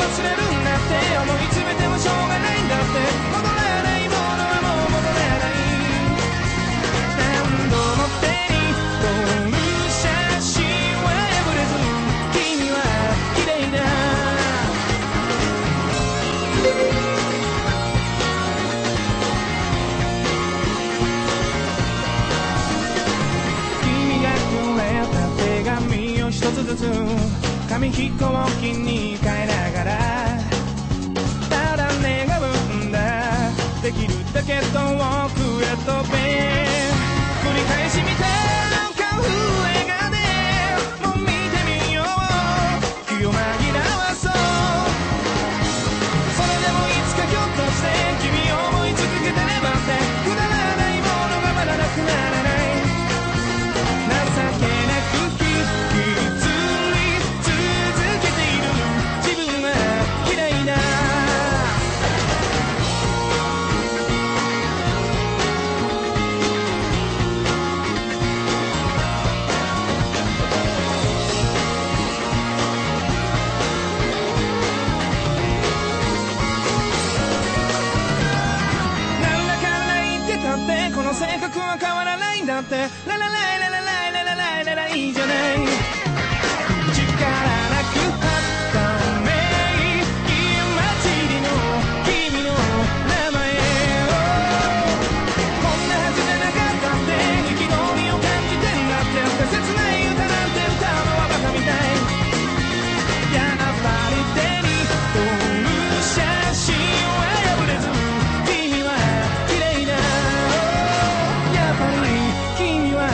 忘れるんだって思い詰めてもしょうがないんだって戻らないものはもう戻らない何度も手に取る写真は破れず君は綺麗だ君がくれた手紙を一つずつ紙飛行機に変えながらただ願うんだできるだけ遠くへ飛べ繰り返し見て顔映画でもう見てみよう気を紛らわそうそれでもいつかひょっとして君を思い続けてればってくだらないものがまだなくならない情けなく引きずり続けている自分は嫌いだなんだかんだ言ってたってこの性格は変わらないんだってララライララライララライララいいじゃない力なくため息混じりの君の名前をこんなはずじゃなかったって憤りを感じてんだって切ない歌なんて歌うのはバカみたいやっぱり手に取る写真は破れず君は綺麗だやっぱり君は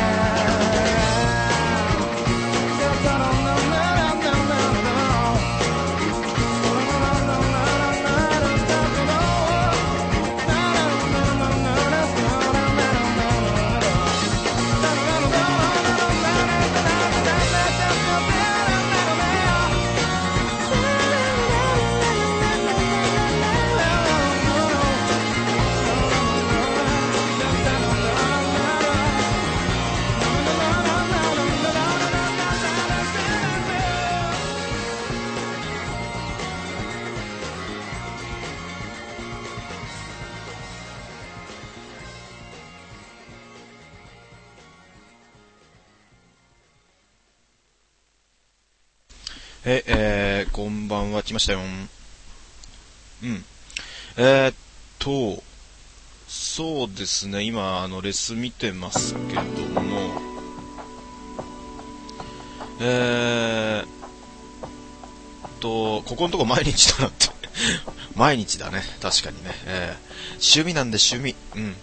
こんばんは、来ましたよ。そうですね、今、レス見てますけども、ここのとこ毎日だなって。毎日だね、確かにね。趣味なんで趣味。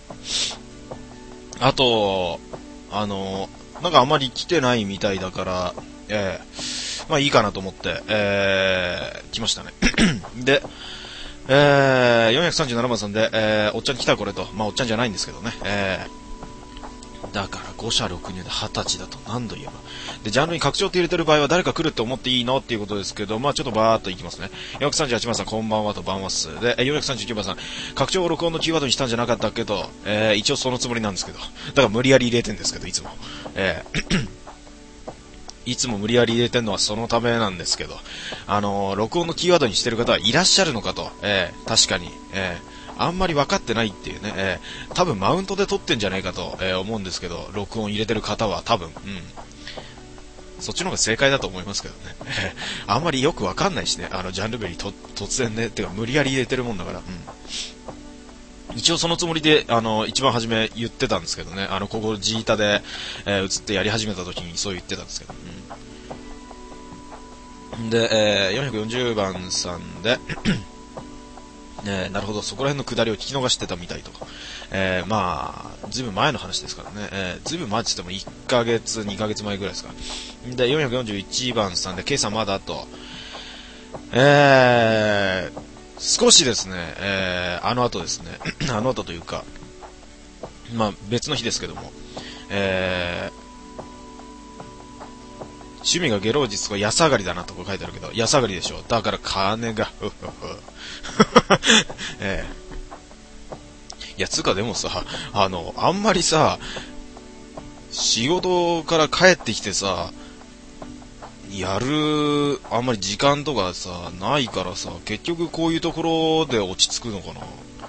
あと、なんかあまり来てないみたいだから、まあいいかなと思って、来ましたね。で、437番さんで、おっちゃん来たこれと。まあおっちゃんじゃないんですけどね。だから5社6入で20歳だと何度言えば。で、ジャンルに拡張って入れてる場合は誰か来るって思っていいのっていうことですけど、まあちょっとバーっといきますね。438番さんこんばんはと晩はっす。で、439番さん、拡張を録音のキーワードにしたんじゃなかったっけと、一応そのつもりなんですけど。だから無理やり入れてんですけど、いつも。いつも無理やり入れてんのはそのためなんですけど、録音のキーワードにしてる方はいらっしゃるのかと、確かに、あんまり分かってないっていうね、多分マウントで撮ってんじゃないかと、思うんですけど、録音入れてる方は多分、そっちの方が正解だと思いますけどね。あんまりよく分かんないしね、ジャンル名に突然ね、てか無理やり入れてるもんだから、一応そのつもりで、一番初め言ってたんですけどね、ここジータで、映ってやり始めた時にそう言ってたんですけど、で、440番さんで、なるほど、そこら辺の下りを聞き逃してたみたいとか、まあ、ずいぶん前の話ですからね、ずいぶん前って言っても1ヶ月、2ヶ月前ぐらいですか。で、441番さんで、K さんまだと、少しですね、あの後ですね、あの後というか、まあ別の日ですけども、趣味がゲロウジスとか安上がりだなとか書いてあるけど、安上がりでしょ。だから金が、いや、つうかでもさ、あんまりさ、仕事から帰ってきてさ、2、 やる、あんまり時間とかさ、ないからさ、結局こういうところで落ち着くのかな。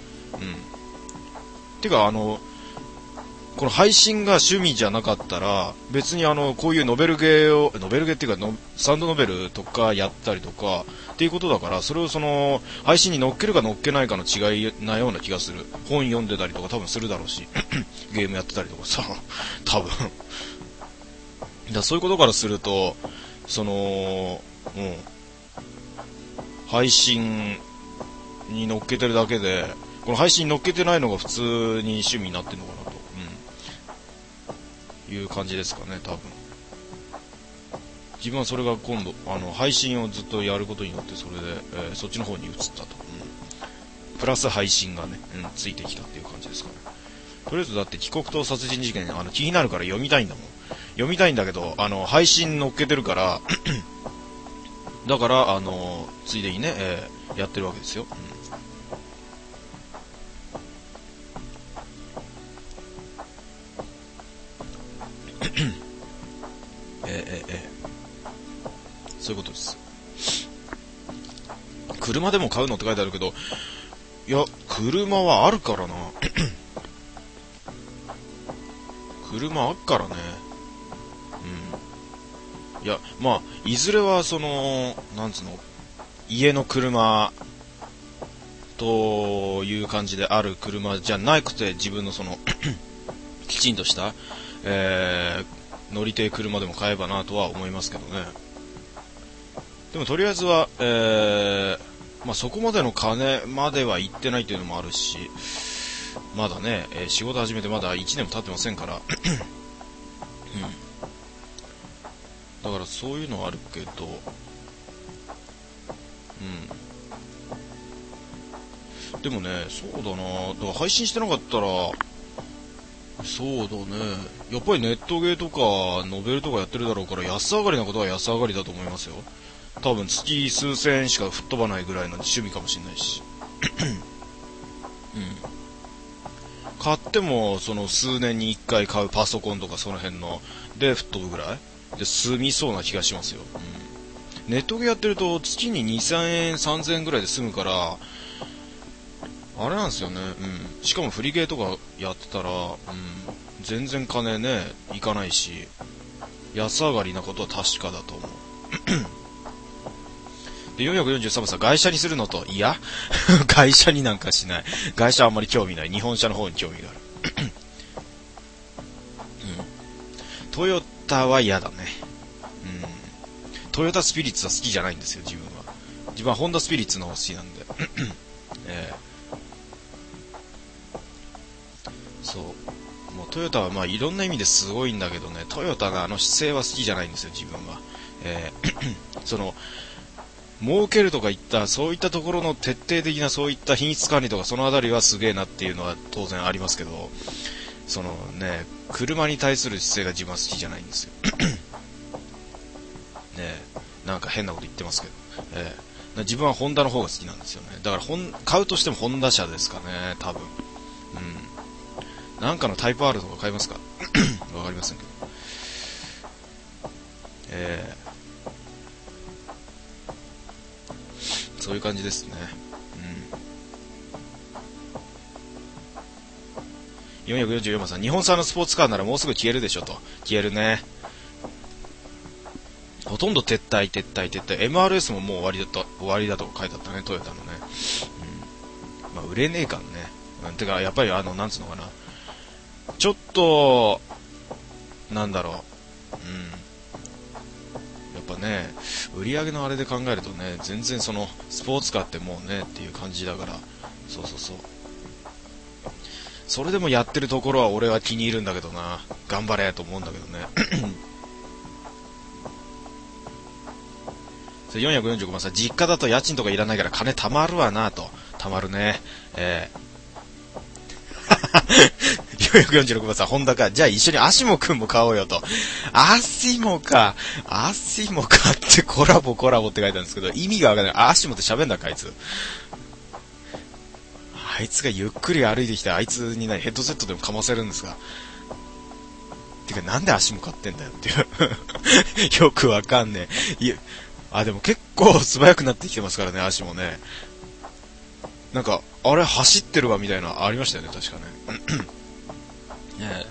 てかこの配信が趣味じゃなかったら、別にこういうノベルゲーっていうかサウンドノベルとかやったりとか、っていうことだから、それを配信に乗っけるか乗っけないかの違いなような気がする。本読んでたりとか多分するだろうし、ゲームやってたりとかさ、多分。だそういうことからすると、配信に乗っけてるだけで、この配信に乗っけてないのが普通に趣味になってるのかなと、いう感じですかね、多分。自分はそれが今度、配信をずっとやることによって、それで、そっちの方に移ったと。プラス配信がね、ついてきたっていう感じですかね。とりあえずだって帰国盗撮人事件、気になるから読みたいんだもん。読みたいんだけど、配信乗っけてるから、だから、ついでにね、やってるわけですよ。そういうことです。車でも買うのって書いてあるけど、いや、車はあるからな。車あっからね。いや、まあ、いずれはなんつうの、家の車という感じである車じゃなくて、自分のきちんとした、乗り手車でも買えばなとは思いますけどね。でもとりあえずは、まあ、そこまでの金までは行ってないっていうのもあるし、まだね、仕事始めてまだ1年も経ってませんから、だからそういうのはあるけど、でもね、そうだな、だから配信してなかったら、そうだね、やっぱりネットゲーとかノベルとかやってるだろうから、安上がりなことは安上がりだと思いますよ。多分月数千円しか吹っ飛ばないぐらいの趣味かもしれないし、買っても数年に1回買うパソコンとかその辺ので吹っ飛ぶぐらいで済みそうな気がしますよ。ネットゲーやってると月に2000円3000円ぐらいで済むから、あれなんですよね。しかもフリゲーとかやってたら、全然金ねいかないし、安上がりなことは確かだと思う。で、443番さん、外車にするのと、いや外車になんかしない。外車はあんまり興味ない。日本車の方に興味がある。トヨタは嫌だね。トヨタスピリッツは好きじゃないんですよ、自分は。自分はホンダスピリッツの方が好きなんで。そう。もうトヨタはまあいろんな意味ですごいんだけどね、トヨタの姿勢は好きじゃないんですよ、自分は。儲けるとかいった、そういったところの徹底的なそういった品質管理とかそのあたりはすげえなっていうのは当然ありますけど、車に対する姿勢が自分は好きじゃないんですよ。なんか変なこと言ってますけど、自分はホンダの方が好きなんですよね。だから買うとしてもホンダ車ですかね、多分。なんかのタイプ R とか買いますか？わかりませんけど。そういう感じですね。444番さん、日本産のスポーツカーならもうすぐ消えるでしょと。消えるね。ほとんど撤退。MRS ももう終わりだと書いてあったね、トヨタのね。まあ、売れねえからね。てか、やっぱりなんつうのかな。ちょっと、なんだろう。やっぱね、売り上げのあれで考えるとね、全然スポーツカーってもうね、っていう感じだから、そう。それでもやってるところは俺は気に入るんだけどな。頑張れと思うんだけどね。445番さん、実家だと家賃とかいらないから金貯まるわなと。貯まるね。446番さん、ホンダか。じゃあ一緒にアシモくんも買おうよと。アシモかってコラボって書いてあるんですけど、意味がわかんない。アシモって喋んだか、あいつ。あいつがゆっくり歩いてきて、あいつにヘッドセットでもかませるんですが。 てかなんで足も買ってんだよっていうよくわかんねえ。いや、あ、でも結構素早くなってきてますからね、足もね。なんか、あれ走ってるわみたいなありましたよね、確かね。ねえ。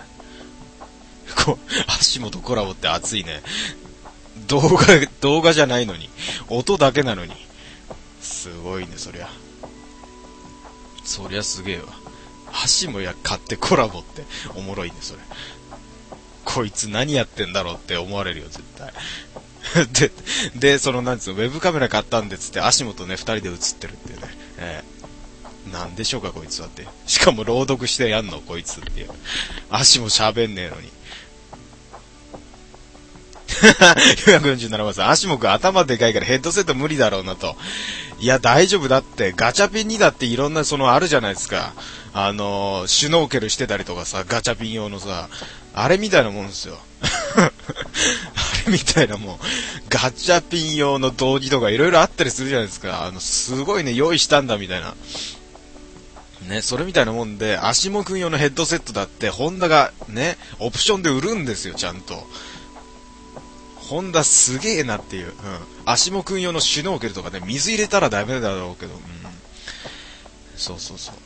足元コラボって熱いね。動画じゃないのに。音だけなのに。すごいね、そりゃ。そりゃすげえわ。足も買ってコラボっておもろいね、それ。こいつ何やってんだろうって思われるよ、絶対。で、そのなんつうの、ウェブカメラ買ったんでつって、足元ね、二人で映ってるっていうね。なんでしょうか、こいつはって。しかも朗読してやんの、こいつっていう。足も喋んねえのに。447番さん、足もく頭でかいからヘッドセット無理だろうなと。いや、大丈夫だって、ガチャピンにだっていろんなあるじゃないですか。シュノーケルしてたりとかさ、ガチャピン用のさ、あれみたいなもんですよ。あれみたいなもん。ガチャピン用の道着とかいろいろあったりするじゃないですか。すごいね、用意したんだみたいな。ね、それみたいなもんで、足もくん用のヘッドセットだって、ホンダがね、オプションで売るんですよ、ちゃんと。ホンダすげえなっていう。足もくん用のシュノーケルとかね、水入れたらダメだろうけど、そうそうそう。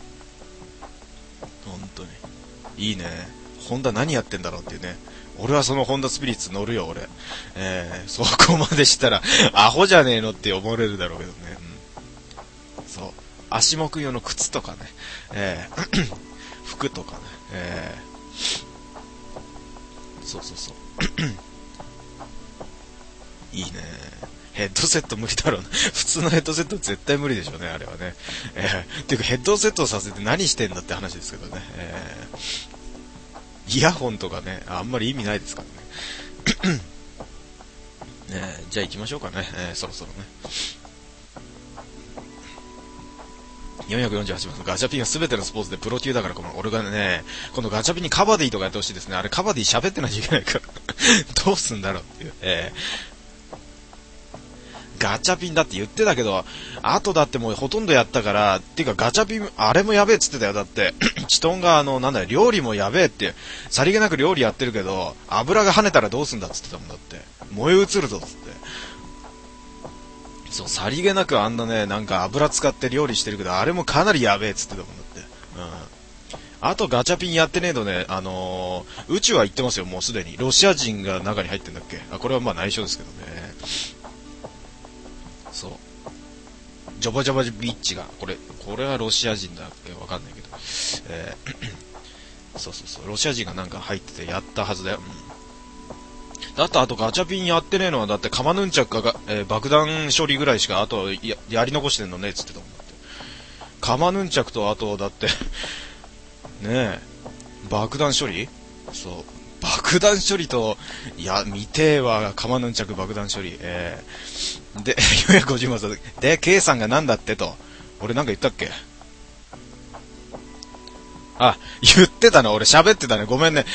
本当に。いいね。ホンダ何やってんだろうっていうね。俺はそのホンダスピリッツ乗るよ、俺。そこまでしたら、アホじゃねえのって思われるだろうけどね。そう。足もくん用の靴とかね。服とかね。そうそうそう。いいね。ヘッドセット無理だろうな。普通のヘッドセット絶対無理でしょうね、あれはね。ていうかヘッドセットさせて何してんだって話ですけどね。イヤホンとかね、あんまり意味ないですからね。じゃあ行きましょうかね。そろそろね。448番、ガチャピンが全てのスポーツでプロ級だから、俺がね、このガチャピンにカバディとかやってほしいですね。あれカバディ喋ってなきゃいけないから。どうすんだろうっていう。ガチャピンだって言ってたけど、あとだってもうほとんどやったから、っていうかガチャピン、あれもやべえっつってたよ。だって、チトンが料理もやべえって、さりげなく料理やってるけど、油が跳ねたらどうすんだっつってたもんだって。燃え移るぞっつって。そう、さりげなくあんなね、なんか油使って料理してるけど、あれもかなりやべえっつってたもんだって。あとガチャピンやってねえとね、宇宙は行ってますよ、もうすでに。ロシア人が中に入ってんだっけ。これはまあ内緒ですけどね。そう。ジョバジョバビッチが、これはロシア人だっけわかんないけど。そうそうそう、ロシア人がなんか入っててやったはずだよ。あとガチャピンやってねえのは、だってカマヌンチャクが、爆弾処理ぐらいしか、あとやり残してんのねっつってたもんだって。カマヌンチャクと、あとだって、ねえ、爆弾処理？そう。爆弾処理と、いや、見てえわ、カマヌンチャク爆弾処理。で、450万さん。で、K さんがなんだってと。俺なんか言ったっけ？あ、言ってたな、俺喋ってたね。ごめんね。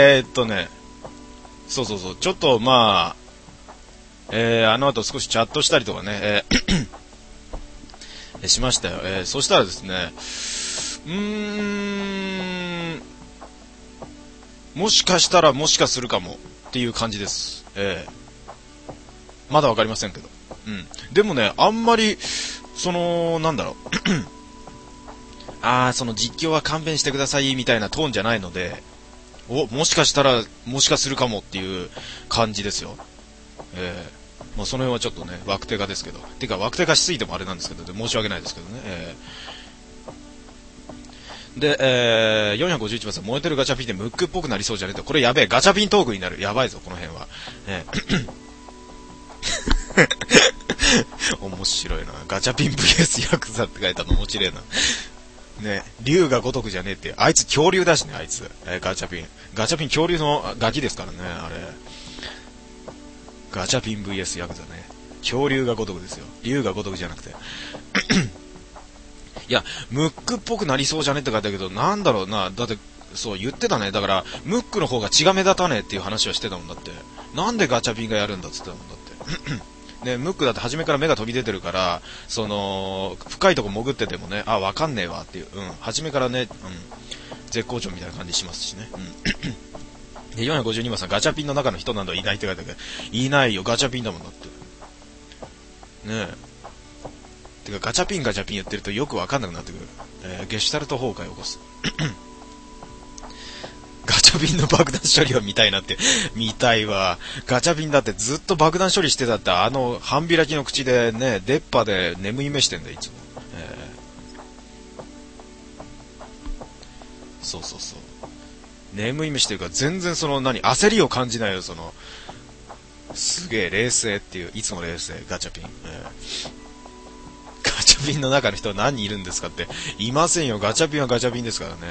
そうそうそう。ちょっと、まあ、あの後少しチャットしたりとかね、しましたよ。そしたらですね、もしかしたらもしかするかもっていう感じです。まだわかりませんけど。でもね、あんまり、なんだろう。その実況は勘弁してくださいみたいなトーンじゃないので、もしかしたら、もしかするかもっていう感じですよ。まあその辺はちょっとね、枠手がですけど。てか、枠手がしすぎてもあれなんですけど、申し訳ないですけどね。で、451番さん、燃えてるガチャピンでムックっぽくなりそうじゃねえと。これやべえ、ガチャピントークになる。やばいぞ、この辺は。面白いな。ガチャピン VS ヤクザって書いたの面白いな。ね、竜が如くじゃねえって。あいつ恐竜だしね、あいつ。ガチャピン。ガチャピン恐竜のガキですからね、あれ。ガチャピン VS ヤクザね。恐竜が如くですよ。竜が如くじゃなくて。いや、ムックっぽくなりそうじゃねって書いたけど、なんだろうな。だって、そう言ってたね。だから、ムックの方が血が目立たねえっていう話はしてたもんだって。なんでガチャピンがやるんだっつってたもんだって。ね、ムックだって初めから目が飛び出てるから、深いとこ潜っててもね、わかんねえわっていう。初めからね、絶好調みたいな感じしますしね。 で、452番さん、ガチャピンの中の人などいないって書いてあるけど、いないよ、ガチャピンだもんだって。ねえ。てか、ガチャピン言ってるとよくわかんなくなってくる。ゲシュタルト崩壊を起こす。ガチャピンの爆弾処理を見たいなって。見たいわ。ガチャピンだってずっと爆弾処理してたって、半開きの口でね、出っ歯で眠い目してんだよ、いつも。そうそうそう。眠い目してるから全然焦りを感じないよ、すげえ冷静っていう、いつも冷静、ガチャピン。ガチャピンの中の人は何人いるんですかって。いませんよ、ガチャピンはガチャピンですからね。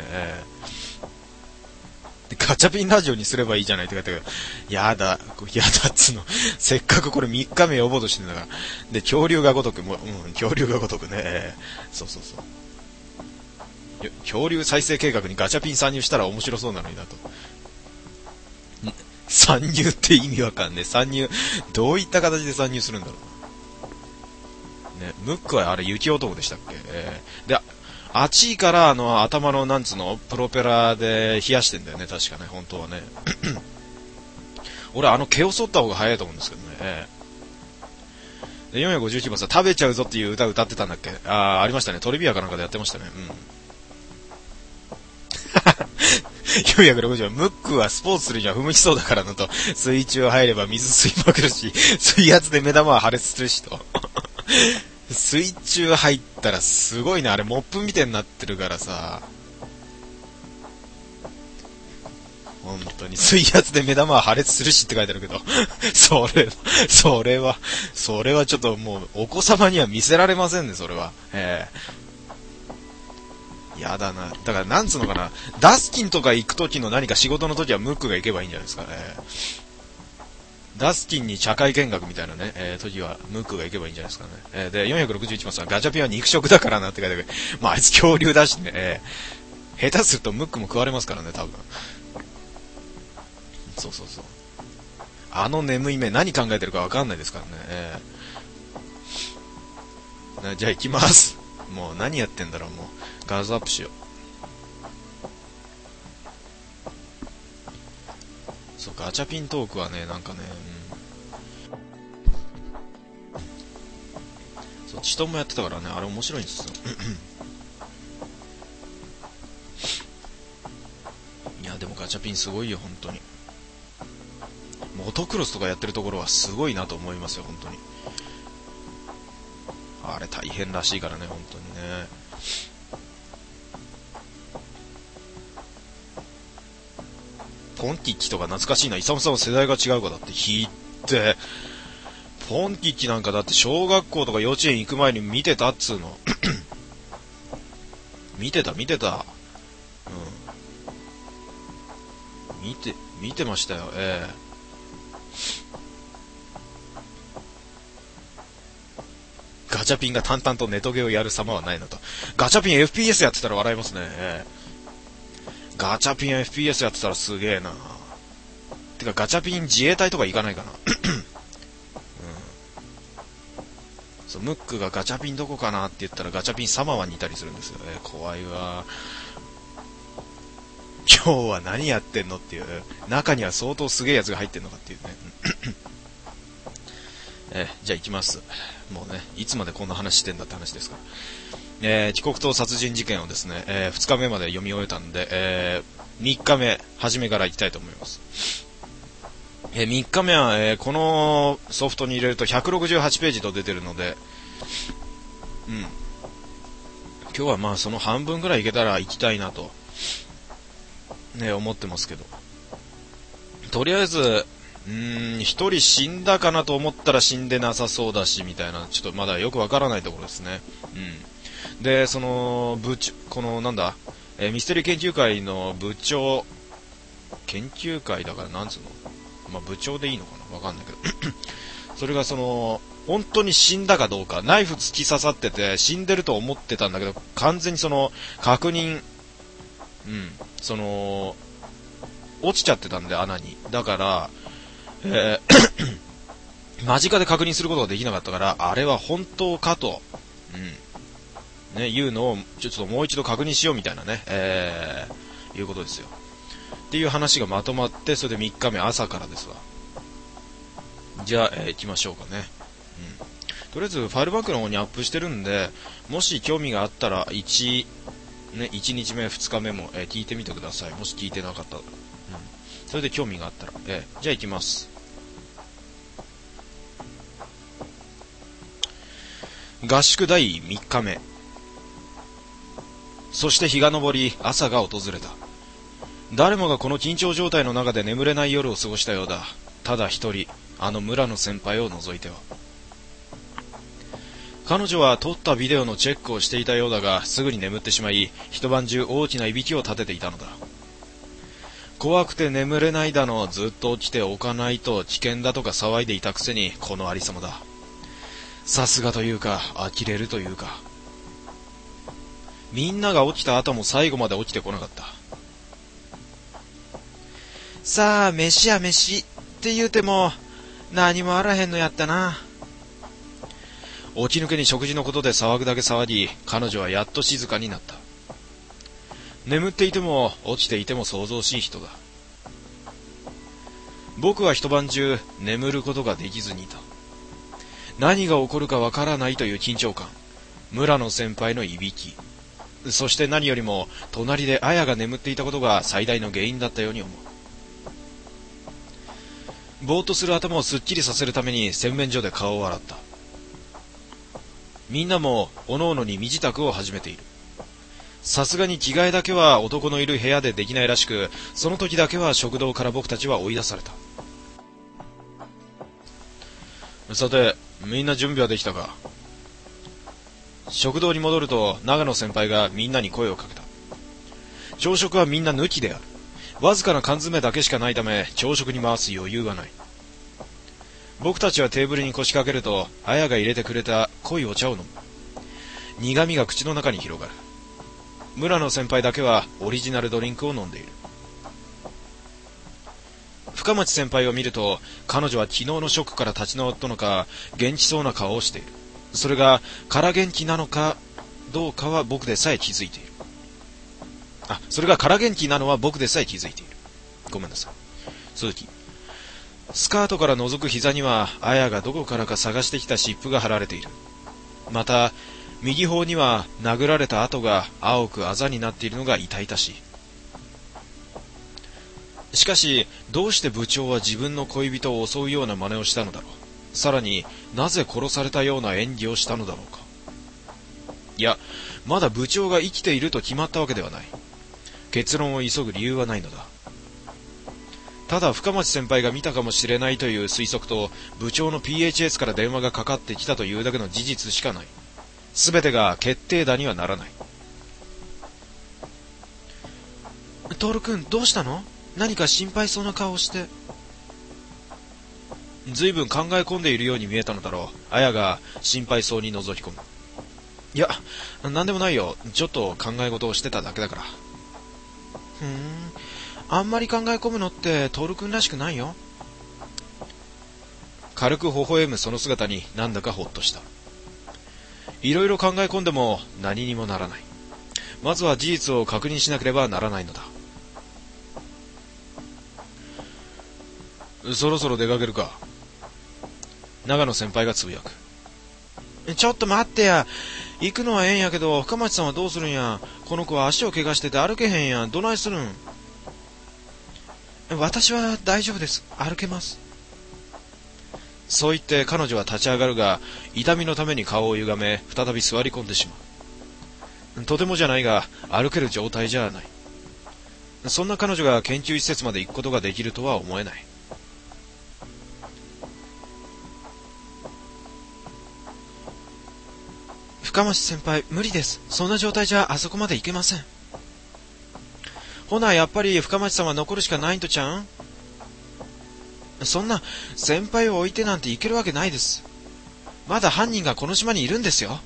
でガチャピンラジオにすればいいじゃないって書いてあるけど、やだっつの。せっかくこれ3日目呼ぼうとしてんだから。で、恐竜が如く、恐竜が如くね。そうそうそう。恐竜再生計画にガチャピン参入したら面白そうなのになと。参入って意味わかんねえ。参入、どういった形で参入するんだろうね。ムックはあれ雪男でしたっけ。で、暑いから頭のプロペラで冷やしてんだよね、確かね、本当はね。俺毛を剃った方が早いと思うんですけどね。で、451番さ、食べちゃうぞっていう歌歌ってたんだっけ。ありましたね。トリビアかなんかでやってましたね。460番、ムックはスポーツするには不向きそうだからなと。水中入れば水吸いまくるし、水圧で目玉は破裂するしと。水中入ったらすごいな、あれモップみたいになってるからさ。本当に水圧で目玉は破裂するしって書いてあるけど、それはちょっともうお子様には見せられませんね、それは。やだな。だからなんつうのかな、ダスキンとか行く時の何か仕事の時はムックが行けばいいんじゃないですかね。ダスキンに社会見学みたいなね、時はムックが行けばいいんじゃないですかね。で、461番さん、ガチャピンは肉食だからなって書いてある。まああいつ恐竜だしね、下手するとムックも食われますからね、多分。そうそうそう。眠い目何考えてるかわかんないですからね。じゃあ行きます。もう何やってんだろう、もう。画像アップしよう。そう、ガチャピントークはね、なんかね、そう、チトンもやってたからね、あれ面白いんですよ。いや、でもガチャピンすごいよ、本当に。モトクロスとかやってるところはすごいなと思いますよ、本当に。あれ大変らしいからね、本当にね。ポンキッキとか懐かしいな。イサムさんは世代が違うかだって引いて、ポンキッキなんかだって小学校とか幼稚園行く前に見てたっつうの。見てた。見てましたよ。ガチャピンが淡々とネトゲをやる様はないのと。ガチャピン FPS やってたら笑いますね。ガチャピン FPS やってたらすげえな。てかガチャピン自衛隊とか行かないかな。そう、ムックがガチャピンどこかなって言ったらガチャピンサマワにいたりするんですよ。怖いわ。今日は何やってんのっていう。中には相当すげえやつが入ってんのかっていうね。じゃあ行きます。もうね、いつまでこんな話してんだって話ですから。帰国盗殺人事件をですね、2日目まで読み終えたんで、3日目、初めから行きたいと思います。3日目は、このソフトに入れると168ページと出てるので、今日はまあその半分ぐらいいけたら行きたいなと、ね、思ってますけど。とりあえず、一人死んだかなと思ったら死んでなさそうだし、みたいな、ちょっとまだよくわからないところですね。で、このなんだ、ミステリー研究会の部長、研究会だからなんつうの、まあ部長でいいのかな、わかんないけど。それが本当に死んだかどうか、ナイフ突き刺さってて死んでると思ってたんだけど、完全に確認、落ちちゃってたんで、穴に。だから、間近で確認することができなかったから、あれは本当かと、いうのをちょっともう一度確認しようみたいなね、いうことですよ。っっていう話がまとまって、それで3日目朝からですわ。じゃあ、行きましょうかね。とりあえずファイルバンクの方にアップしてるんで、もし興味があったら1日目2日目も、聞いてみてください。もし聞いてなかったら、それで興味があったら、じゃあ行きます。合宿第3日目。そして日が昇り、朝が訪れた。誰もがこの緊張状態の中で眠れない夜を過ごしたようだ。ただ一人、あの村野先輩を除いては。彼女は撮ったビデオのチェックをしていたようだが、すぐに眠ってしまい、一晩中大きないびきを立てていたのだ。怖くて眠れないだの、ずっと起きておかないと危険だとか騒いでいたくせに、このありさまだ。さすがというか、呆れるというか。みんなが起きた後も最後まで起きてこなかった。さあ、飯や飯って言うても、何もあらへんのやったな。起き抜けに食事のことで騒ぐだけ騒ぎ、彼女はやっと静かになった。眠っていても起きていても騒々しい人だ。僕は一晩中眠ることができずにいた。何が起こるかわからないという緊張感、村野先輩のいびき、そして何よりも隣で綾が眠っていたことが最大の原因だったように思う。ぼーっとする頭をすっきりさせるために洗面所で顔を洗った。みんなもおのおのに身支度を始めている。さすがに着替えだけは男のいる部屋でできないらしく、その時だけは食堂から僕たちは追い出された。さて、みんな準備はできたか。食堂に戻ると長野先輩がみんなに声をかけた。朝食はみんな抜きである。わずかな缶詰だけしかないため、朝食に回す余裕がない。僕たちはテーブルに腰掛けると、綾が入れてくれた濃いお茶を飲む。苦味が口の中に広がる。村野先輩だけはオリジナルドリンクを飲んでいる。深町先輩を見ると、彼女は昨日のショックから立ち直ったのか、元気そうな顔をしている。それが空元気なのかどうかは僕でさえ気づいている。それが空元気なのは僕でさえ気づいている。ごめんなさい。続き。スカートから覗く膝には、綾がどこからか探してきた湿布が貼られている。また、右頬には殴られた跡が青くあざになっているのが痛々しい。しかし、どうして部長は自分の恋人を襲うような真似をしたのだろう。さらになぜ殺されたような演技をしたのだろうか。いや、まだ部長が生きていると決まったわけではない。結論を急ぐ理由はないのだ。ただ深町先輩が見たかもしれないという推測と、部長の PHS から電話がかかってきたというだけの事実しかない。すべてが決定打にはならない。トール君、どうしたの？何か心配そうな顔をして。ずいぶん考え込んでいるように見えたのだろう。綾が心配そうに覗き込む。いや、なんでもないよ。ちょっと考え事をしてただけだから。あんまり考え込むのってトール君らしくないよ。軽く微笑むその姿になんだかほっとした。いろいろ考え込んでも何にもならない。まずは事実を確認しなければならないのだ。そろそろ出かけるか。長野先輩がつぶやく。ちょっと待ってや。行くのはええんやけど、深町さんはどうするんや。この子は足を怪我してて歩けへんやん。どないするん？私は大丈夫です。歩けます。そう言って彼女は立ち上がるが、痛みのために顔を歪め、再び座り込んでしまう。とてもじゃないが、歩ける状態じゃない。そんな彼女が研究施設まで行くことができるとは思えない。深町先輩、無理です。そんな状態じゃあそこまで行けません。ほな、やっぱり深町さんは残るしかないんとちゃうん？そんな、先輩を置いてなんて行けるわけないです。まだ犯人がこの島にいるんですよ。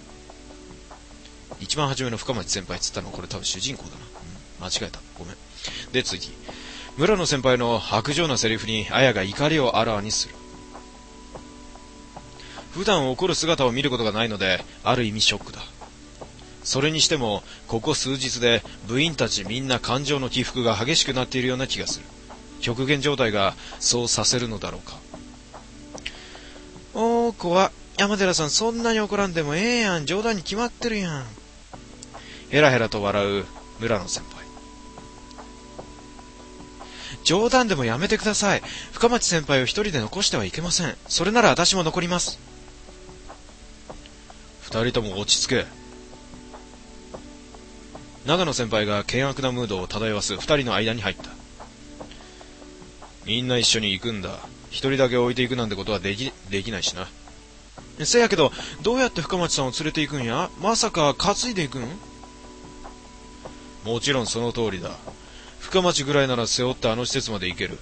一番初めの深町先輩っつったのはこれ多分主人公だな。間違えた。ごめん。で、次。村野先輩の薄情なセリフに綾が怒りをあらわにする。普段怒る姿を見ることがないので、ある意味ショックだ。 それにしても、ここ数日で部員たちみんな感情の起伏が激しくなっているような気がする。極限状態がそうさせるのだろうか。おー、怖っ。山寺さん、そんなに怒らんでもええやん。冗談に決まってるやん。ヘラヘラと笑う村野先輩。冗談でもやめてください。深町先輩を一人で残してはいけません。それなら私も残ります。二人とも落ち着け。長野先輩が険悪なムードを漂わす二人の間に入った。みんな一緒に行くんだ。一人だけ置いていくなんてことはできないしな。せやけど、どうやって深町さんを連れて行くんや？まさか担いで行くん？もちろんその通りだ。深町ぐらいなら背負ってあの施設まで行ける。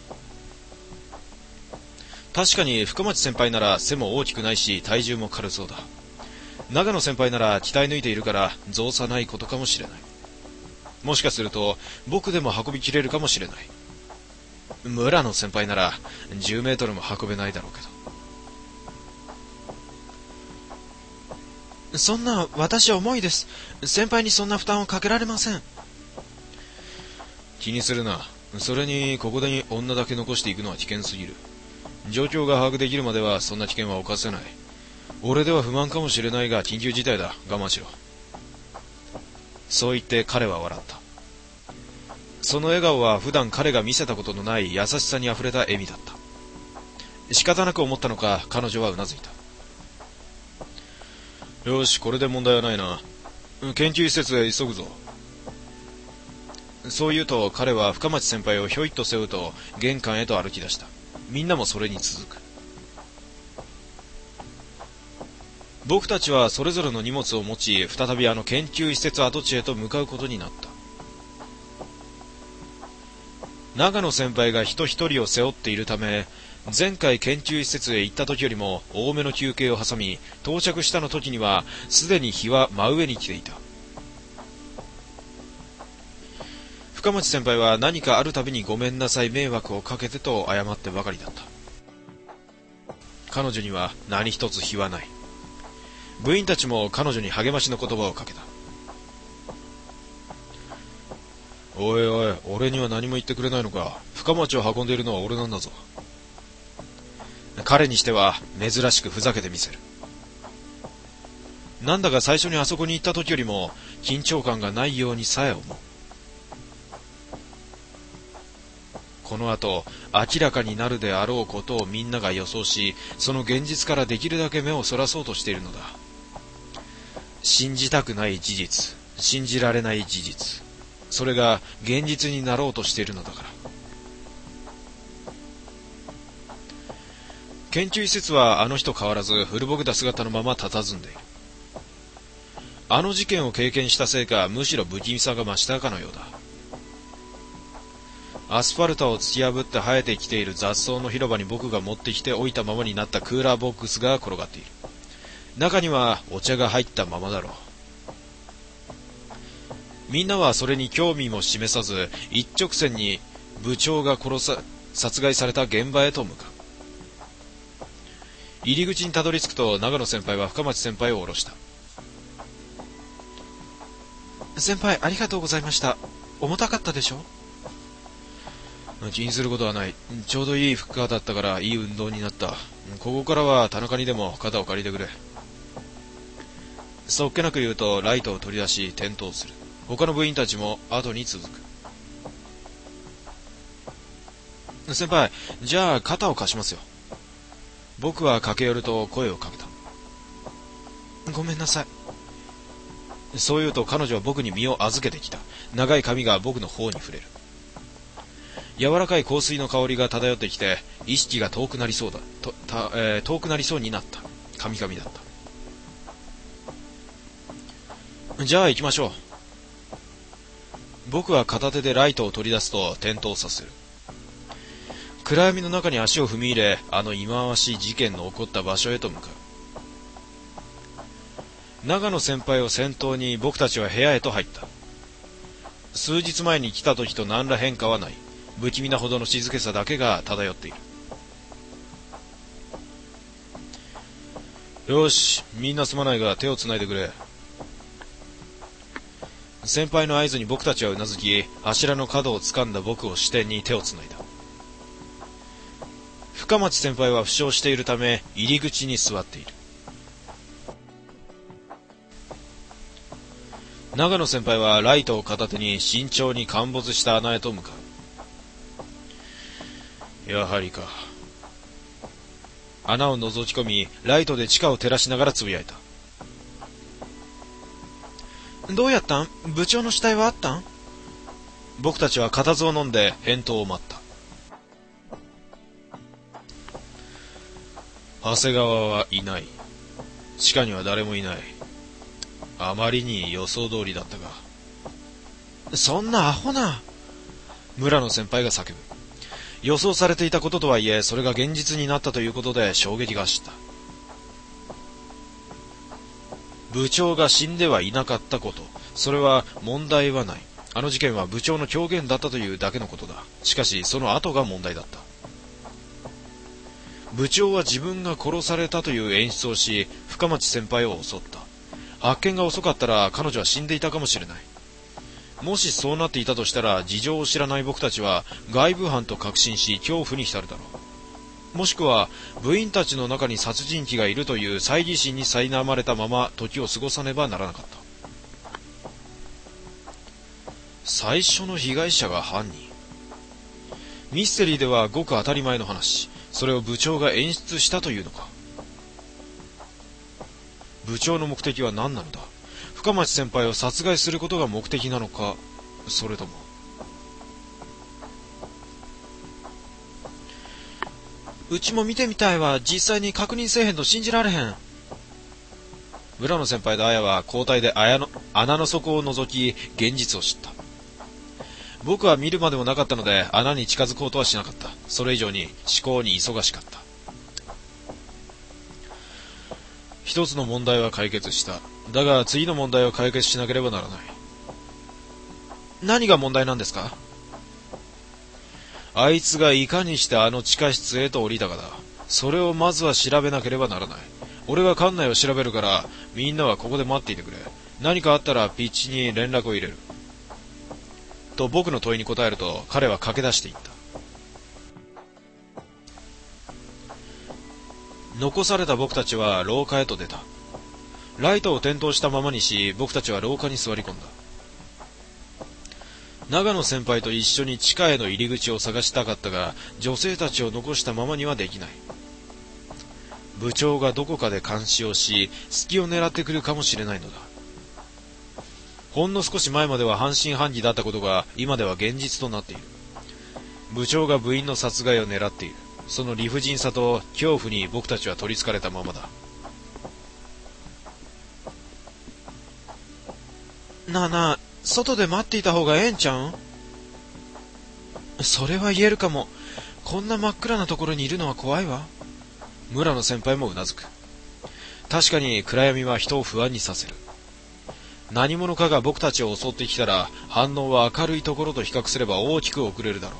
確かに深町先輩なら背も大きくないし体重も軽そうだ。長野先輩なら鍛え抜いているから造作ないことかもしれない。もしかすると僕でも運びきれるかもしれない。村野先輩なら10メートルも運べないだろうけど。そんな、私は重いです。先輩にそんな負担をかけられません。気にするな。それにここで女だけ残していくのは危険すぎる。状況が把握できるまではそんな危険は冒せない。俺では不満かもしれないが緊急事態だ。我慢しろ。そう言って彼は笑った。その笑顔は普段彼が見せたことのない優しさにあふれた笑みだった。仕方なく思ったのか彼女はうなずいた。よし、これで問題はないな。研究施設へ急ぐぞ。そう言うと彼は深町先輩をひょいっと背負うと玄関へと歩き出した。みんなもそれに続く。僕たちはそれぞれの荷物を持ち再びあの研究施設跡地へと向かうことになった。長野先輩が人一人を背負っているため、前回研究施設へ行った時よりも多めの休憩を挟み、到着したの時にはすでに日は真上に来ていた。深町先輩は何かあるたびにごめんなさい、迷惑をかけてと謝ってばかりだった。彼女には何一つ非はない。部員たちも彼女に励ましの言葉をかけた。おいおい、俺には何も言ってくれないのか。深町を運んでいるのは俺なんだぞ。彼にしては珍しくふざけてみせる。なんだか最初にあそこに行った時よりも緊張感がないようにさえ思う。この後明らかになるであろうことをみんなが予想し、その現実からできるだけ目をそらそうとしているのだ。信じたくない事実、信じられない事実、それが現実になろうとしているのだから。研究施設はあの日と変わらず古ぼけた姿のまま佇んでいる。あの事件を経験したせいか、むしろ不気味さが増したかのようだ。アスファルトを突き破って生えてきている雑草の広場に僕が持ってきておいたままになったクーラーボックスが転がっている。中にはお茶が入ったままだろう。みんなはそれに興味も示さず、一直線に部長が殺害された現場へと向かう。入り口にたどり着くと長野先輩は深町先輩を下ろした。先輩、ありがとうございました。重たかったでしょ？気にすることはない。ちょうどいい負荷だったからいい運動になった。ここからは田中にでも肩を借りてくれ。そっけなく言うとライトを取り出し点灯する。他の部員たちも後に続く。先輩、じゃあ肩を貸しますよ。僕は駆け寄ると声をかけた。ごめんなさい。そう言うと彼女は僕に身を預けてきた。長い髪が僕の方に触れる。柔らかい香水の香りが漂ってきて、意識が遠くなりそうになった。カミカミだった。じゃあ行きましょう。僕は片手でライトを取り出すと点灯させる。暗闇の中に足を踏み入れ、あの忌まわしい事件の起こった場所へと向かう。長野先輩を先頭に僕たちは部屋へと入った。数日前に来た時と何ら変化はない。不気味なほどの静けさだけが漂っている。よし、みんなすまないが手をつないでくれ。 先輩の合図に僕たちはうなずき、柱の角を掴んだ僕を支点に手をつないだ。深町先輩は負傷しているため、入り口に座っている。長野先輩はライトを片手に慎重に陥没した穴へと向かう。やはりか。穴を覗き込み、ライトで地下を照らしながらつぶやいた。どうやったん？部長の死体はあったん？僕たちは固唾を飲んで返答を待った。長谷川はいない。地下には誰もいない。あまりに予想通りだったが。そんなアホな。村野先輩が叫ぶ。予想されていたこととはいえ、それが現実になったということで衝撃が走った。部長が死んではいなかったこと、それは問題はない。あの事件は部長の狂言だったというだけのことだ。しかしその後が問題だった。部長は自分が殺されたという演出をし、深町先輩を襲った。発見が遅かったら彼女は死んでいたかもしれない。もしそうなっていたとしたら、事情を知らない僕たちは外部犯と確信し恐怖に浸るだろう。もしくは部員たちの中に殺人鬼がいるという猜疑心に苛まれたまま時を過ごさねばならなかった。最初の被害者が犯人。ミステリーではごく当たり前の話。それを部長が演出したというのか。部長の目的は何なのだ。深町先輩を殺害することが目的なのか、それとも。うちも見てみたいわ。実際に確認せえへんと信じられへん。村野先輩と綾は交代で穴の底を覗き、現実を知った。僕は見るまでもなかったので穴に近づこうとはしなかった。それ以上に思考に忙しかった。一つの問題は解決した。だが次の問題を解決しなければならない。何が問題なんですか？あいつがいかにしてあの地下室へと降りたかだ。それをまずは調べなければならない。俺が館内を調べるから、みんなはここで待っていてくれ。何かあったらピッチに連絡を入れる。と僕の問いに答えると、彼は駆け出していった。残された僕たちは廊下へと出た。ライトを点灯したままにし、僕たちは廊下に座り込んだ。長野先輩と一緒に地下への入り口を探したかったが、女性たちを残したままにはできない。部長がどこかで監視をし、隙を狙ってくるかもしれないのだ。ほんの少し前までは半信半疑だったことが、今では現実となっている。部長が部員の殺害を狙っている。その理不尽さと恐怖に僕たちは取り憑かれたままだ。なあなあ、外で待っていた方がええんちゃうん？それは言えるかも。こんな真っ暗なところにいるのは怖いわ。村野先輩もうなずく。確かに暗闇は人を不安にさせる。何者かが僕たちを襲ってきたら、反応は明るいところと比較すれば大きく遅れるだろ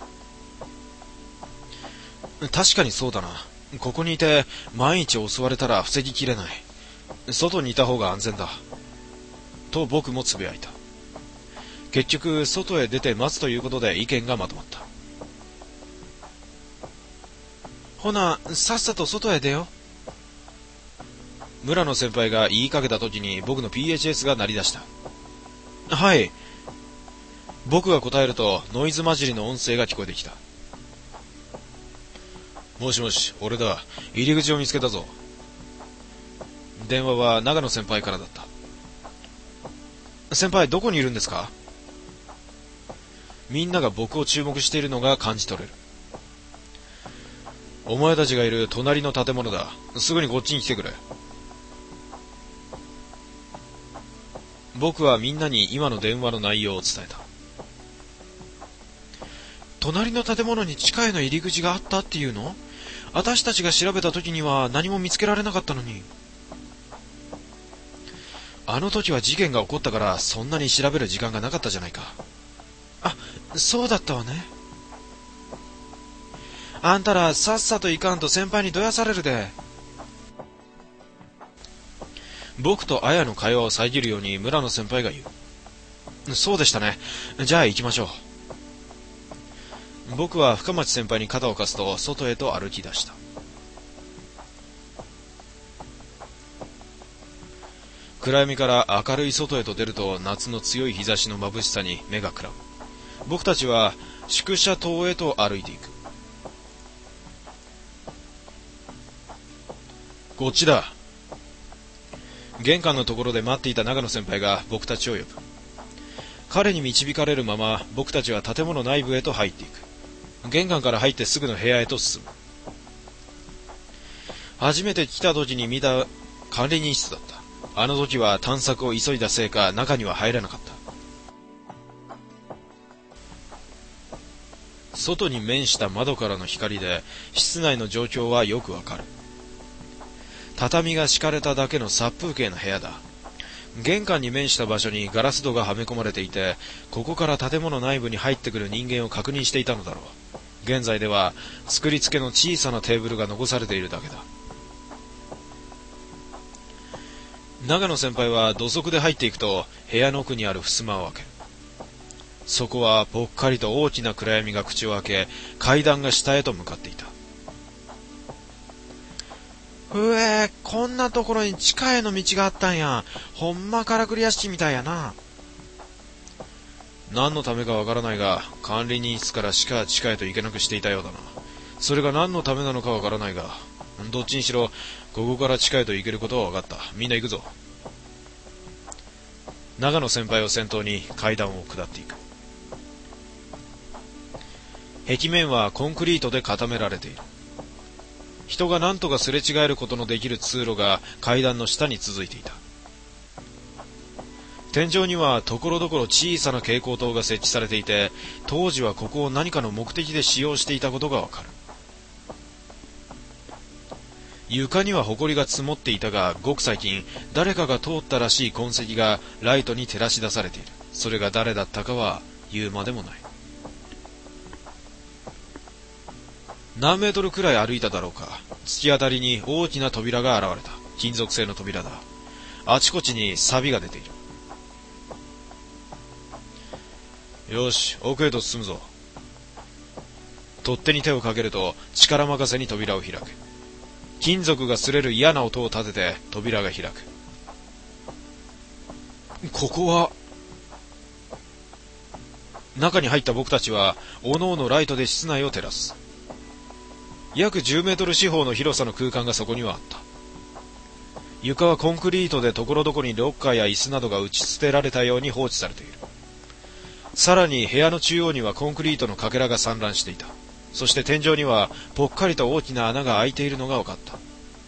う。確かにそうだな。ここにいて万一襲われたら防ぎきれない。外にいた方が安全だ。と僕もつぶやいた。結局外へ出て待つということで意見がまとまった。ほな、さっさと外へ出よう。村野先輩が言いかけた時に僕の PHS が鳴り出した。はい。僕が答えるとノイズ混じりの音声が聞こえてきた。もしもし、俺だ。入り口を見つけたぞ。電話は長野先輩からだった。先輩、どこにいるんですか？みんなが僕を注目しているのが感じ取れる。お前たちがいる隣の建物だ。すぐにこっちに来てくれ。僕はみんなに今の電話の内容を伝えた。隣の建物に地下への入り口があったっていうの？私たちが調べた時には何も見つけられなかったのに。あの時は事件が起こったからそんなに調べる時間がなかったじゃないか。あ、そうだったわね。あんたらさっさと行かんと先輩にどやされるで。僕と綾の会話を遮るように村野先輩が言う。 そうでしたね。じゃあ行きましょう。僕は深町先輩に肩を貸すと外へと歩き出した。暗闇から明るい外へと出ると夏の強い日差しの眩しさに目がくらむ。僕たちは宿舎棟へと歩いていく。こっちだ。玄関のところで待っていた長野先輩が僕たちを呼ぶ。彼に導かれるまま僕たちは建物内部へと入っていく。玄関から入ってすぐの部屋へと進む。初めて来た時に見た管理人室だった。あの時は探索を急いだせいか中には入れなかった。外に面した窓からの光で室内の状況はよくわかる。畳が敷かれただけの殺風景の部屋だ。玄関に面した場所にガラス戸がはめ込まれていて、ここから建物内部に入ってくる人間を確認していたのだろう。現在では作り付けの小さなテーブルが残されているだけだ。長野先輩は土足で入っていくと部屋の奥にある襖を開ける。そこはぽっかりと大きな暗闇が口を開け、階段が下へと向かっていた。こんなところに地下への道があったんや。ほんまからくり屋敷みたいやな。何のためかわからないが、管理人室から地下へと行けなくしていたようだな。それが何のためなのかわからないが、どっちにしろここから地下へと行けることは分かった。みんな行くぞ。長野先輩を先頭に階段を下っていく。壁面はコンクリートで固められている。人が何とかすれ違えることのできる通路が階段の下に続いていた。天井にはところどころ小さな蛍光灯が設置されていて、当時はここを何かの目的で使用していたことがわかる。床には埃が積もっていたが、ごく最近誰かが通ったらしい痕跡がライトに照らし出されている。それが誰だったかは言うまでもない。何メートルくらい歩いただろうか。突き当たりに大きな扉が現れた。金属製の扉だ。あちこちに錆が出ている。よし、奥へと進むぞ。取っ手に手をかけると力任せに扉を開く。金属が擦れる嫌な音を立てて扉が開く。ここは。中に入った僕たちはおのおのライトで室内を照らす。約10メートル四方の広さの空間がそこにはあった。床はコンクリートでところどころにロッカーや椅子などが打ち捨てられたように放置されている。さらに部屋の中央にはコンクリートのかけらが散乱していた。そして天井にはぽっかりと大きな穴が開いているのが分かった。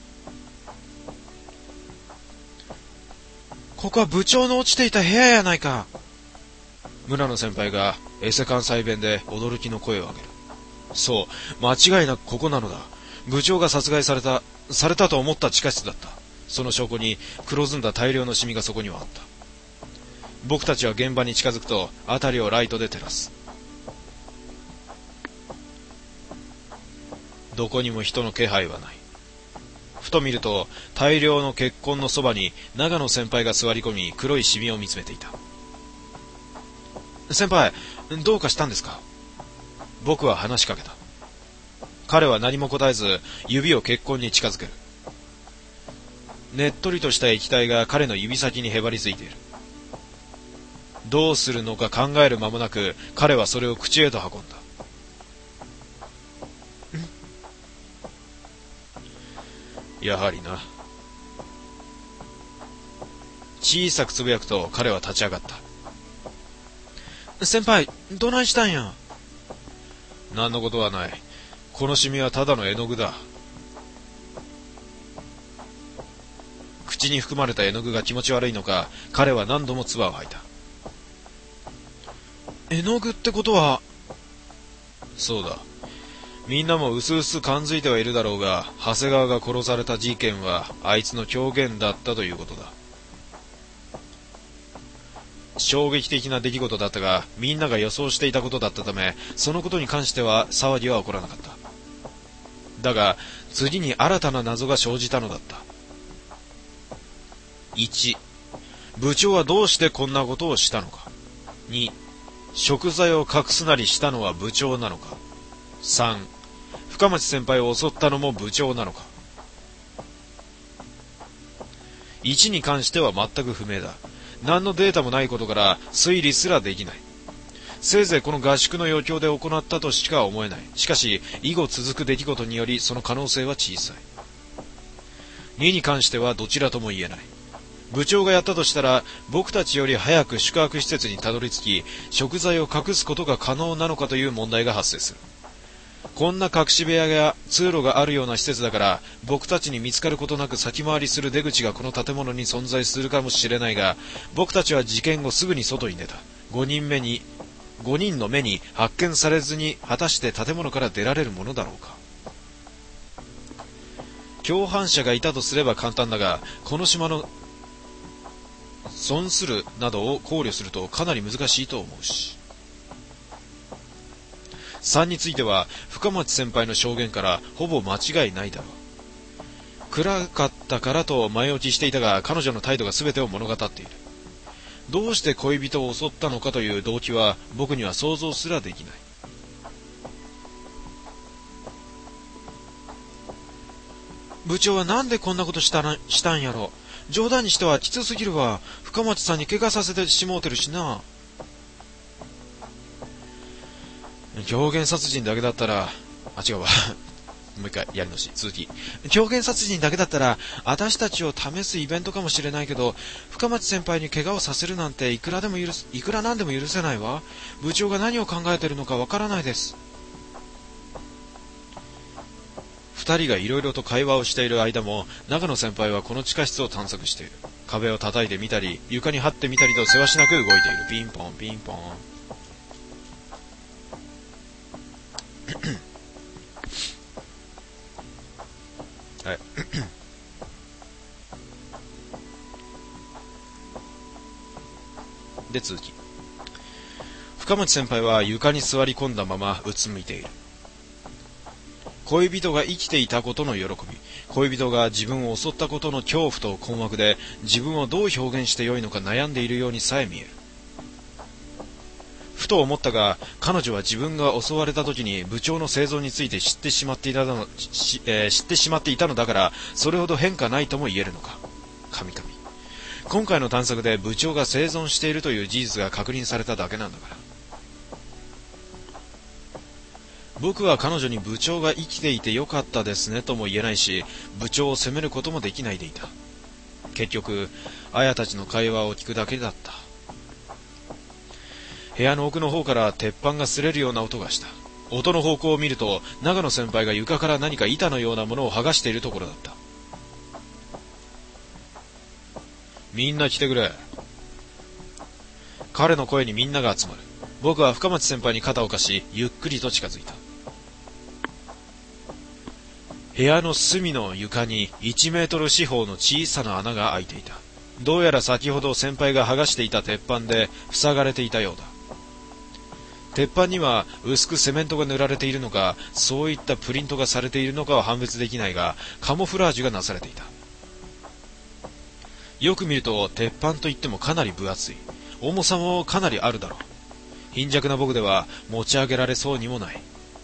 ここは部長の落ちていた部屋やないか。村野先輩がエセ関西弁で驚きの声を上げる。そう、間違いなくここなのだ。部長が殺害されたと思った地下室だった。その証拠に黒ずんだ大量のシミがそこにはあった。僕たちは現場に近づくと辺りをライトで照らす。どこにも人の気配はない。ふと見ると大量の血痕のそばに長野先輩が座り込み、黒いシミを見つめていた。先輩、どうかしたんですか？僕は話しかけた。彼は何も答えず指を血痕に近づける。ねっとりとした液体が彼の指先にへばりついている。どうするのか考える間もなく彼はそれを口へと運んだ。やはりな。小さくつぶやくと彼は立ち上がった。先輩、どないしたんや？何のことはない。このシミはただの絵の具だ。口に含まれた絵の具が気持ち悪いのか、彼は何度も唾を吐いた。絵の具ってことは。そうだ。みんなもうすうす感づいてはいるだろうが、長谷川が殺された事件はあいつの狂言だったということだ。衝撃的な出来事だったが、みんなが予想していたことだったため、そのことに関しては騒ぎは起こらなかった。だが次に新たな謎が生じたのだった。1、部長はどうしてこんなことをしたのか。 2、食材を隠すなりしたのは部長なのか。3、深町先輩を襲ったのも部長なのか。1に関しては全く不明だ。何のデータもないことから推理すらできない。せいぜいこの合宿の余興で行ったとしか思えない。しかし以後続く出来事によりその可能性は小さい。2に関してはどちらとも言えない。部長がやったとしたら僕たちより早く宿泊施設にたどり着き、食材を隠すことが可能なのかという問題が発生する。こんな隠し部屋や通路があるような施設だから、僕たちに見つかることなく先回りする出口がこの建物に存在するかもしれないが、僕たちは事件後すぐに外に出た。5人の目に発見されずに果たして建物から出られるものだろうか。共犯者がいたとすれば簡単だが、この島の損するなどを考慮するとかなり難しいと思うし。3については深町先輩の証言からほぼ間違いないだろう。暗かったからと前置きしていたが、彼女の態度が全てを物語っている。どうして恋人を襲ったのかという動機は僕には想像すらできない。部長はなんでこんなことしたんやろ。冗談にしてはきつすぎるわ。深町さんに怪我させてしもうてるしな。狂言殺人だけだったら、違うわ。もう一回やり直し、続き。狂言殺人だけだったら、私たちを試すイベントかもしれないけど、深町先輩に怪我をさせるなんていくらなんでも許せないわ。部長が何を考えているのかわからないです。二人がいろいろと会話をしている間も、長野先輩はこの地下室を探索している。壁を叩いてみたり、床に張ってみたりとせわしなく動いている。ピンポン、ピンポン。はい。で、続き。深町先輩は床に座り込んだままうつむいている。恋人が生きていたことの喜び、恋人が自分を襲ったことの恐怖と困惑で、自分をどう表現してよいのか悩んでいるようにさえ見える。ふと思ったが、彼女は自分が襲われた時に部長の生存について知ってしまっていたのだから、それほど変化ないとも言えるのか。神々。今回の探索で部長が生存しているという事実が確認されただけなんだから。僕は彼女に部長が生きていてよかったですねとも言えないし、部長を責めることもできないでいた。結局、綾たちの会話を聞くだけだった。部屋の奥の方から鉄板が擦れるような音がした。音の方向を見ると、長野先輩が床から何か板のようなものを剥がしているところだった。みんな来てくれ。彼の声にみんなが集まる。僕は深町先輩に肩を貸し、ゆっくりと近づいた。部屋の隅の床に1メートル四方の小さな穴が開いていた。どうやら先ほど先輩が剥がしていた鉄板で塞がれていたようだ。鉄板には薄くセメントが塗られているのか、そういったプリントがされているのかは判別できないが、カモフラージュがなされていた。よく見ると鉄板といってもかなり分厚い。重さもかなりあるだろう。貧弱な僕では持ち上げられそうにもない。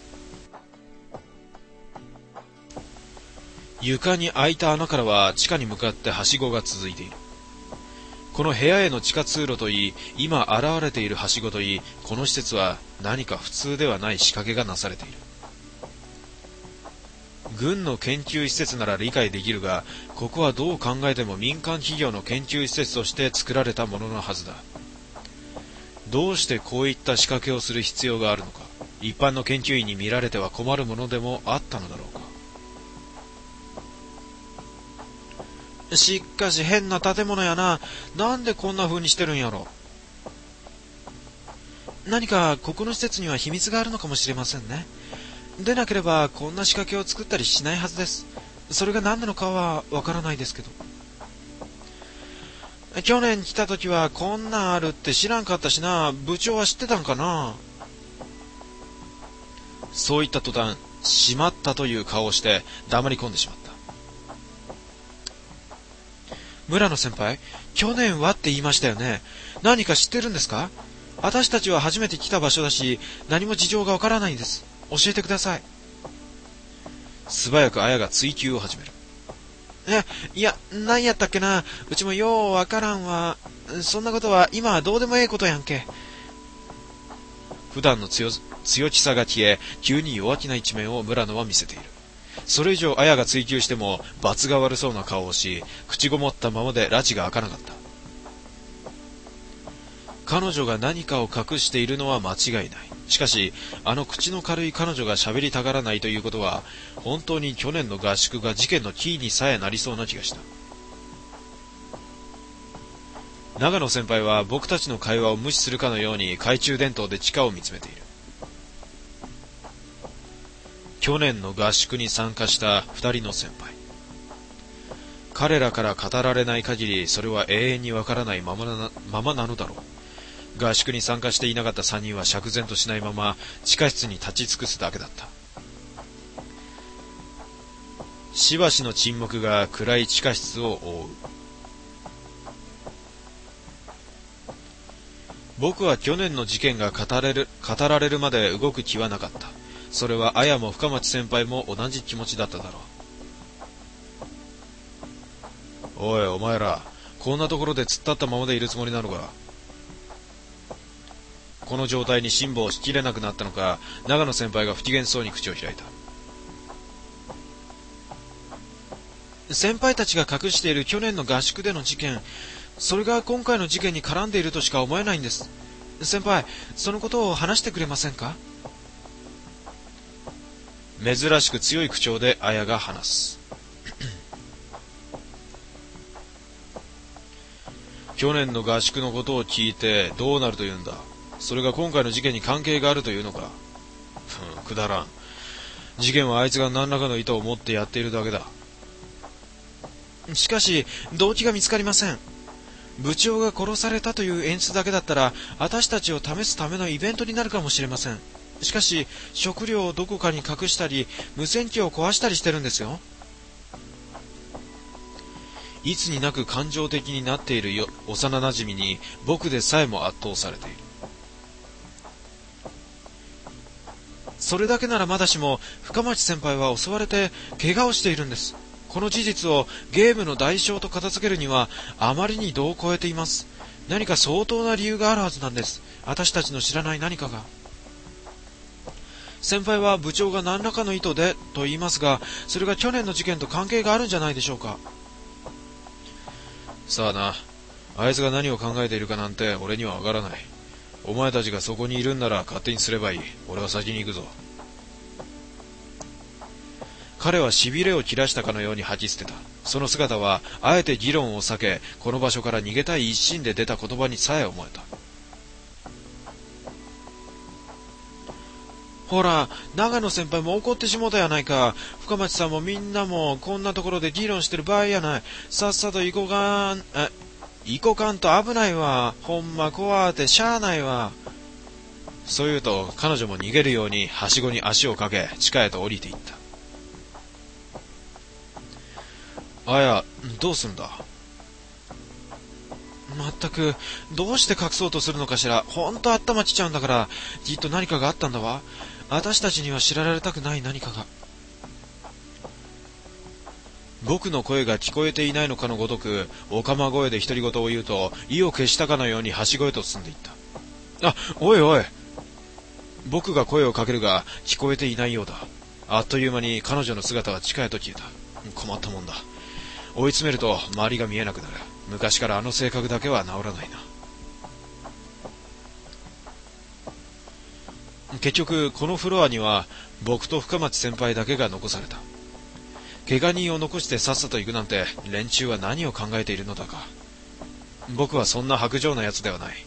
床に開いた穴からは地下に向かってはしごが続いている。この部屋への地下通路といい、今現れているはしごといい、この施設は何か普通ではない仕掛けがなされている。軍の研究施設なら理解できるが、ここはどう考えても民間企業の研究施設として作られたもののはずだ。どうしてこういった仕掛けをする必要があるのか。一般の研究員に見られては困るものでもあったのだろうか。しかし変な建物やな。なんでこんな風にしてるんやろ。何かここの施設には秘密があるのかもしれませんね。でなければこんな仕掛けを作ったりしないはずです。それが何なのかはわからないですけど。去年来た時はこんなんあるって知らんかったしな。部長は知ってたんかな。そう言った途端、しまったという顔をして黙り込んでしまった。村野先輩、去年はって言いましたよね。何か知ってるんですか。 私たちは初めて来た場所だし、何も事情がわからないんです。教えてください。素早く綾が追求を始める。いや、何やったっけな。うちもようわからんわ。そんなことは今はどうでもええことやんけ。普段の強気さが消え、急に弱気な一面を村野は見せている。それ以上綾が追求しても罰が悪そうな顔をし、口ごもったままで拉致が開かなかった。彼女が何かを隠しているのは間違いない。しかし、あの口の軽い彼女が喋りたがらないということは、本当に去年の合宿が事件のキーにさえなりそうな気がした。長野先輩は僕たちの会話を無視するかのように懐中電灯で地下を見つめている。去年の合宿に参加した二人の先輩。彼らから語られない限り、それは永遠にわからないままなのだろう。合宿に参加していなかった3人は釈然としないまま地下室に立ち尽くすだけだった。しばしの沈黙が暗い地下室を覆う。僕は去年の事件が語られるまで動く気はなかった。それは綾も深町先輩も同じ気持ちだっただろう。おい、お前ら、こんなところで突っ立ったままでいるつもりなのか。この状態に辛抱をしきれなくなったのか、長野先輩が不機嫌そうに口を開いた。先輩たちが隠している去年の合宿での事件、それが今回の事件に絡んでいるとしか思えないんです。先輩、そのことを話してくれませんか？珍しく強い口調で綾が話す。去年の合宿のことを聞いてどうなるというんだ。それが今回の事件に関係があるというのか。くだらん。事件はあいつが何らかの意図を持ってやっているだけだ。しかし動機が見つかりません。部長が殺されたという演出だけだったら、私たちを試すためのイベントになるかもしれません。しかし食料をどこかに隠したり、無線機を壊したりしてるんですよ。いつになく感情的になっている幼なじみに僕でさえも圧倒されている。それだけならまだしも、深町先輩は襲われて怪我をしているんです。この事実をゲームの代償と片付けるにはあまりに度を超えています。何か相当な理由があるはずなんです。私たちの知らない何かが。先輩は部長が何らかの意図でと言いますが、それが去年の事件と関係があるんじゃないでしょうか。さあな、あいつが何を考えているかなんて俺にはわからない。お前たちがそこにいるんなら勝手にすればいい。俺は先に行くぞ。彼はしびれを切らしたかのように吐き捨てた。その姿はあえて議論を避け、この場所から逃げたい一心で出た言葉にさえ思えた。ほら、長野先輩も怒ってしもたやないか。深町さんもみんなもこんなところで議論してる場合やない。さっさと行こかんと危ないわ。ほんま怖ってしゃあないわ。そう言うと彼女も逃げるようにはしごに足をかけ、地下へと降りていった。あや、どうすんだ。まったく、どうして隠そうとするのかしら。ほんと頭きちゃうんだから、きっと何かがあったんだわ。私たちには知られたくない何かが。僕の声が聞こえていないのかのごとく、おかま声で独り言を言うと、意を消したかのようにはしごへと進んでいった。おいおい。僕が声をかけるが、聞こえていないようだ。あっという間に彼女の姿は地下へと消えた。困ったもんだ。追い詰めると周りが見えなくなる。昔からあの性格だけは治らないな。結局このフロアには僕と深町先輩だけが残された。怪我人を残してさっさと行くなんて、連中は何を考えているのだか。僕はそんな薄情なやつではない。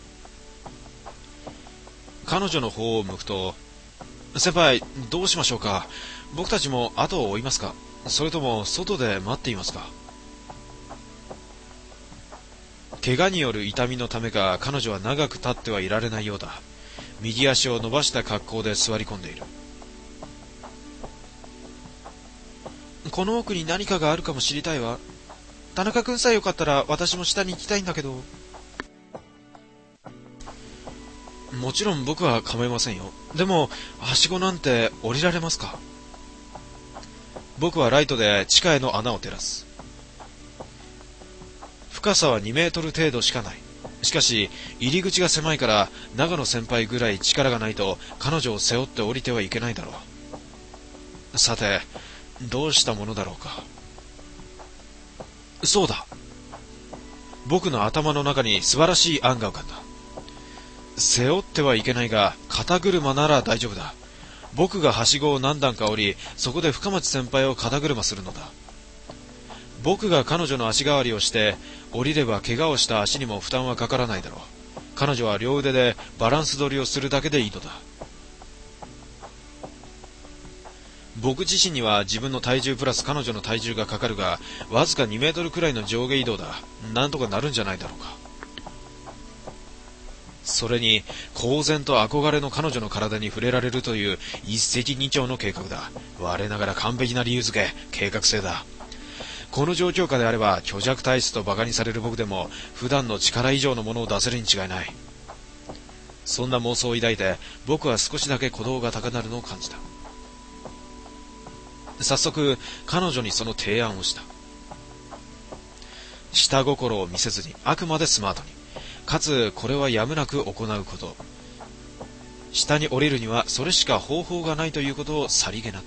彼女の方を向くと、先輩、どうしましょうか。僕たちも後を追いますか。それとも外で待っていますか。怪我による痛みのためか、彼女は長く立ってはいられないようだ。右足を伸ばした格好で座り込んでいる。この奥に何かがあるかも知りたいわ。田中君さえよかったら私も下に行きたいんだけど。 もちろん僕は構いませんよ。でも、はしごなんて降りられますか？僕はライトで地下への穴を照らす。深さは2メートル程度しかない。しかし、入り口が狭いから、長野先輩ぐらい力がないと、彼女を背負って降りてはいけないだろう。さて、どうしたものだろうか。そうだ。僕の頭の中に素晴らしい案が浮かんだ。背負ってはいけないが、肩車なら大丈夫だ。僕がはしごを何段か降り、そこで深町先輩を肩車するのだ。僕が彼女の足代わりをして、降りれば怪我をした足にも負担はかからないだろう。彼女は両腕でバランス取りをするだけでいいのだ。僕自身には自分の体重プラス彼女の体重がかかるが、わずか2メートルくらいの上下移動だ。なんとかなるんじゃないだろうか。それに、公然と憧れの彼女の体に触れられるという一石二鳥の計画だ。我ながら完璧な理由付け、計画性だ。この状況下であれば、虚弱体質と馬鹿にされる僕でも、普段の力以上のものを出せるに違いない。そんな妄想を抱いて、僕は少しだけ鼓動が高鳴るのを感じた。早速、彼女にその提案をした。下心を見せずに、あくまでスマートに。かつ、これはやむなく行うこと。下に降りるには、それしか方法がないということをさりげなく。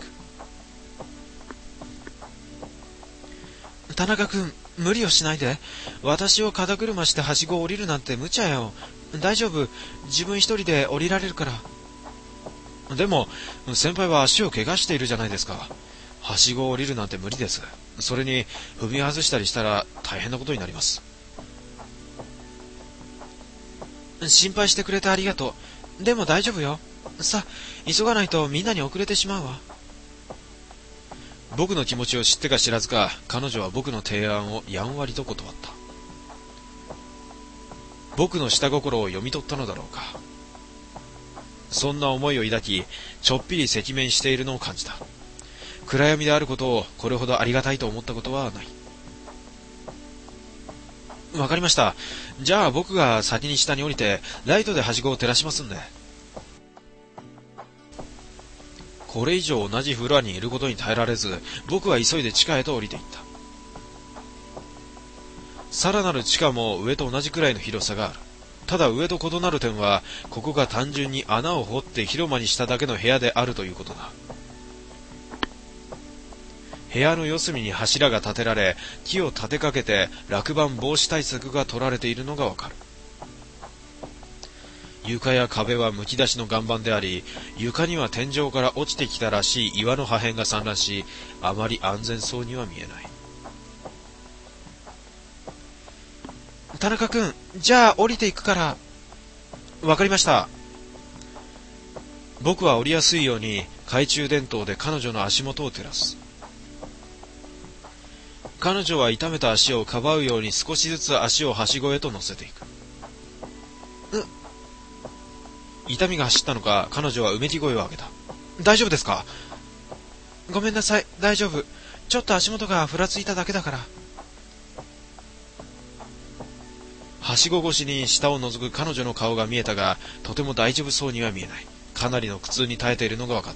田中君、無理をしないで。私を肩車してはしごを降りるなんて無茶よ。大丈夫。自分一人で降りられるから。でも、先輩は足を怪我しているじゃないですか。はしごを降りるなんて無理です。それに、踏み外したりしたら大変なことになります。心配してくれてありがとう。でも大丈夫よ。さあ、急がないとみんなに遅れてしまうわ。僕の気持ちを知ってか知らずか、彼女は僕の提案をやんわりと断った。僕の下心を読み取ったのだろうか。そんな思いを抱き、ちょっぴり赤面しているのを感じた。暗闇であることをこれほどありがたいと思ったことはない。わかりました。じゃあ僕が先に下に降りて、ライトではしごを照らしますんで。これ以上同じフロアにいることに耐えられず、僕は急いで地下へと降りていった。さらなる地下も上と同じくらいの広さがある。ただ上と異なる点は、ここが単純に穴を掘って広間にしただけの部屋であるということだ。部屋の四隅に柱が立てられ、木を立てかけて落盤防止対策が取られているのがわかる。床や壁はむき出しの岩盤であり、床には天井から落ちてきたらしい岩の破片が散乱し、あまり安全そうには見えない。田中君、じゃあ降りていくから。わかりました。僕は降りやすいように懐中電灯で彼女の足元を照らす。彼女は痛めた足をかばうように少しずつ足をはしごへと乗せていく。痛みが走ったのか、彼女はうめき声を上げた。大丈夫ですか？ごめんなさい、大丈夫。ちょっと足元がふらついただけだから。はしご越しに下を覗く彼女の顔が見えたが、とても大丈夫そうには見えない。かなりの苦痛に耐えているのが分かった。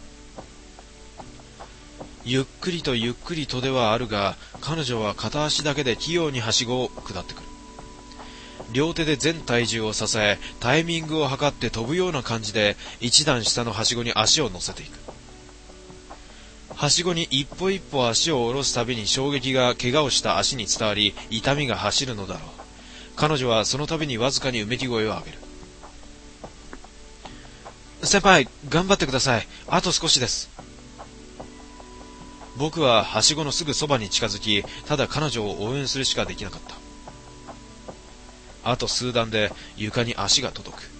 ゆっくりとゆっくりとではあるが、彼女は片足だけで器用にはしごを下ってくる。両手で全体重を支え、タイミングを測って飛ぶような感じで、一段下のはしごに足を乗せていく。はしごに一歩一歩足を下ろすたびに衝撃が怪我をした足に伝わり、痛みが走るのだろう。彼女はその度にわずかにうめき声を上げる。先輩、頑張ってください。あと少しです。僕ははしごのすぐそばに近づき、ただ彼女を応援するしかできなかった。あと数段で床に足が届く。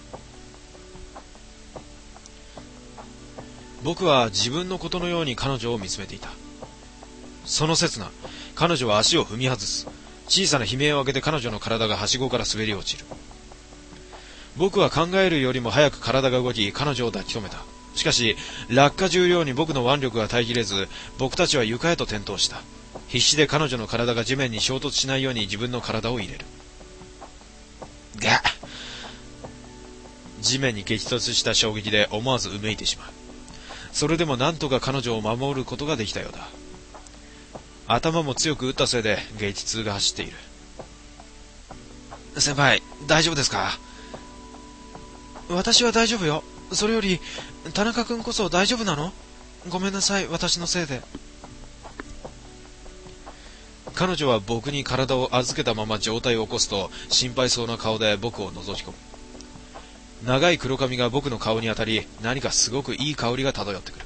僕は自分のことのように彼女を見つめていた。その刹那、彼女は足を踏み外す。小さな悲鳴を上げて彼女の体がはしごから滑り落ちる。僕は考えるよりも早く体が動き、彼女を抱き止めた。しかし、落下重量に僕の腕力が耐えきれず、僕たちは床へと転倒した。必死で彼女の体が地面に衝突しないように自分の体を入れる。が、 地面に激突した衝撃で思わずうめいてしまう。それでもなんとか彼女を守ることができたようだ。頭も強く打ったせいで激痛が走っている。先輩、大丈夫ですか？私は大丈夫よ。それより、田中君こそ大丈夫なの？ごめんなさい、私のせいで。彼女は僕に体を預けたまま状態を起こすと、心配そうな顔で僕を覗き込む。長い黒髪が僕の顔に当たり、何かすごくいい香りが漂ってくる。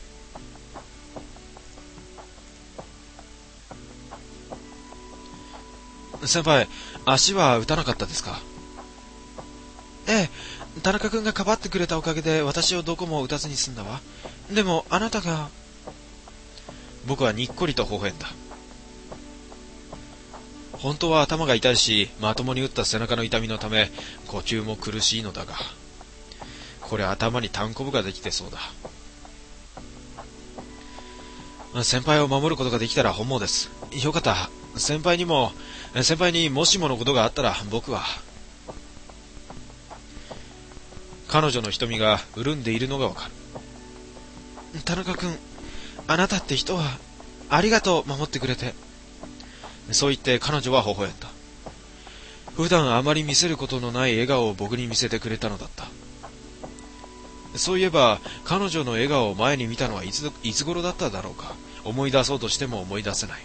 先輩、足は打たなかったですか？ええ、田中君がかばってくれたおかげで私をどこも打たずに済んだわ。でもあなたが。僕はにっこりと微笑んだ。本当は頭が痛いし、まともに打った背中の痛みのため呼吸も苦しいのだが、これ頭にタンコブができてそうだ。先輩を守ることができたら本望です。よかった。先輩にもしものことがあったら僕は。彼女の瞳が潤んでいるのがわかる。田中君、あなたって人はありがとう、守ってくれて。そう言って彼女は微笑んだ。普段あまり見せることのない笑顔を僕に見せてくれたのだった。そういえば彼女の笑顔を前に見たのはいつ頃だっただろうか。思い出そうとしても思い出せない。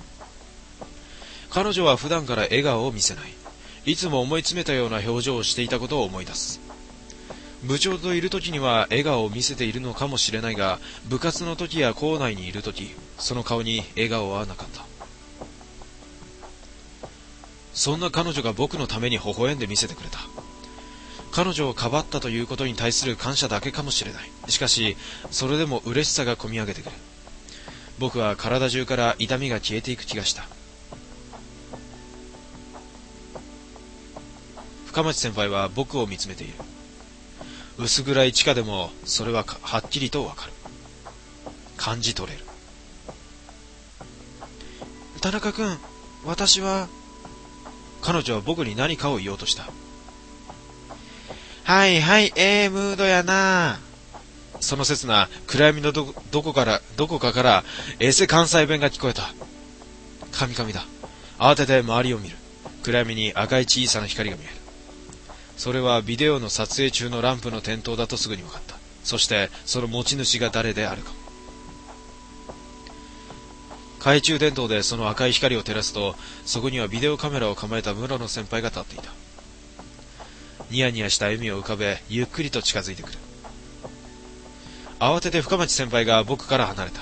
彼女は普段から笑顔を見せない。いつも思い詰めたような表情をしていたことを思い出す。部長といる時には笑顔を見せているのかもしれないが、部活の時や校内にいる時、その顔に笑顔はなかった。そんな彼女が僕のために微笑んで見せてくれた。彼女をかばったということに対する感謝だけかもしれない。しかしそれでも嬉しさがこみ上げてくる。僕は体中から痛みが消えていく気がした。深町先輩は僕を見つめている。薄暗い地下でもそれははっきりとわかる。感じ取れる。田中君、私は。彼女は僕に何かを言おうとした。はいはい、ムードやな。その刹那、暗闇のどこかからエセ関西弁が聞こえた。カミカミだ。慌てて周りを見る。暗闇に赤い小さな光が見える。それはビデオの撮影中のランプの点灯だとすぐに分かった。そしてその持ち主が誰であるかも。懐中電灯でその赤い光を照らすと、そこにはビデオカメラを構えた村野先輩が立っていた。ニヤニヤした笑みを浮かべ、ゆっくりと近づいてくる。慌てて深町先輩が僕から離れた。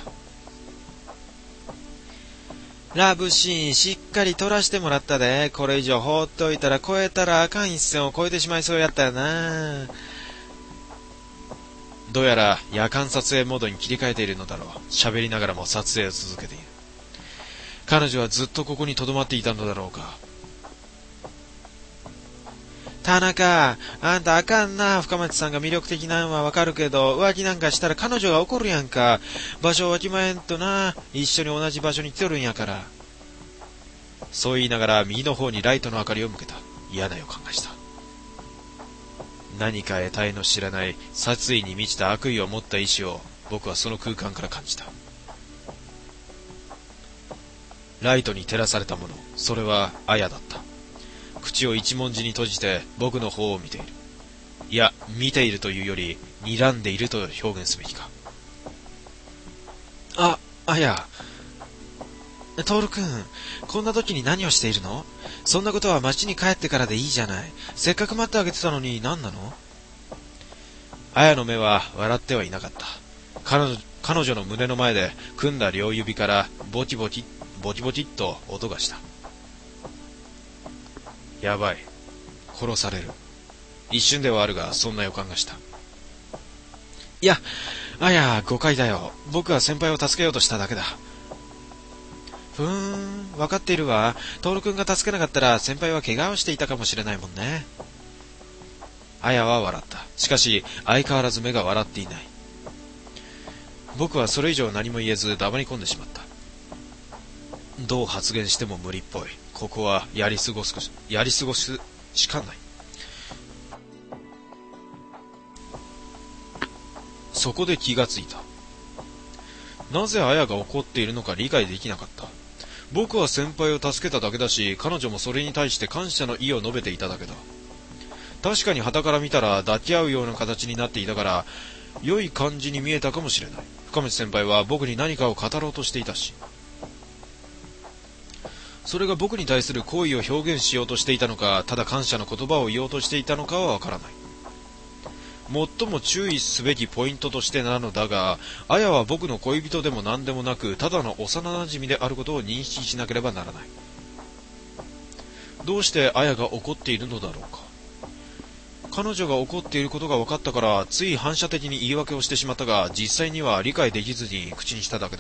ラブシーンしっかり撮らしてもらったで。これ以上放っておいたら越えたらあかん一線を越えてしまいそうやったよな。どうやら夜間撮影モードに切り替えているのだろう。喋りながらも撮影を続けている。彼女はずっとここに留まっていたのだろうか。田中、あんたあかんな。深町さんが魅力的なんはわかるけど、浮気なんかしたら彼女が怒るやんか。場所をわきまえんとな。一緒に同じ場所に来とるんやから。そう言いながら右の方にライトの明かりを向けた。嫌な予感がした。何か得体の知らない殺意に満ちた悪意を持った意志を僕はその空間から感じた。ライトに照らされたもの、それは綾だった。口を一文字に閉じて僕の方を見ている。いや、見ているというより睨んでいると表現すべきか。あ、綾。徹君、こんな時に何をしているの？そんなことは町に帰ってからでいいじゃない。せっかく待ってあげてたのに何なの？綾の目は笑ってはいなかった。彼女の胸の前で組んだ両指からボキボキっと音がした。やばい。殺される。一瞬ではあるが、そんな予感がした。いや、誤解だよ。僕は先輩を助けようとしただけだ。わかっているわ。徹君が助けなかったら先輩は怪我をしていたかもしれないもんね。綾は笑った。しかし相変わらず目が笑っていない。僕はそれ以上何も言えず黙り込んでしまった。どう発言しても無理っぽい。ここはやり過ごすしかない。 そこで気がついた。なぜ綾が怒っているのか理解できなかった。僕は先輩を助けただけだし、彼女もそれに対して感謝の意を述べていただけだ。確かに傍から見たら抱き合うような形になっていたから、良い感じに見えたかもしれない。深町先輩は僕に何かを語ろうとしていたし、それが僕に対する好意を表現しようとしていたのか、ただ感謝の言葉を言おうとしていたのかはわからない。最も注意すべきポイントとしてなのだが、綾は僕の恋人でも何でもなく、ただの幼馴染であることを認識しなければならない。どうして綾が怒っているのだろうか。彼女が怒っていることが分かったから、つい反射的に言い訳をしてしまったが、実際には理解できずに口にしただけだ。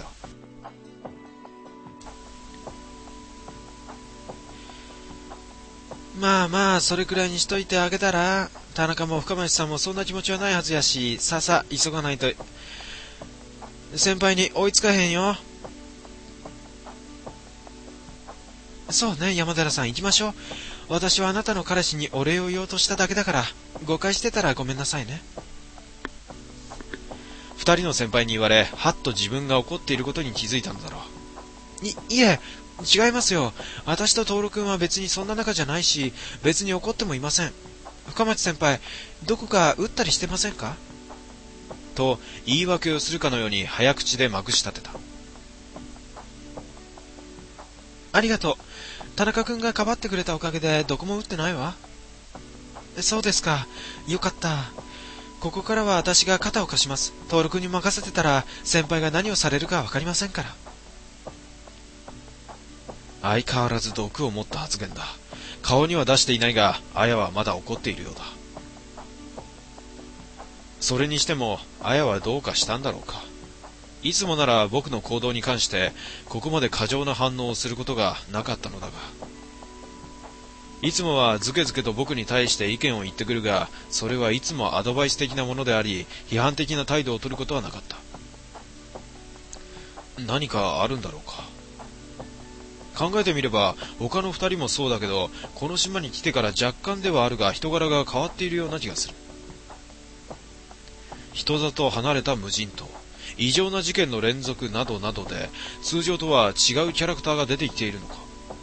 まあまあ、それくらいにしといてあげたら、田中も深町さんもそんな気持ちはないはずやし、さあさあ、急がないと。先輩に追いつかへんよ。そうね、山寺さん行きましょう。私はあなたの彼氏にお礼を言おうとしただけだから、誤解してたらごめんなさいね。二人の先輩に言われ、はっと自分が怒っていることに気づいたのだろう。いえ、違いますよ。私と徹君は別にそんな仲じゃないし、別に怒ってもいません。深町先輩、どこか打ったりしてませんか？と言い訳をするかのように早口でまくし立てた。ありがとう。田中君がかばってくれたおかげでどこも打ってないわ。そうですか。よかった。ここからは私が肩を貸します。徹君に任せてたら先輩が何をされるかわかりませんから。相変わらず毒を持った発言だ。顔には出していないが、綾はまだ怒っているようだ。それにしても、綾はどうかしたんだろうか。いつもなら僕の行動に関して、ここまで過剰な反応をすることがなかったのだが。いつもはずけずけと僕に対して意見を言ってくるが、それはいつもアドバイス的なものであり、批判的な態度を取ることはなかった。何かあるんだろうか。考えてみれば他の二人もそうだけど、この島に来てから若干ではあるが人柄が変わっているような気がする。人里離れた無人島、異常な事件の連続などなどで、通常とは違うキャラクターが出てきているのか。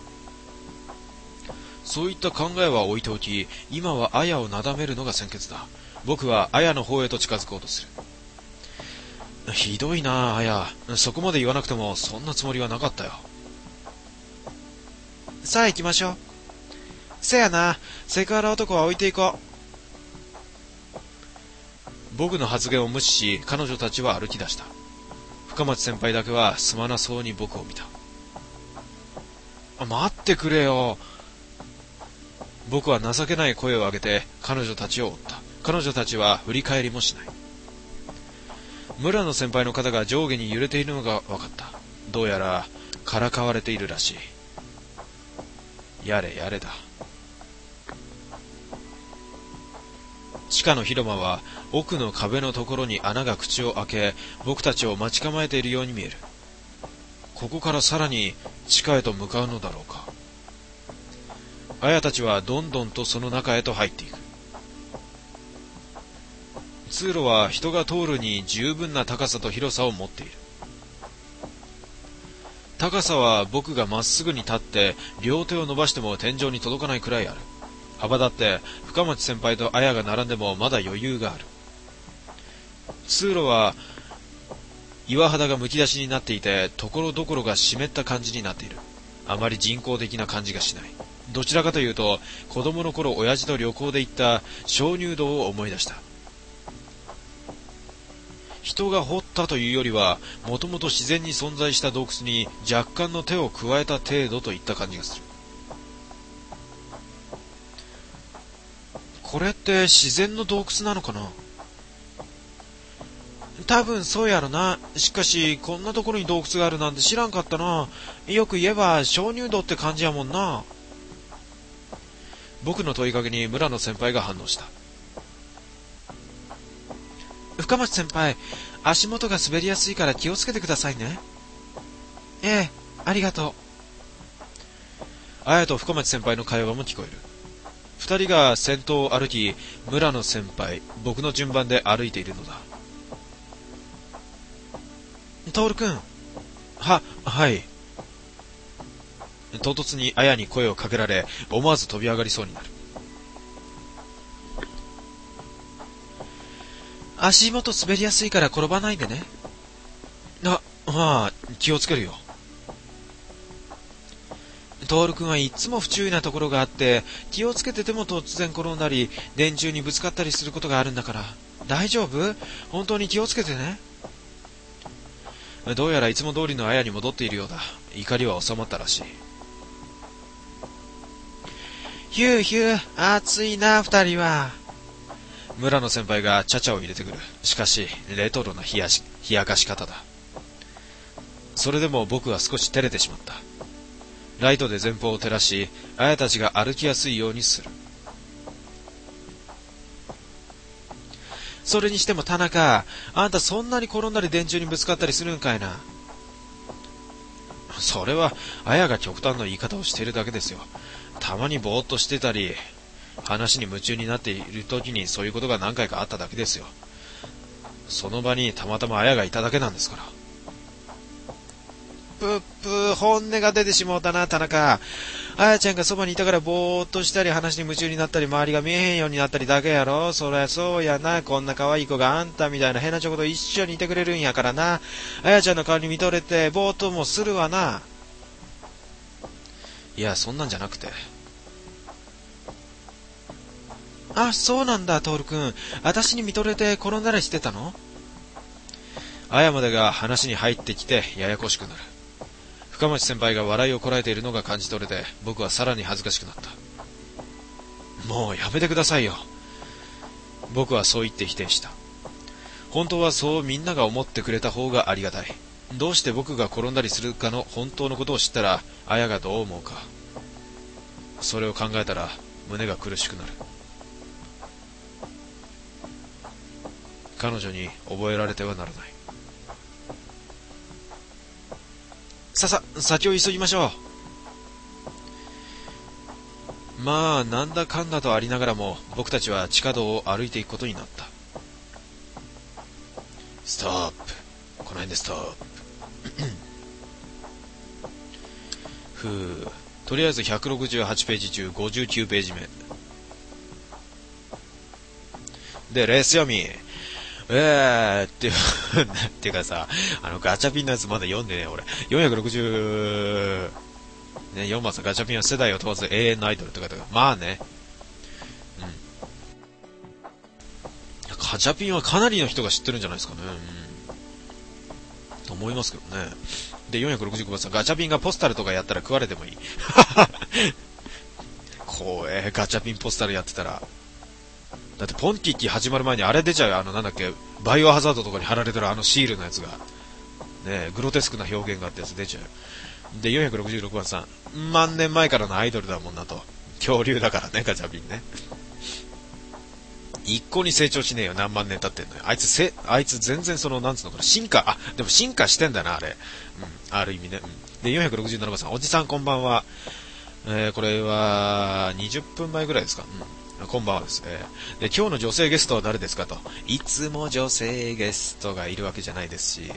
そういった考えは置いておき、今は綾をなだめるのが先決だ。僕は綾の方へと近づこうとする。ひどいなあ、綾。そこまで言わなくてもそんなつもりはなかったよ。さあ行きましょう。せやな、セクハラ男は置いていこう。僕の発言を無視し、彼女たちは歩き出した。深町先輩だけはすまなそうに僕を見た。待ってくれよ。僕は情けない声を上げて彼女たちを追った。彼女たちは振り返りもしない。村野先輩の肩が上下に揺れているのが分かった。どうやらからかわれているらしい。やれやれだ。地下の広間は奥の壁のところに穴が口を開け、僕たちを待ち構えているように見える。ここからさらに地下へと向かうのだろうか。綾たちはどんどんとその中へと入っていく。通路は人が通るに十分な高さと広さを持っている。高さは僕がまっすぐに立って両手を伸ばしても天井に届かないくらいある。幅だって深町先輩と綾が並んでもまだ余裕がある。通路は岩肌がむき出しになっていて、ところどころが湿った感じになっている。あまり人工的な感じがしない。どちらかというと子供の頃親父と旅行で行った鍾乳洞を思い出した。人が掘ったというよりは、もともと自然に存在した洞窟に若干の手を加えた程度といった感じがする。これって自然の洞窟なのかな？多分そうやろな。しかしこんなところに洞窟があるなんて知らんかったな。よく言えば鍾乳洞って感じやもんな。僕の問いかけに村野先輩が反応した。深町先輩、足元が滑りやすいから気をつけてくださいね。ええ、ありがとう。綾と深町先輩の会話も聞こえる。二人が先頭を歩き、村野先輩、僕の順番で歩いているのだ。 トールくん。はい。唐突に綾に声をかけられ、思わず飛び上がりそうになる。足元滑りやすいから転ばないでね。気をつけるよ。トールくんはいつも不注意なところがあって、気をつけてても突然転んだり、電柱にぶつかったりすることがあるんだから。大丈夫？本当に気をつけてね。どうやらいつも通りの綾に戻っているようだ。怒りは収まったらしい。ヒューヒュー、暑いな、二人は。村の先輩がチャチャを入れてくる。しかし、レトロな冷やかし方だ。それでも僕は少し照れてしまった。ライトで前方を照らし、綾たちが歩きやすいようにする。それにしても田中、あんたそんなに転んだり電柱にぶつかったりするんかいな。それは、綾が極端な言い方をしているだけですよ。たまにぼーっとしてたり、話に夢中になっている時にそういうことが何回かあっただけですよ。その場にたまたま綾がいただけなんですから。本音が出てしもうたな、田中。綾ちゃんがそばにいたからぼーっとしたり話に夢中になったり周りが見えへんようになったりだけやろ。そりゃそうやな。こんな可愛い子があんたみたいな変なチョコと一緒にいてくれるんやからな。綾ちゃんの顔に見とれてぼーっともするわな。いや、そんなんじゃなくて。そうなんだ、トールくん。私に見とれて転んだりしてたの？綾までが話に入ってきてややこしくなる。深町先輩が笑いをこらえているのが感じ取れて、僕はさらに恥ずかしくなった。もうやめてくださいよ。僕はそう言って否定した。本当はそうみんなが思ってくれた方がありがたい。どうして僕が転んだりするかの本当のことを知ったら、綾がどう思うか。それを考えたら胸が苦しくなる。彼女に覚えられてはならない。先を急ぎましょう。まあ、なんだかんだとありながらも、僕たちは地下道を歩いていくことになった。ストップ。この辺でストップ。とりあえず168ページ中59ページ目。で、レース読み。っていうかさ、ガチャピンのやつまだ読んでね、俺。460、ね、4番さ、ガチャピンは世代を問わず永遠のアイドルって書いてある。まあね。ガチャピンはかなりの人が知ってるんじゃないですかね。と思いますけどね。で、465番さ、ガチャピンがポスタルとかやったら食われてもいい。ガチャピンポスタルやってたら。だってポンキッキ始まる前にあれ出ちゃうよ。なんだっけ、バイオハザードとかに貼られてるシールのやつが。ね、グロテスクな表現があったやつ出ちゃう。で、466番さん、万年前からのアイドルだもんなと。恐竜だからね、ガチャピンね。一向に成長しねえよ、何万年経ってんのよ。あいつ全然なんつうのかな、でも進化してんだな、あれ。ある意味ね。で、467番さん、おじさんこんばんは。これは、20分前ぐらいですか。こんばんはです。で、今日の女性ゲストは誰ですかと。いつも女性ゲストがいるわけじゃないですし、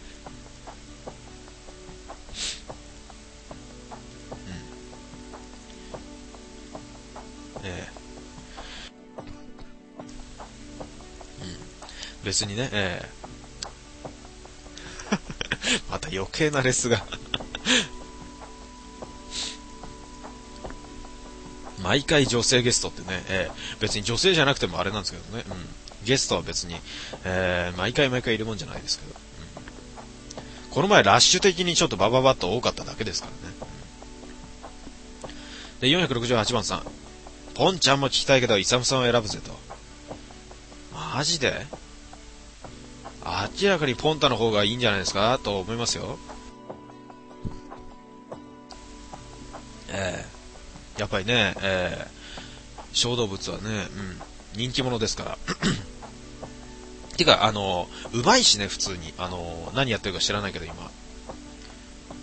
別にね、また余計なレスが毎回女性ゲストってね、別に女性じゃなくてもあれなんですけどね、ゲストは別に、毎回いるもんじゃないですけど、この前ラッシュ的にちょっとバババッと多かっただけですからね。で、468番さん、ポンちゃんも聞きたいけどイサムさんを選ぶぜと。マジで？明らかにポンタの方がいいんじゃないですかと思いますよ。やっぱりね、小動物はね、人気者ですから。てか、うまいしね、普通に。何やってるか知らないけど、今。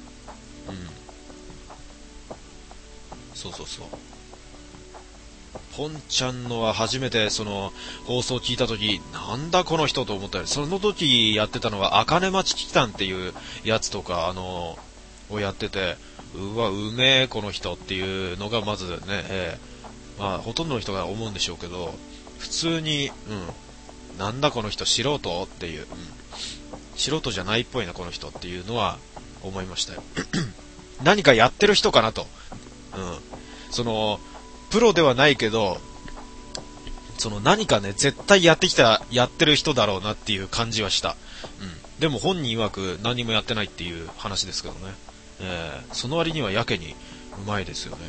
そう。 ポンちゃんのは初めてその放送を聞いた時、なんだこの人と思ったり、その時やってたのはあかね町きたんっていうやつとかをやってて、うわうめえこの人っていうのがまずね、まあほとんどの人が思うんでしょうけど、普通に、なんだこの人素人っていう、素人じゃないっぽいなこの人っていうのは思いましたよ。何かやってる人かなと、そのプロではないけど、その何かね絶対やってる人だろうなっていう感じはした。でも本人曰く何もやってないっていう話ですけどね。その割にはやけにうまいですよね。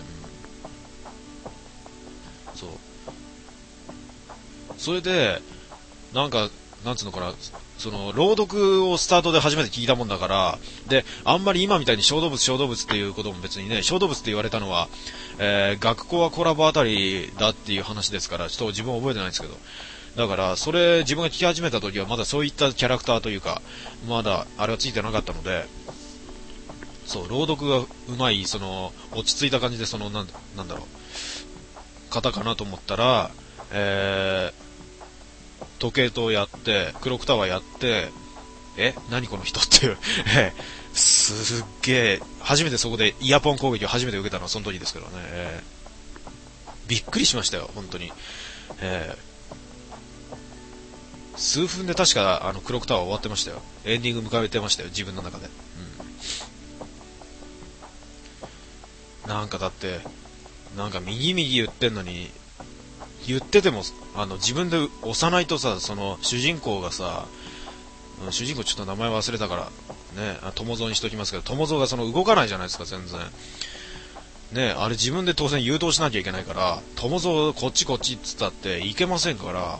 そう。それでなんつうのかな、その朗読をスタートで初めて聞いたもんだから、であんまり今みたいに小動物っていうことも別にね、小動物って言われたのは、学校はコラボあたりだっていう話ですから、ちょっと自分は覚えてないんですけど、だからそれ自分が聞き始めた時はまだそういったキャラクターというかまだあれはついてなかったので、そう朗読がうまい、その落ち着いた感じで、そのなんだろう方かなと思ったら、時計塔やってクロックタワーやって、何この人っていうすっげえ、初めてそこでイヤポン攻撃を初めて受けたのはその時ですけどね、びっくりしましたよ本当に。数分で確かクロックタワー終わってましたよ。エンディング迎えてましたよ自分の中で。なんかだってなんか右言ってんのに、言ってても自分で押さないとさ、その主人公がさ、主人公ちょっと名前忘れたからね、友蔵にしときますけど、友蔵がその動かないじゃないですか全然ね。あれ自分で当然誘導しなきゃいけないから、友蔵こっちっつったっていけませんから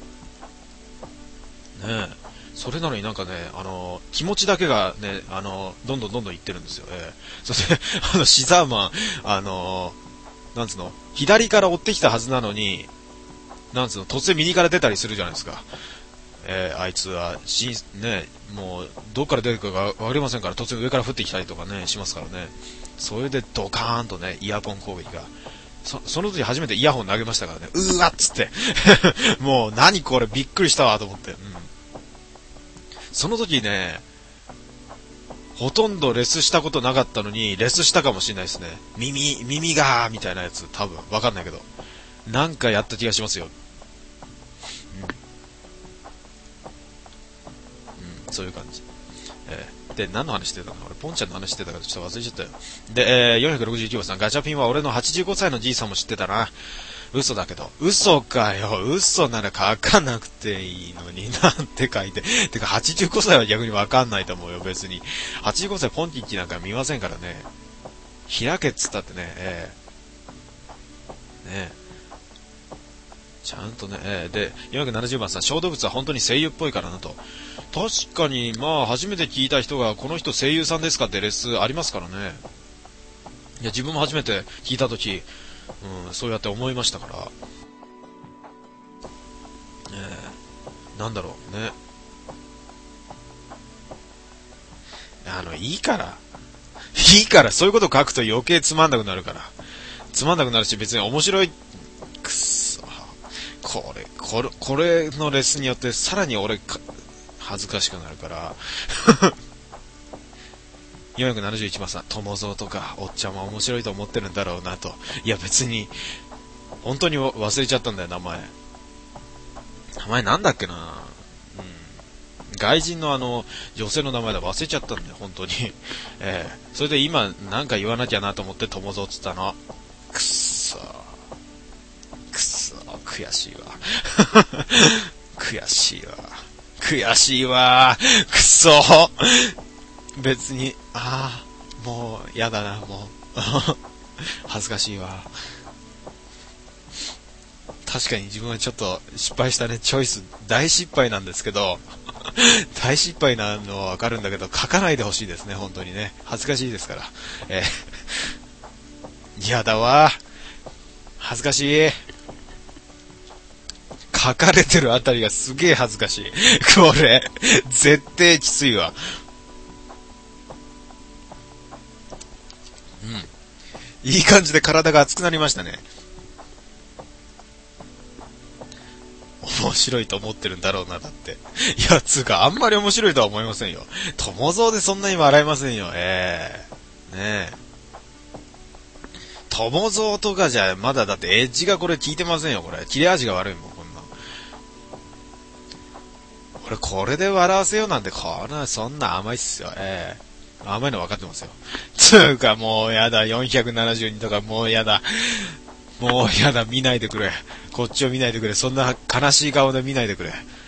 ね。それなのになんかね、気持ちだけがね、どんどんいってるんですよ。そしてシザーマンなんつうの、左から追ってきたはずなのに、なんつうの、突然右から出たりするじゃないですか。あいつはね、もうどっから出てくるかわかりませんから、突然上から降ってきたりとかねしますからね。それでドカーンとね、イヤホン攻撃が、その時初めてイヤホン投げましたからね。うーわっつってもう何これびっくりしたわと思って、その時ね、ほとんどレスしたことなかったのにレスしたかもしれないですね。耳がーみたいなやつ、多分わかんないけどなんかやった気がしますよ。そういう感じ。で、何の話してたの？俺ポンちゃんの話してたからちょっと忘れちゃったよ。で、469番さん、ガチャピンは俺の85歳のじいさんも知ってたな。嘘だけど。嘘かよ。嘘なら書かなくていいのになんて書いて。てか85歳は逆にわかんないと思うよ別に。85歳ポンキッキなんか見ませんからね。開けっつったってね。ちゃんとね、で、470番さん、小動物は本当に声優っぽいからなと。確かに、まあ、初めて聞いた人が、この人声優さんですかってレスありますからね。いや、自分も初めて聞いたとき、そうやって思いましたから。なんだろうね。いいから、そういうこと書くと余計つまんなくなるから。つまんなくなるし、別に面白い、くっそ。これのレスによってさらに俺恥ずかしくなるから471番さん、友蔵とかおっちゃんは面白いと思ってるんだろうなと。いや別に本当に忘れちゃったんだよ、名前なんだっけな。外人の女性の名前だ、忘れちゃったんだよ本当にそれで今なんか言わなきゃなと思って友蔵っつったの。くっそ悔しいわ悔しいわくそ別にもうやだな、もう恥ずかしいわ。確かに自分はちょっと失敗したね、チョイス大失敗なんですけど大失敗なのはわかるんだけど書かないでほしいですね本当にね。恥ずかしいですからやだわ、恥ずかしい。書かれてるあたりがすげえ恥ずかしいこれ絶対きついわ。いい感じで体が熱くなりましたね。 白いと思ってるんだろうな、だって。いや、つうか、あんまり面白いとは思いませんよ。友蔵でそんなに笑えませんよ。ねえ。友蔵とかじゃ、まだだってエッジがこれ効いてませんよ、これ。切れ味が悪いもん、こんな。俺、これで笑わせようなんて、そんな甘いっすよ。甘いの分かってますよ。つうか、もうやだ、472とか、もうやだ。もうやだ、見ないでくれ。こっちを見ないでくれ。そんな悲しい顔で見ないでくれ。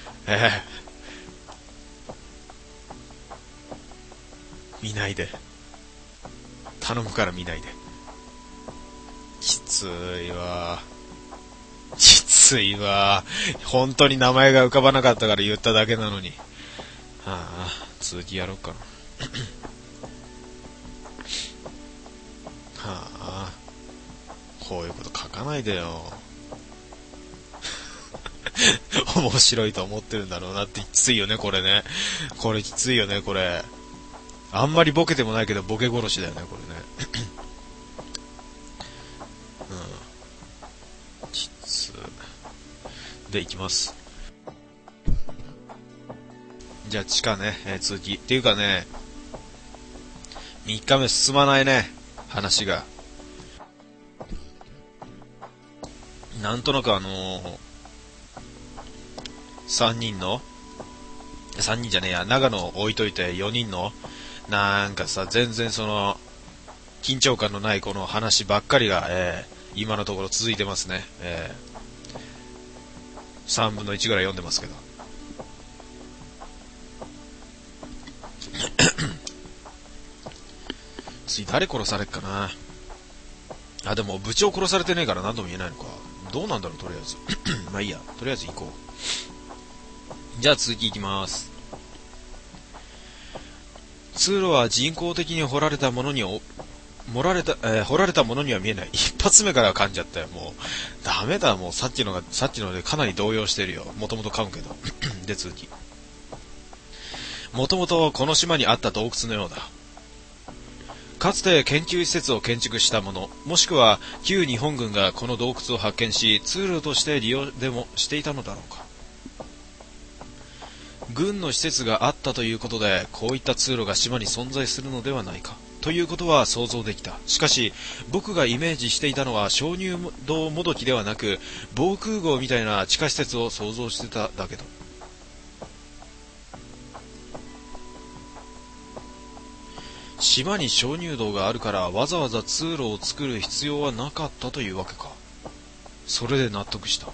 見ないで。頼むから見ないで。きついわ。きついわ。本当に名前が浮かばなかったから言っただけなのに。はあ、続きやろうかな。はあ、こういうこと書かないでよ。面白いと思ってるんだろうなって。きついよね、これね。これきついよね、これ。あんまりボケてもないけどボケ殺しだよね、これね。きつで、いきます。じゃあ地下ね、続きっていうかね、3日目進まないね、話が。なんとなく3人じゃねえや、長野置いといて4人のなんかさ、全然その緊張感のないこの話ばっかりが、今のところ続いてますね。3分の1ぐらい読んでますけど。次誰殺されっかな。あ、でも部長殺されてねえから何とも言えないのか。どうなんだろう、とりあえず。まあいいや、とりあえず行こう。じゃあ続き行きます。通路は人工的に掘られたものに掘られたものには見えない。一発目から噛んじゃったよ、もう。ダメだ、もうさっきのでかなり動揺してるよ。もともと噛むけど。で、続き。もともとこの島にあった洞窟のようだ。かつて研究施設を建築した者、もしくは旧日本軍がこの洞窟を発見し、通路として利用でもしていたのだろうか。軍の施設があったということで、こういった通路が島に存在するのではないかということは想像できた。しかし僕がイメージしていたのは鍾乳洞もどきではなく、防空壕みたいな地下施設を想像してただけだ。島に鍾乳洞があるからわざわざ通路を作る必要はなかったというわけか。それで納得した。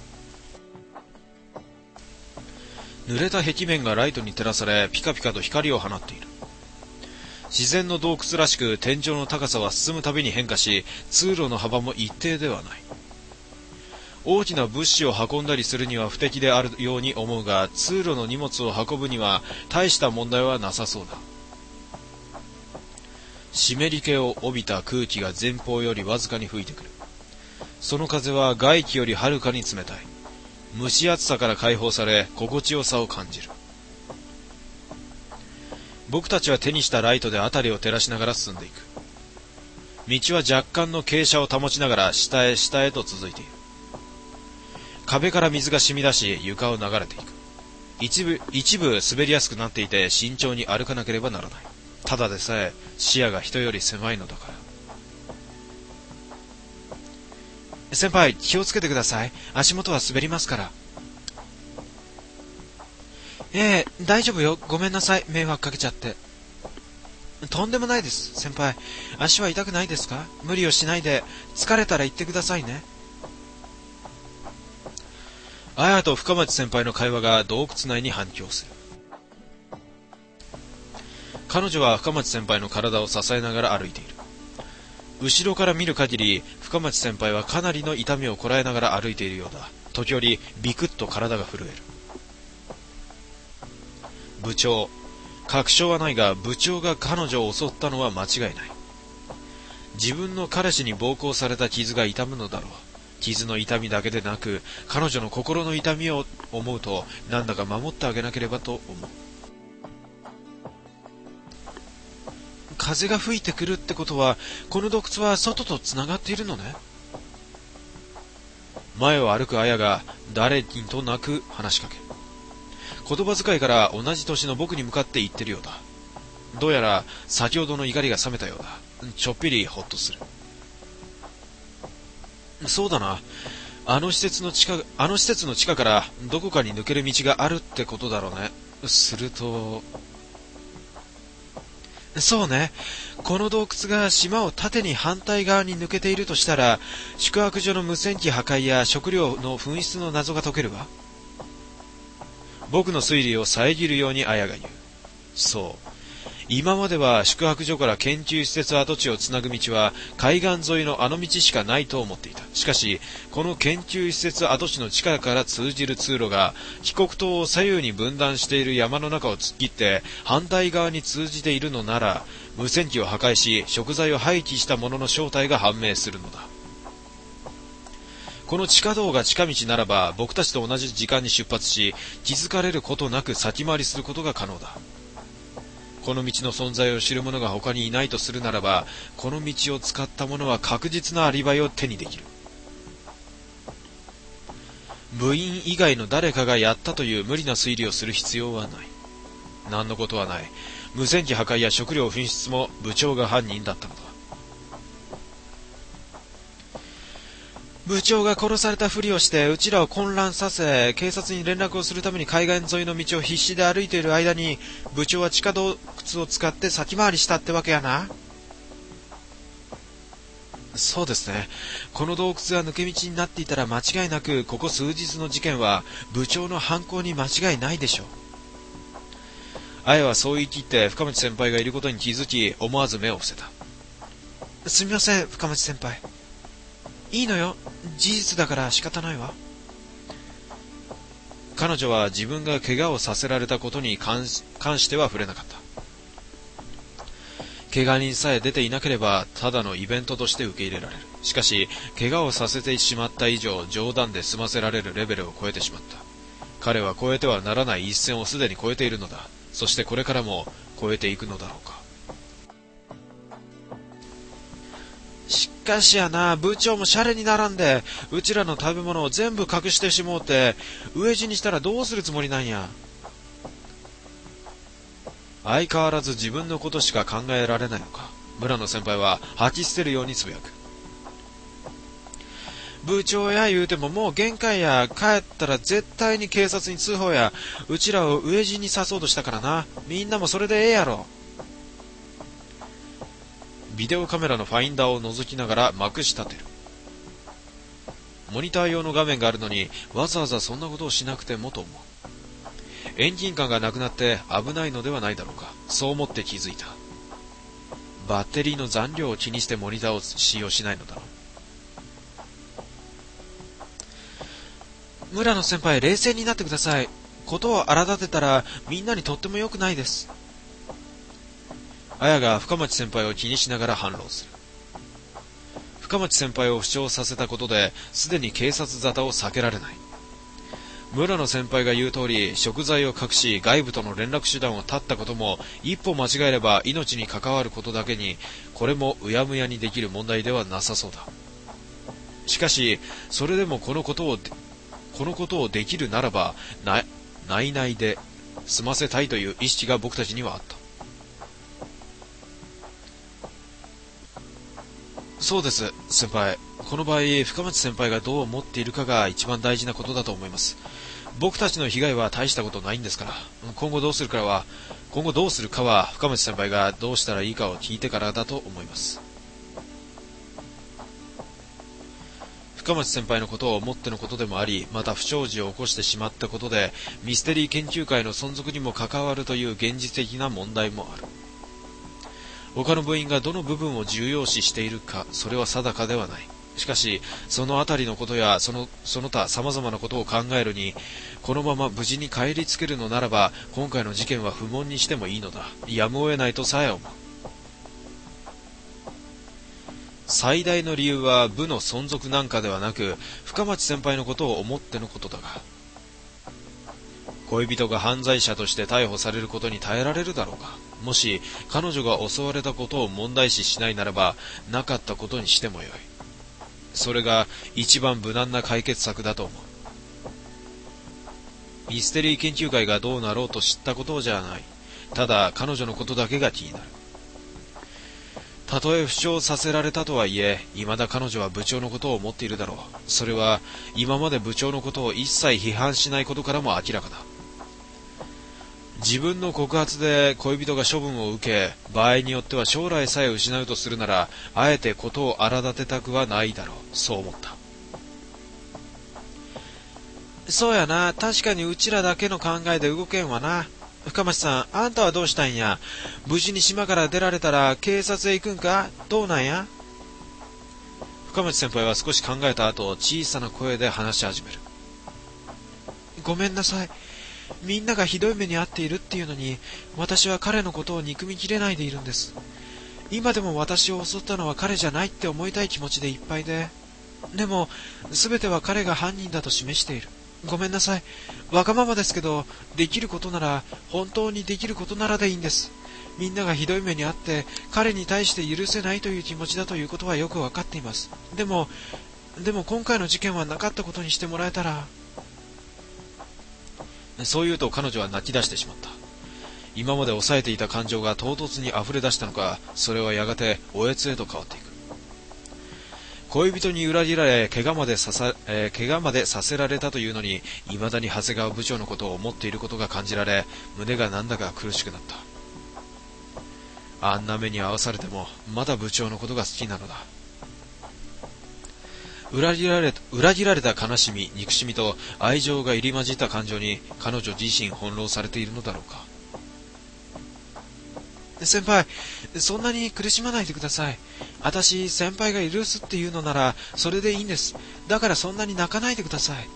濡れた壁面がライトに照らされ、ピカピカと光を放っている。自然の洞窟らしく、天井の高さは進むたびに変化し、通路の幅も一定ではない。大きな物資を運んだりするには不適であるように思うが、通路の荷物を運ぶには大した問題はなさそうだ。湿り気を帯びた空気が前方よりわずかに吹いてくる。その風は外気よりはるかに冷たい。蒸し暑さから解放され、心地よさを感じる。僕たちは手にしたライトで辺りを照らしながら進んでいく。道は若干の傾斜を保ちながら下へ下へと続いている。壁から水が染み出し、床を流れていく。一部滑りやすくなっていて、慎重に歩かなければならない。ただでさえ視野が人より狭いのだから。先輩、気をつけてください。足元は滑りますから。大丈夫よ。ごめんなさい。迷惑かけちゃって。とんでもないです。先輩、足は痛くないですか？無理をしないで、疲れたら言ってくださいね。綾と深町先輩の会話が洞窟内に反響する。彼女は深町先輩の体を支えながら歩いている。後ろから見る限り、深町先輩はかなりの痛みをこらえながら歩いているようだ。時折ビクッと体が震える。部長、確証はないが部長が彼女を襲ったのは間違いない。自分の彼氏に暴行された傷が痛むのだろう。傷の痛みだけでなく、彼女の心の痛みを思うと、なんだか守ってあげなければと思う。風が吹いてくるってことは、この洞窟は外とつながっているのね。前を歩く綾が誰にとなく話しかける。言葉遣いから同じ年の僕に向かって言ってるようだ。どうやら先ほどの怒りが冷めたようだ。ちょっぴりほっとする。そうだな。あの施設の地下からどこかに抜ける道があるってことだろうね。すると、そうね。この洞窟が島を縦に反対側に抜けているとしたら、宿泊所の無線機破壊や食料の紛失の謎が解けるわ。僕の推理を遮るように綾が言う。そう。今までは宿泊所から研究施設跡地をつなぐ道は海岸沿いのあの道しかないと思っていた。しかし、この研究施設跡地の地下から通じる通路が帰国島を左右に分断している山の中を突っ切って反対側に通じているのなら、無線機を破壊し食材を廃棄したものの正体が判明するのだ。この地下道が近道ならば僕たちと同じ時間に出発し、気づかれることなく先回りすることが可能だ。この道の存在を知る者が他にいないとするならば、この道を使った者は確実なアリバイを手にできる。部員以外の誰かがやったという無理な推理をする必要はない。何のことはない。無線機破壊や食料紛失も部長が犯人だったのだ。部長が殺されたふりをしてうちらを混乱させ、警察に連絡をするために海岸沿いの道を必死で歩いている間に、部長は地下洞窟を使って先回りしたってわけやな。そうですね。この洞窟が抜け道になっていたら間違いなく、ここ数日の事件は部長の犯行に間違いないでしょう。綾はそう言い切って深町先輩がいることに気づき、思わず目を伏せた。すみません、深町先輩。いいのよ。事実だから仕方ないわ。彼女は自分が怪我をさせられたことに関しては触れなかった。怪我人さえ出ていなければただのイベントとして受け入れられる。しかし怪我をさせてしまった以上、冗談で済ませられるレベルを超えてしまった。彼は越えてはならない一線をすでに越えているのだ。そしてこれからも越えていくのだろうか。しかしやな、部長もシャレにならんで、うちらの食べ物を全部隠してしもうて、飢え死にしたらどうするつもりなんや。相変わらず自分のことしか考えられないのか。村野先輩は吐き捨てるようにつぶやく。部長や言うてももう限界や。帰ったら絶対に警察に通報や。うちらを飢え死にさそうとしたからな。みんなもそれでええやろ。ビデオカメラのファインダーを覗きながらまくし立てる。モニター用の画面があるのにわざわざそんなことをしなくてもと思う。遠近感がなくなって危ないのではないだろうか。そう思って気づいた。バッテリーの残量を気にしてモニターを使用しないのだろう。村野先輩、冷静になってください。ことを荒立てたらみんなにとっても良くないです。綾が深町先輩を気にしながら反論する。深町先輩を負傷させたことですでに警察沙汰を避けられない。村野先輩が言う通り、食材を隠し外部との連絡手段を断ったことも一歩間違えれば命に関わることだけに、これもうやむやにできる問題ではなさそうだ。しかしそれでもこのことをできるならば内々で済ませたいという意識が僕たちにはあった。そうです、先輩。この場合、深町先輩がどう思っているかが一番大事なことだと思います。僕たちの被害は大したことないんですから。今後どうするかは深町先輩がどうしたらいいかを聞いてからだと思います。深町先輩のことを思ってのことでもあり、また不祥事を起こしてしまったことでミステリー研究会の存続にも関わるという現実的な問題もある。他の部員がどの部分を重要視しているか、それは定かではない。しかしそのあたりのことやその他様々なことを考えるに、このまま無事に帰りつけるのならば今回の事件は不問にしてもいいのだ。やむを得ないとさえ思う。最大の理由は部の存続なんかではなく、深町先輩のことを思ってのことだが、恋人が犯罪者として逮捕されることに耐えられるだろうか。もし彼女が襲われたことを問題視しないならば、なかったことにしてもよい。それが一番無難な解決策だと思う。 ミステリー研究会がどうなろうと知ったことじゃない。ただ彼女のことだけが気になる。たとえ負傷させられたとはいえ、未だ彼女は部長のことを思っているだろう。それは今まで部長のことを一切批判しないことからも明らかだ。自分の告発で恋人が処分を受け、場合によっては将来さえ失うとするなら、あえてことを荒立てたくはないだろう。そう思った。そうやな、確かにうちらだけの考えで動けんわな。深町さん、あんたはどうしたんや。無事に島から出られたら警察へ行くんか、どうなんや。深町先輩は少し考えた後、小さな声で話し始める。ごめんなさい。みんながひどい目に遭っているっていうのに、私は彼のことを憎みきれないでいるんです。今でも私を襲ったのは彼じゃないって思いたい気持ちでいっぱいで、でも全ては彼が犯人だと示している。ごめんなさい。わがままですけど、できることなら、本当にできることならでいいんです。みんながひどい目に遭って彼に対して許せないという気持ちだということはよくわかっています。でも今回の事件はなかったことにしてもらえたら。そう言うと彼女は泣き出してしまった。今まで抑えていた感情が唐突に溢れ出したのか、それはやがておえつへと変わっていく。恋人に裏切られ怪我までさせられたというのに、未だに長谷川部長のことを思っていることが感じられ、胸がなんだか苦しくなった。あんな目に遭わされてもまだ部長のことが好きなのだ。裏切られた悲しみ、憎しみと愛情が入り混じった感情に彼女自身翻弄されているのだろうか。先輩、そんなに苦しまないでください。私、先輩が許すっていうのならそれでいいんです。だからそんなに泣かないでください。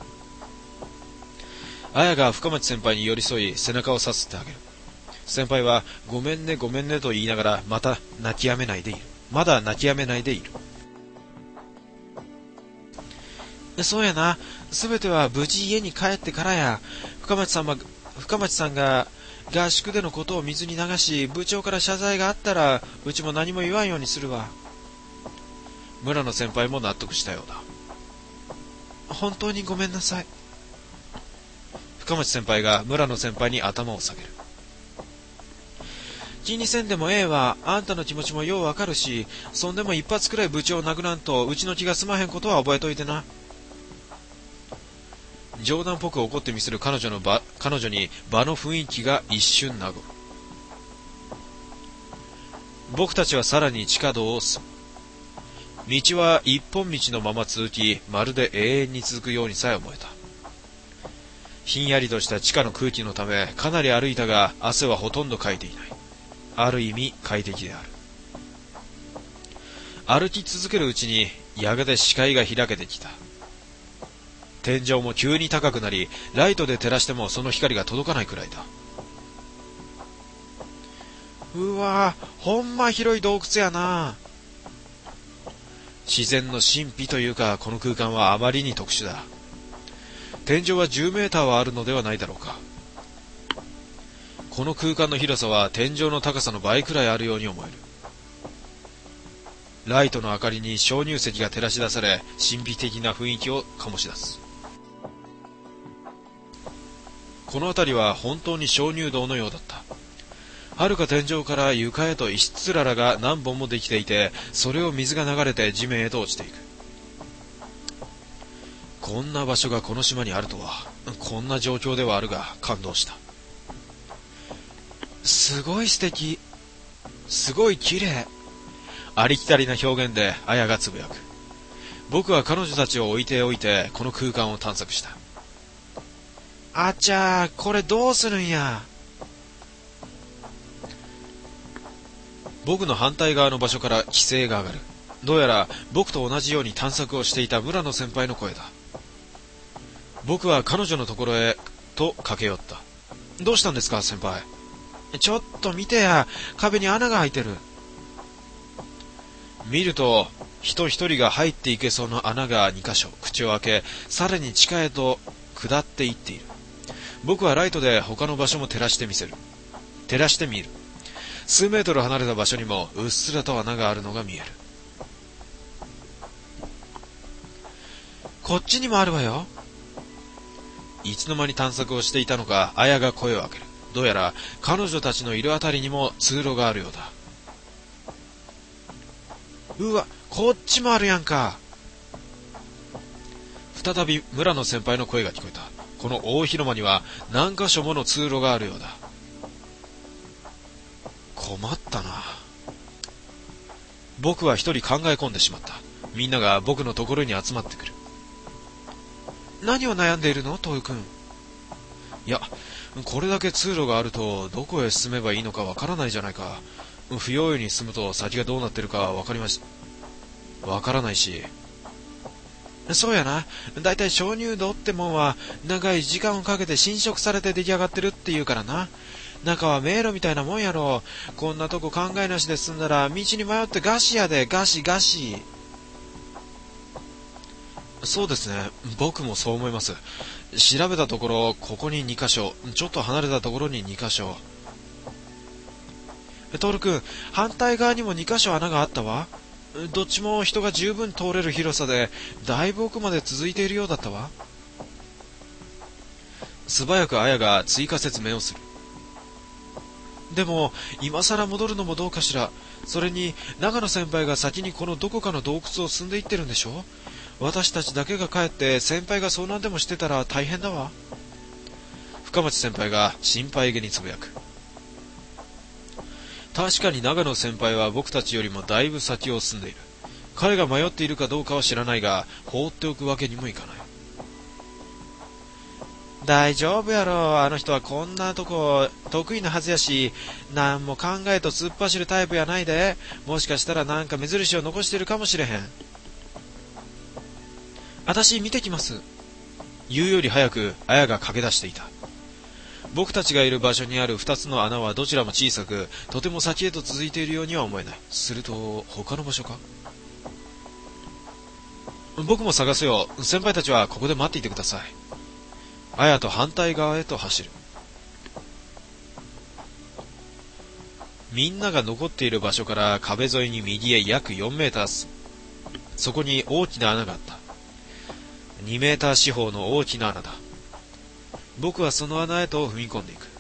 綾が深町先輩に寄り添い背中をさすってあげる。先輩はごめんねごめんねと言いながらまだ泣き止めないでいる。そうやな、すべては無事家に帰ってからや。深町さんが合宿でのことを水に流し、部長から謝罪があったらうちも何も言わんようにするわ。村野先輩も納得したようだ。本当にごめんなさい。深町先輩が村野先輩に頭を下げる。気にせんでもええわ。あんたの気持ちもようわかるし、そんでも一発くらい部長を殴らんとうちの気が済まへんことは覚えといてな。冗談っぽく怒ってみせる彼女に場の雰囲気が一瞬和む。僕たちはさらに地下道を進む。道は一本道のまま続き、まるで永遠に続くようにさえ思えた。ひんやりとした地下の空気のためかなり歩いたが、汗はほとんどかいていない。ある意味快適である。歩き続けるうちにやがて視界が開けてきた。天井も急に高くなり、ライトで照らしてもその光が届かないくらいだ。うわぁ、ほんま広い洞窟やな。自然の神秘というか、この空間はあまりに特殊だ。天井は10メーターはあるのではないだろうか。この空間の広さは天井の高さの倍くらいあるように思える。ライトの明かりに鍾乳石が照らし出され、神秘的な雰囲気を醸し出す。この辺りは本当に鍾乳洞のようだった。遥か天井から床へと石つららが何本もできていて、それを水が流れて地面へと落ちていく。こんな場所がこの島にあるとは、こんな状況ではあるが感動した。すごい素敵、すごい綺麗。ありきたりな表現で綾がつぶやく。僕は彼女たちを置いておいてこの空間を探索した。あちゃー、これどうするんや。僕の反対側の場所から規制が上がる。どうやら僕と同じように探索をしていた村野先輩の声だ。僕は彼女のところへと駆け寄った。どうしたんですか先輩。ちょっと見てや、壁に穴が開いてる。見ると人一人が入っていけそうな穴が2カ所口を開け、さらに地下へと下っていっている。僕はライトで他の場所も照らしてみる。数メートル離れた場所にもうっすらと穴があるのが見える。こっちにもあるわよ。 いつの間に探索をしていたのか、綾が声を上げる。どうやら彼女たちのいるあたりにも通路があるようだ。うわ、こっちもあるやんか。再び村野先輩の声が聞こえた。この大広間には何箇所もの通路があるようだ。困ったな。僕は一人考え込んでしまった。みんなが僕のところに集まってくる。何を悩んでいるの、トウ君。いや、これだけ通路があるとどこへ進めばいいのかわからないじゃないか。不用意に進むと先がどうなってるかわからないし。そうやな。だいたい鍾乳洞ってもんは長い時間をかけて侵食されて出来上がってるって言うからな。中は迷路みたいなもんやろ。こんなとこ考えなしで進んだら道に迷ってガシやで、ガシガシ。そうですね。僕もそう思います。調べたところ、ここに2カ所、ちょっと離れたところに2カ所。トール君、反対側にも2カ所穴があったわ。どっちも人が十分通れる広さで、だいぶ奥まで続いているようだったわ。素早く綾が追加説明をする。でも、今さら戻るのもどうかしら。それに、長野先輩が先にこのどこかの洞窟を進んでいってるんでしょ。私たちだけが帰って先輩が遭難でもしてたら大変だわ。深町先輩が心配げにつぶやく。確かに長野先輩は僕たちよりもだいぶ先を進んでいる。彼が迷っているかどうかは知らないが、放っておくわけにもいかない。大丈夫やろ。あの人はこんなとこ得意なはずやし、なんも考えと突っ走るタイプやないで。もしかしたらなんか目印を残してるかもしれへん。私見てきます。言うより早く綾が駆け出していた。僕たちがいる場所にある2つの穴はどちらも小さく、とても先へと続いているようには思えない。すると他の場所か。僕も探すよ。先輩たちはここで待っていてください。綾と反対側へと走る。みんなが残っている場所から壁沿いに右へ約4メーター進む。そこに大きな穴があった。2メーター四方の大きな穴だ。僕はその穴へと踏み込んでいく。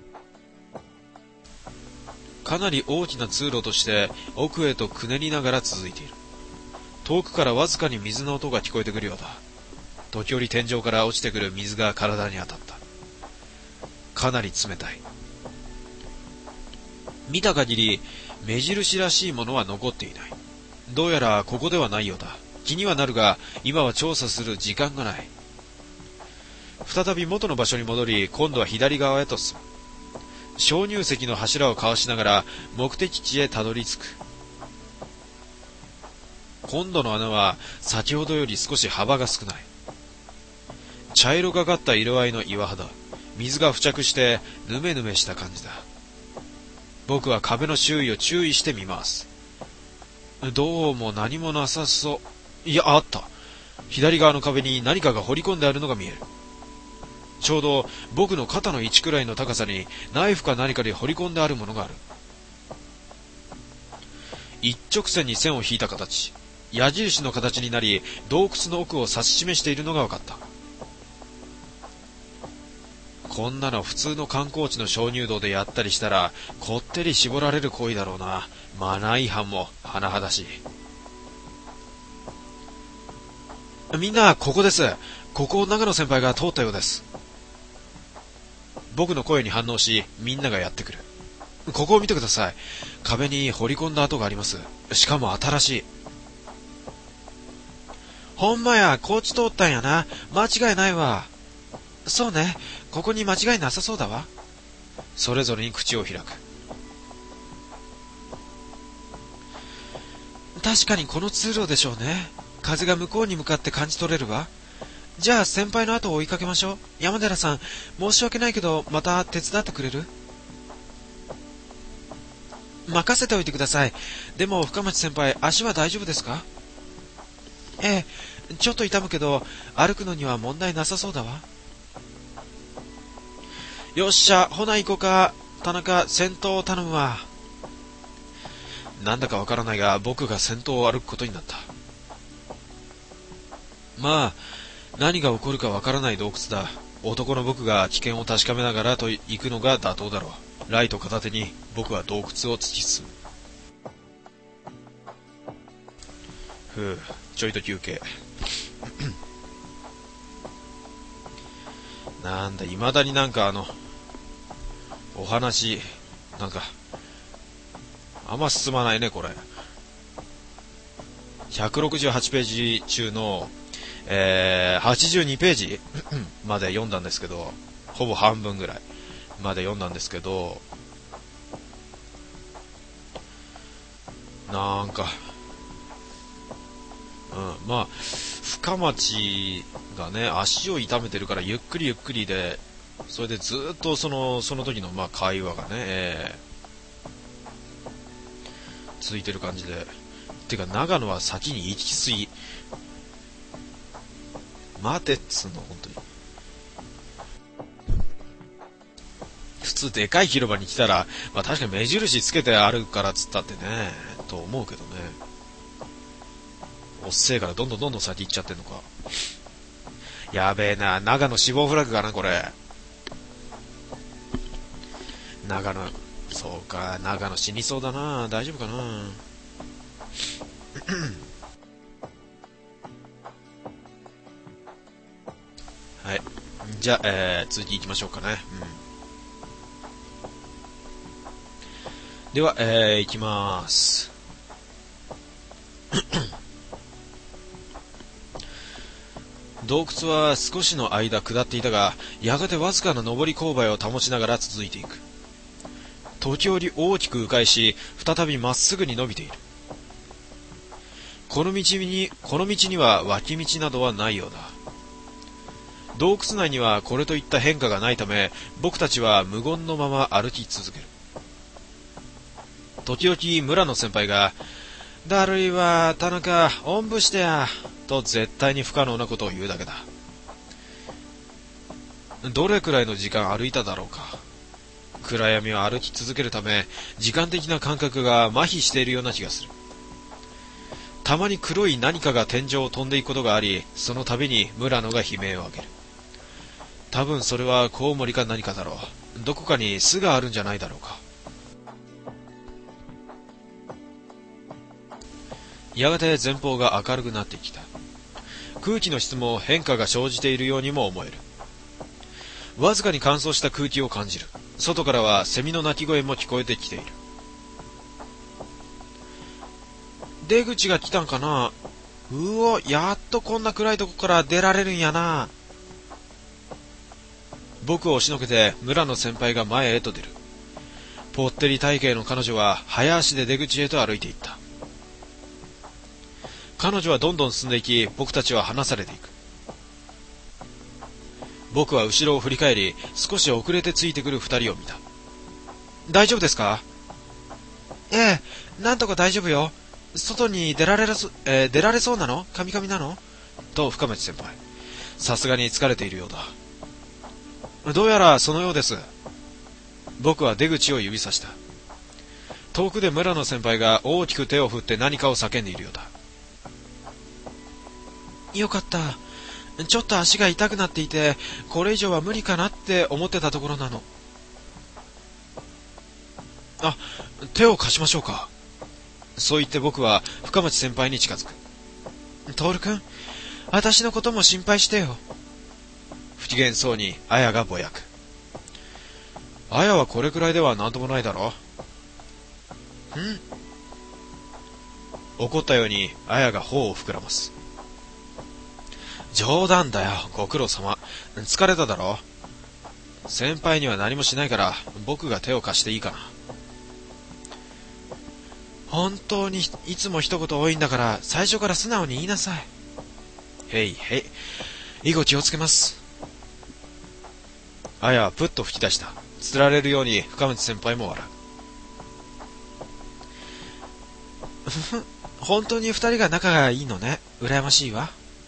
かなり大きな通路として奥へとくねりながら続いている。遠くからわずかに水の音が聞こえてくるようだ。時折天井から落ちてくる水が体に当たった。かなり冷たい。見た限り目印らしいものは残っていない。どうやらここではないようだ。気にはなるが今は調査する時間がない。再び元の場所に戻り、今度は左側へと進む。鍾乳石の柱をかわしながら目的地へたどり着く。今度の穴は先ほどより少し幅が少ない。茶色がかった色合いの岩肌。水が付着してヌメヌメした感じだ。僕は壁の周囲を注意して見回す。どうも何もなさそう。いや、あった。左側の壁に何かが掘り込んであるのが見える。ちょうど僕の肩の位置くらいの高さにナイフか何かで掘り込んであるものがある。一直線に線を引いた形。矢印の形になり、洞窟の奥を指し示しているのが分かった。こんなの普通の観光地の鍾乳洞でやったりしたらこってり絞られる行為だろうな。マナー違反も甚だしい。みんなここです。ここを長野先輩が通ったようです。僕の声に反応し、みんながやってくる。ここを見てください。壁に掘り込んだ跡があります。しかも新しい。ほんまや、こっち通ったんやな。間違いないわ。そうね、ここに間違いなさそうだわ。それぞれに口を開く。確かにこの通路でしょうね。風が向こうに向かって感じ取れるわ。じゃあ先輩の後を追いかけましょう。山寺さん、申し訳ないけどまた手伝ってくれる？任せておいてください。でも深町先輩、足は大丈夫ですか？ええ、ちょっと痛むけど歩くのには問題なさそうだわ。よっしゃ、ほな行こうか。田中、先頭を頼むわ。なんだかわからないが僕が先頭を歩くことになった。まあ何が起こるかわからない洞窟だ。 男の僕が危険を確かめながらと行くのが妥当だろう。ライト片手に僕は洞窟を突き進む。ふう、ちょいと休憩。なんだ、未だになんかお話、なんか、あんま進まないね、これ。168ページ中の、82ページまで読んだんですけど、ほぼ半分ぐらいまで読んだんですけど、なんか、まあ、深町がね、足を痛めてるからゆっくりゆっくりで、それでずっとその時のまあ会話がね、続いてる感じで、てか長野は先に行き過ぎ。待てっつうの、本当に。普通でかい広場に来たら、まあ確かに目印つけてあるからっつったってね、と思うけどね。おっせえからどんどん先行っちゃってんのか。やべえな、長野死亡フラグかな、これ。長野、そうか、長野死にそうだな、大丈夫かな。はい。じゃあ、続き行きましょうかね。では、行きまーす。洞窟は少しの間下っていたが、やがてわずかな上り勾配を保ちながら続いていく。時折大きく迂回し、再びまっすぐに伸びている。この道には脇道などはないようだ。洞窟内にはこれといった変化がないため、僕たちは無言のまま歩き続ける。時々村の先輩が、だるいわ、田中、おんぶしてや、と絶対に不可能なことを言うだけだ。どれくらいの時間歩いただろうか。暗闇を歩き続けるため、時間的な感覚が麻痺しているような気がする。たまに黒い何かが天井を飛んでいくことがあり、その度に村野が悲鳴を上げる。多分それはコウモリか何かだろう。どこかに巣があるんじゃないだろうか。やがて前方が明るくなってきた。空気の質も変化が生じているようにも思える。わずかに乾燥した空気を感じる。外からはセミの鳴き声も聞こえてきている。出口が来たんかな。うお、やっとこんな暗いとこから出られるんやな。僕を押しのけて村の先輩が前へと出る。ぽってり体型の彼女は早足で出口へと歩いていった。彼女はどんどん進んでいき、僕たちは離されていく。僕は後ろを振り返り、少し遅れてついてくる二人を見た。大丈夫ですか？ええ、なんとか大丈夫よ。外に出られそうなの？カミカミなの？と深町先輩。さすがに疲れているようだ。どうやらそのようです。僕は出口を指さした。遠くで村野先輩が大きく手を振って何かを叫んでいるようだ。よかった。ちょっと足が痛くなっていて、これ以上は無理かなって思ってたところなの。あ、手を貸しましょうか。そう言って僕は深町先輩に近づく。徹君、私のことも心配してよ。不機嫌そうに綾がぼやく。綾はこれくらいでは何ともないだろう。怒ったように綾が頬を膨らます。冗談だよ、ご苦労様。疲れただろ。先輩には何もしないから僕が手を貸していいかな。本当にいつも一言多いんだから最初から素直に言いなさい。へいへい、以後気をつけます。あやはプッと吹き出した。つられるように深町先輩も笑う。本当に二人が仲がいいのね。羨ましいわ。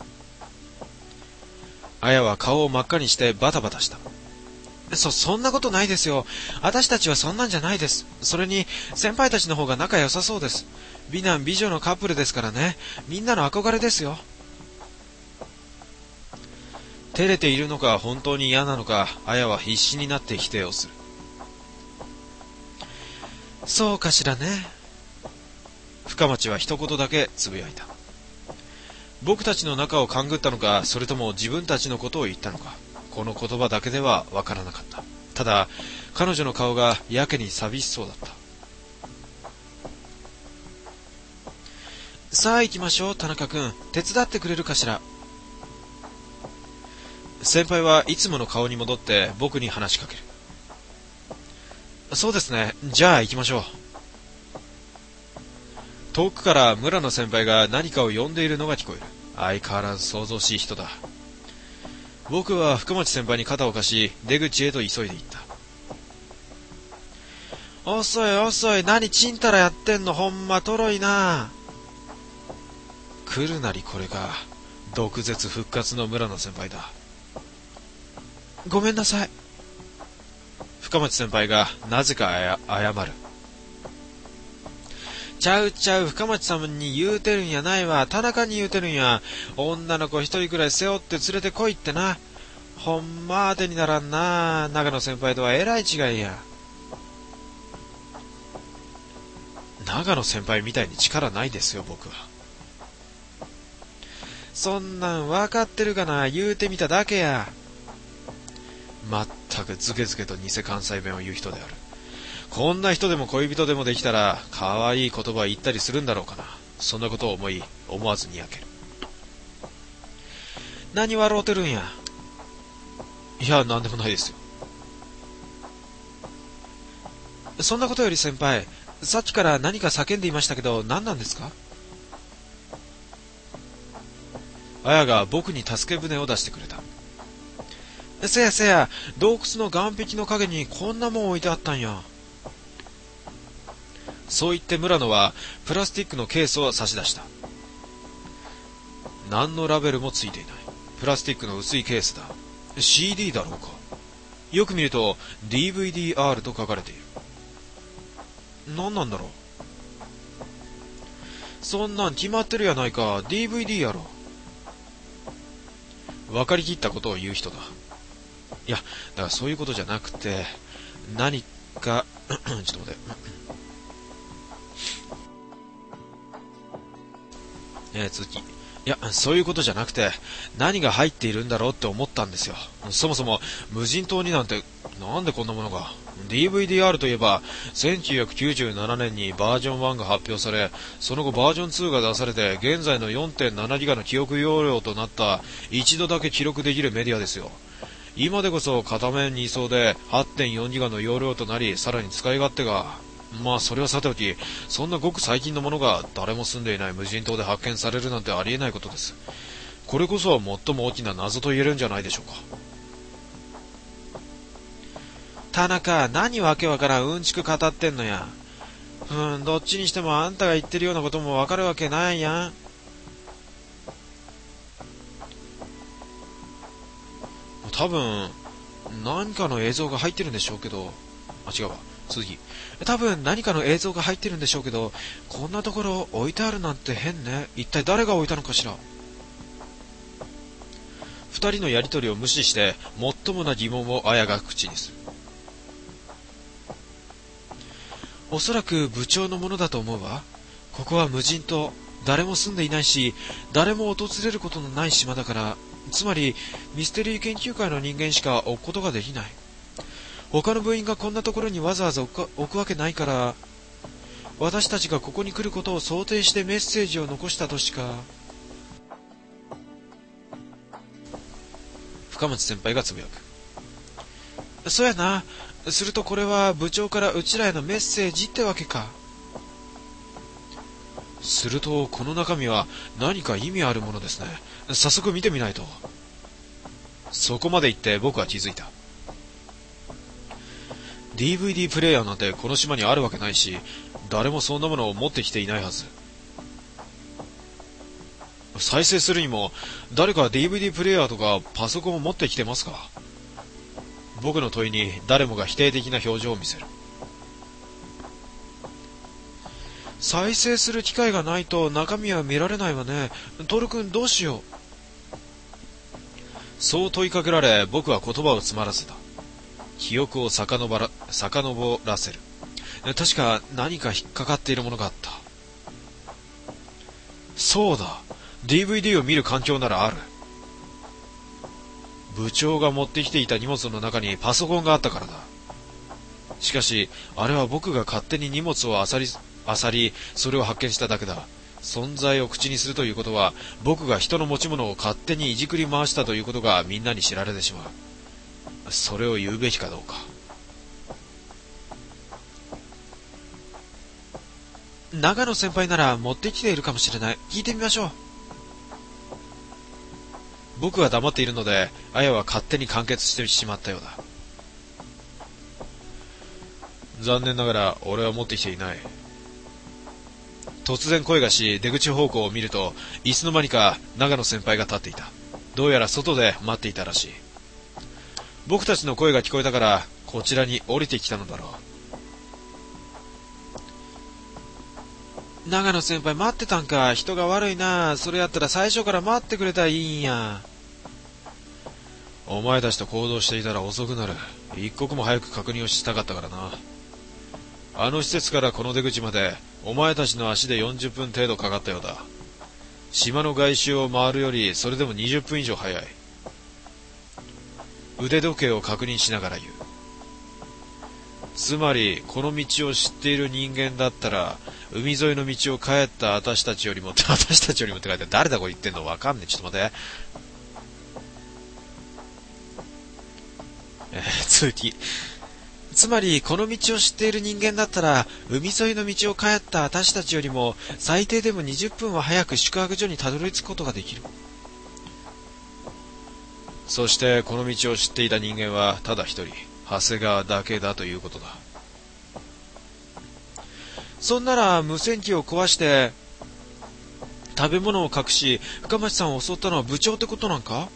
あやは顔を真っ赤にしてバタバタした。そんなことないですよ。私たちはそんなんじゃないです。それに先輩たちの方が仲良さそうです。美男美女のカップルですからね。みんなの憧れですよ。 照れているのか本当に嫌なのか、綾は必死になって否定をする。そうかしらね。深町は一言だけつぶやいた。僕たちの仲を勘ぐったのか、それとも自分たちのことを言ったのか、この言葉だけではわからなかった。ただ彼女の顔がやけに寂しそうだった。さあ行きましょう、田中君。手伝ってくれるかしら。先輩はいつもの顔に戻って僕に話しかける。そうですね、じゃあ行きましょう。遠くから村野先輩が何かを呼んでいるのが聞こえる。相変わらず騒々しい人だ。僕は深町先輩に肩を貸し、出口へと急いで行った。遅い遅い、何ちんたらやってんの、ほんまとろいな。来るなりこれが毒舌復活の村野先輩だ。ごめんなさい。深町先輩がなぜか謝る。ちゃうちゃう、深町さんに言うてるんやないわ。田中に言うてるんや。女の子一人くらい背負って連れてこいってな。ほんま当てにならんな。長野先輩とはえらい違いや。長野先輩みたいに力ないですよ、僕は。そんなん分かってるかな。言うてみただけや。まったくズケズケと偽関西弁を言う人である。こんな人でも恋人でもできたら可愛い言葉言ったりするんだろうかな。そんなことを思い、思わずにやける。何笑うてるんや。いや、なんでもないですよ。そんなことより先輩、さっきから何か叫んでいましたけど、何なんですか。綾が僕に助け舟を出してくれた。せやせや、洞窟の岸壁の陰にこんなもん置いてあったんや。そう言って村野はプラスチックのケースを差し出した。何のラベルもついていない。プラスチックの薄いケースだ。CD だろうか。よく見ると DVD-R と書かれている。何なんだろう。そんなん決まってるやないか。 DVD やろ。分かりきったことを言う人だ。いや、だからそういうことじゃなくて、何かちょっと待って。続き。いや、そういうことじゃなくて、何が入っているんだろうって思ったんですよ。そもそも無人島になんて、なんでこんなものが。DVD-R といえば1997年にバージョン1が発表され、その後バージョン2が出されて、現在の 4.7 ギガの記憶容量となった一度だけ記録できるメディアですよ。今でこそ片面2層で 8.4 ギガの容量となり、さらに使い勝手が、まあそれはさておき、そんなごく最近のものが誰も住んでいない無人島で発見されるなんてありえないことです。これこそは最も大きな謎と言えるんじゃないでしょうか。田中、何わけわからんうんちく語ってんのや。どっちにしてもあんたが言ってるようなこともわかるわけないやん。多分何かの映像が入ってるんでしょうけど、違うわ、続き。多分何かの映像が入ってるんでしょうけど、こんなところ置いてあるなんて変ね。一体誰が置いたのかしら。二人のやりとりを無視してもっともな疑問を綾が口にする。おそらく部長のものだと思うわ。ここは無人島、誰も住んでいないし、誰も訪れることのない島だから、つまりミステリー研究会の人間しか置くことができない。他の部員がこんなところにわざわざ置くわけないから、私たちがここに来ることを想定してメッセージを残したとしか。深町先輩がつぶやく。そうやな。するとこれは部長からうちらへのメッセージってわけか。するとこの中身は何か意味あるものですね。早速見てみないと。そこまで言って僕は気づいた。DVD プレイヤーなんてこの島にあるわけないし、誰もそんなものを持ってきていないはず。再生するにも誰か DVD プレイヤーとかパソコンを持ってきてますか。僕の問いに誰もが否定的な表情を見せる。再生する機会がないと中身は見られないわね。トル君どうしよそう問いかけられ、僕は言葉を詰まらせた。記憶を遡らせる。確か何か引っかかっているものがあった。そうだ、DVD を見る環境ならある。部長が持ってきていた荷物の中にパソコンがあったからだ。しかし、あれは僕が勝手に荷物を漁り、それを発見しただけだ。存在を口にするということは、僕が人の持ち物を勝手にいじくり回したということがみんなに知られてしまう。それを言うべきかどうか。長野先輩なら持ってきているかもしれない。聞いてみましょう。僕は黙っているので、綾は勝手に完結してしまったようだ。残念ながら俺は持ってきていない。突然声がし、出口方向を見ると、いつの間にか長野先輩が立っていた。どうやら外で待っていたらしい。僕たちの声が聞こえたから、こちらに降りてきたのだろう。長野先輩待ってたんか。人が悪いな。それやったら最初から待ってくれたらいいんや。お前たちと行動していたら遅くなる。一刻も早く確認をしたかったからな。あの施設からこの出口までお前たちの足で40分程度かかったようだ。島の外周を回るよりそれでも20分以上早い。腕時計を確認しながら言う。つまりこの道を知っている人間だったら、海沿いの道を帰った私たちよりもって書いて、誰だこれ言ってんのわかんねえ。ちょっと待って。続き。つまりこの道を知っている人間だったら、海沿いの道を帰った私たちよりも最低でも20分は早く宿泊所にたどり着くことができる。そしてこの道を知っていた人間はただ一人、長谷川だけだということだ。そんなら無線機を壊して食べ物を隠し、深町さんを襲ったのは部長ってことなんか？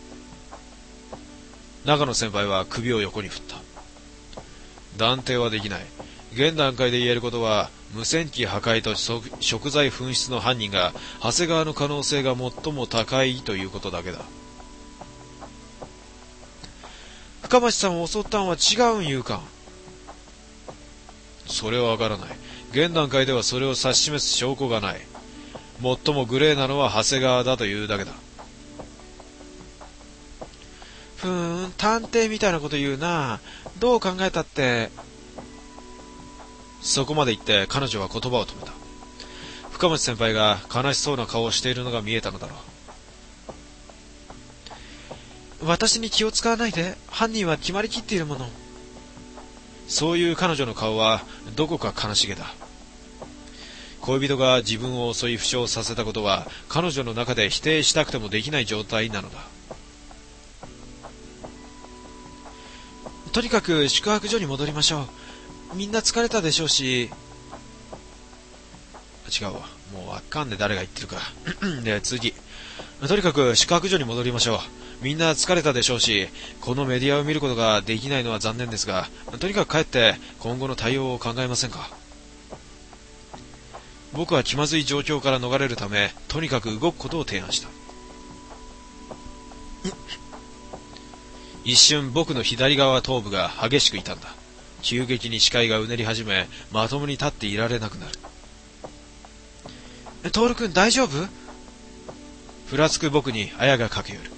長野先輩は首を横に振った。断定はできない。現段階で言えることは、無線機破壊と食材紛失の犯人が長谷川の可能性が最も高いということだけだ。深町さんを襲ったんは違うん言うか。それはわからない。現段階ではそれを指し示す証拠がない。最もグレーなのは長谷川だというだけだ。探偵みたいなこと言うな。どう考えたって。そこまで言って彼女は言葉を止めた。深町先輩が悲しそうな顔をしているのが見えたのだろう。私に気を使わないで。犯人は決まりきっているもの。そういう彼女の顔はどこか悲しげだ。恋人が自分を襲い負傷させたことは彼女の中で否定したくてもできない状態なのだ。とにかく宿泊所に戻りましょう。みんな疲れたでしょうし。違うわ。もうわかんねえ誰が言ってるか。で、次。とにかく宿泊所に戻りましょう。みんな疲れたでしょうし、このメディアを見ることができないのは残念ですが、とにかく帰って今後の対応を考えませんか。僕は気まずい状況から逃れるため、とにかく動くことを提案した。一瞬僕の左側頭部が激しく痛んだ。急激に視界がうねり始め、まともに立っていられなくなる。トール君大丈夫？ふらつく僕に綾が駆け寄る。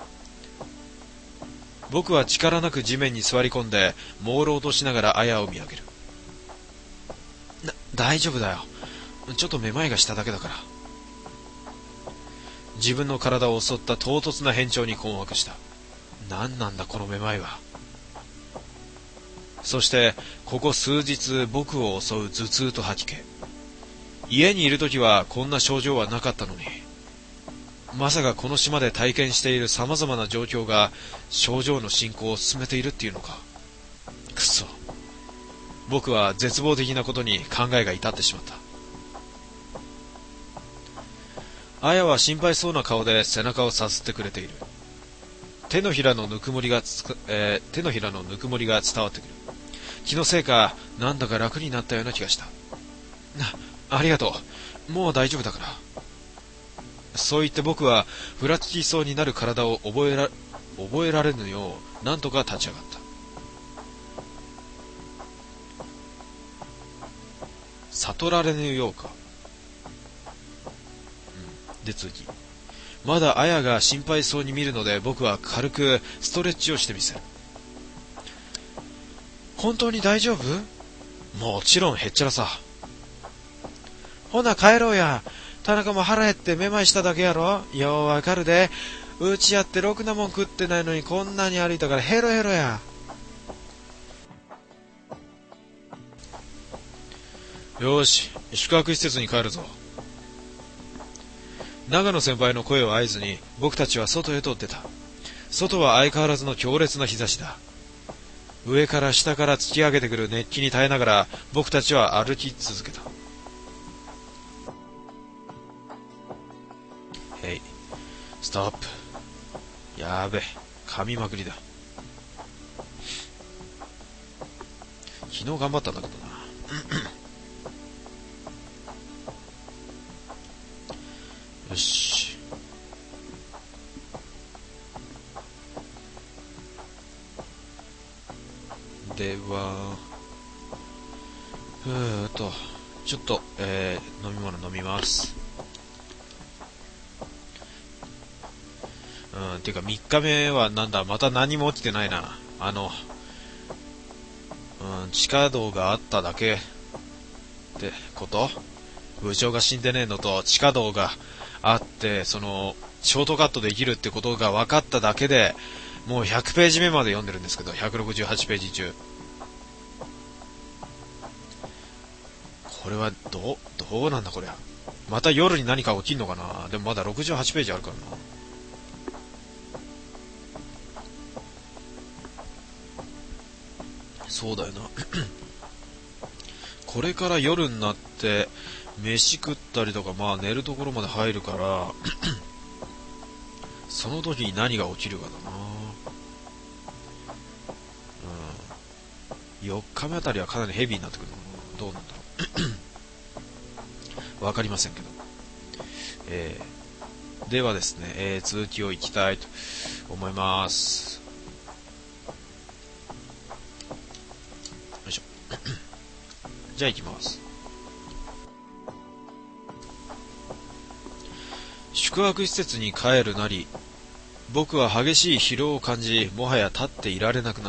僕は力なく地面に座り込んで、朦朧としながら綾を見上げる。大丈夫だよ。ちょっとめまいがしただけだから。自分の体を襲った唐突な変調に困惑した。何なんだこのめまいは。そしてここ数日僕を襲う頭痛と吐き気。家にいるときはこんな症状はなかったのに、まさかこの島で体験している様々な状況が症状の進行を進めているっていうのか。くそ。僕は絶望的なことに考えが至ってしまった。綾は心配そうな顔で背中をさすってくれている。手のひらのぬくもりが伝わってくる。気のせいかなんだか楽になったような気がした。ありがとう。もう大丈夫だから。そう言って僕はふらつきそうになる体を覚え覚えられぬようなんとか立ち上がった。悟られぬようか。で次。まだ綾が心配そうに見るので僕は軽くストレッチをしてみせる。本当に大丈夫？もちろんへっちゃらさ。ほな帰ろうや。田中も腹減ってめまいしただけやろ。ようわかるで。うちやってろくなもん食ってないのにこんなに歩いたからヘロヘロや。よーし、宿泊施設に帰るぞ。長野先輩の声を合図に僕たちは外へと出た。外は相変わらずの強烈な日差しだ。上から下から突き上げてくる熱気に耐えながら僕たちは歩き続けた。へい、ストップ。やーべ、噛みまくりだ。昨日頑張ったんだけどな。よし。では、ちょっと、飲み物飲みます。てか3日目はなんだ、また何も起きてないな。地下道があっただけってこと？部長が死んでねえのと地下道があって、ショートカットできるってことが分かっただけで、もう100ページ目まで読んでるんですけど、168ページ中。これはどうなんだこれは。また夜に何か起きんのかな。でもまだ68ページあるからな。そうだよな。これから夜になって飯食ったりとか、まあ寝るところまで入るからその時に何が起きるかだな。4日目あたりはかなりヘビーになってくるの。どうなんだろう。わかりませんけど。ではですね、続きをいきたいと思います。よいしょ。じゃあ行きます。宿泊施設に帰るなり、僕は激しい疲労を感じ、もはや立っていられなくなった。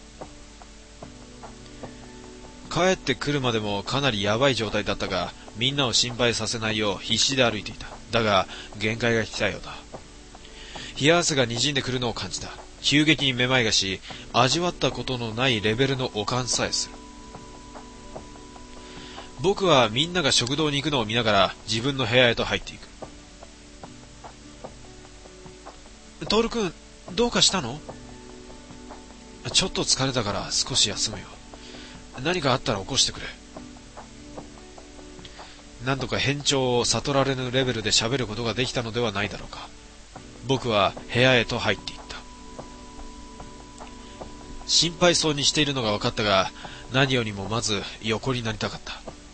帰ってくるまでもかなりやばい状態だったが、みんなを心配させないよう必死で歩いていた。だが限界が来たようだ。冷や汗がにじんでくるのを感じた。急激にめまいがし、味わったことのないレベルの悪寒さえする。僕はみんなが食堂に行くのを見ながら自分の部屋へと入っていく。トール君、どうかしたの？ちょっと疲れたから少し休むよ。何かあったら起こしてくれ。何とか変調を悟られぬレベルで喋ることができたのではないだろうか。僕は部屋へと入っていった。心配そうにしているのが分かったが、何よりもまず横になりたかった。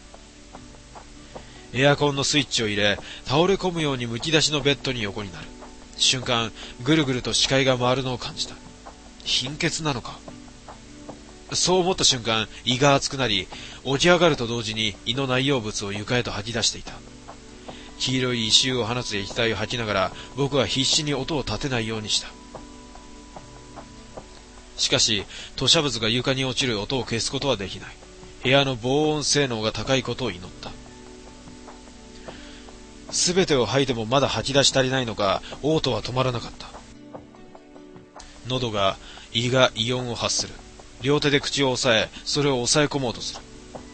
エアコンのスイッチを入れ、倒れ込むようにむき出しのベッドに横になる。瞬間、ぐるぐると視界が回るのを感じた。貧血なのか。そう思った瞬間、胃が熱くなり、起き上がると同時に胃の内容物を床へと吐き出していた。黄色い異臭を放つ液体を吐きながら、僕は必死に音を立てないようにした。しかし、吐砂物が床に落ちる音を消すことはできない。部屋の防音性能が高いことを祈った。すべてを吐いてもまだ吐き出し足りないのか、嘔吐は止まらなかった。喉が、胃が異音を発する。両手で口を押さえ、それを抑え込もうとする。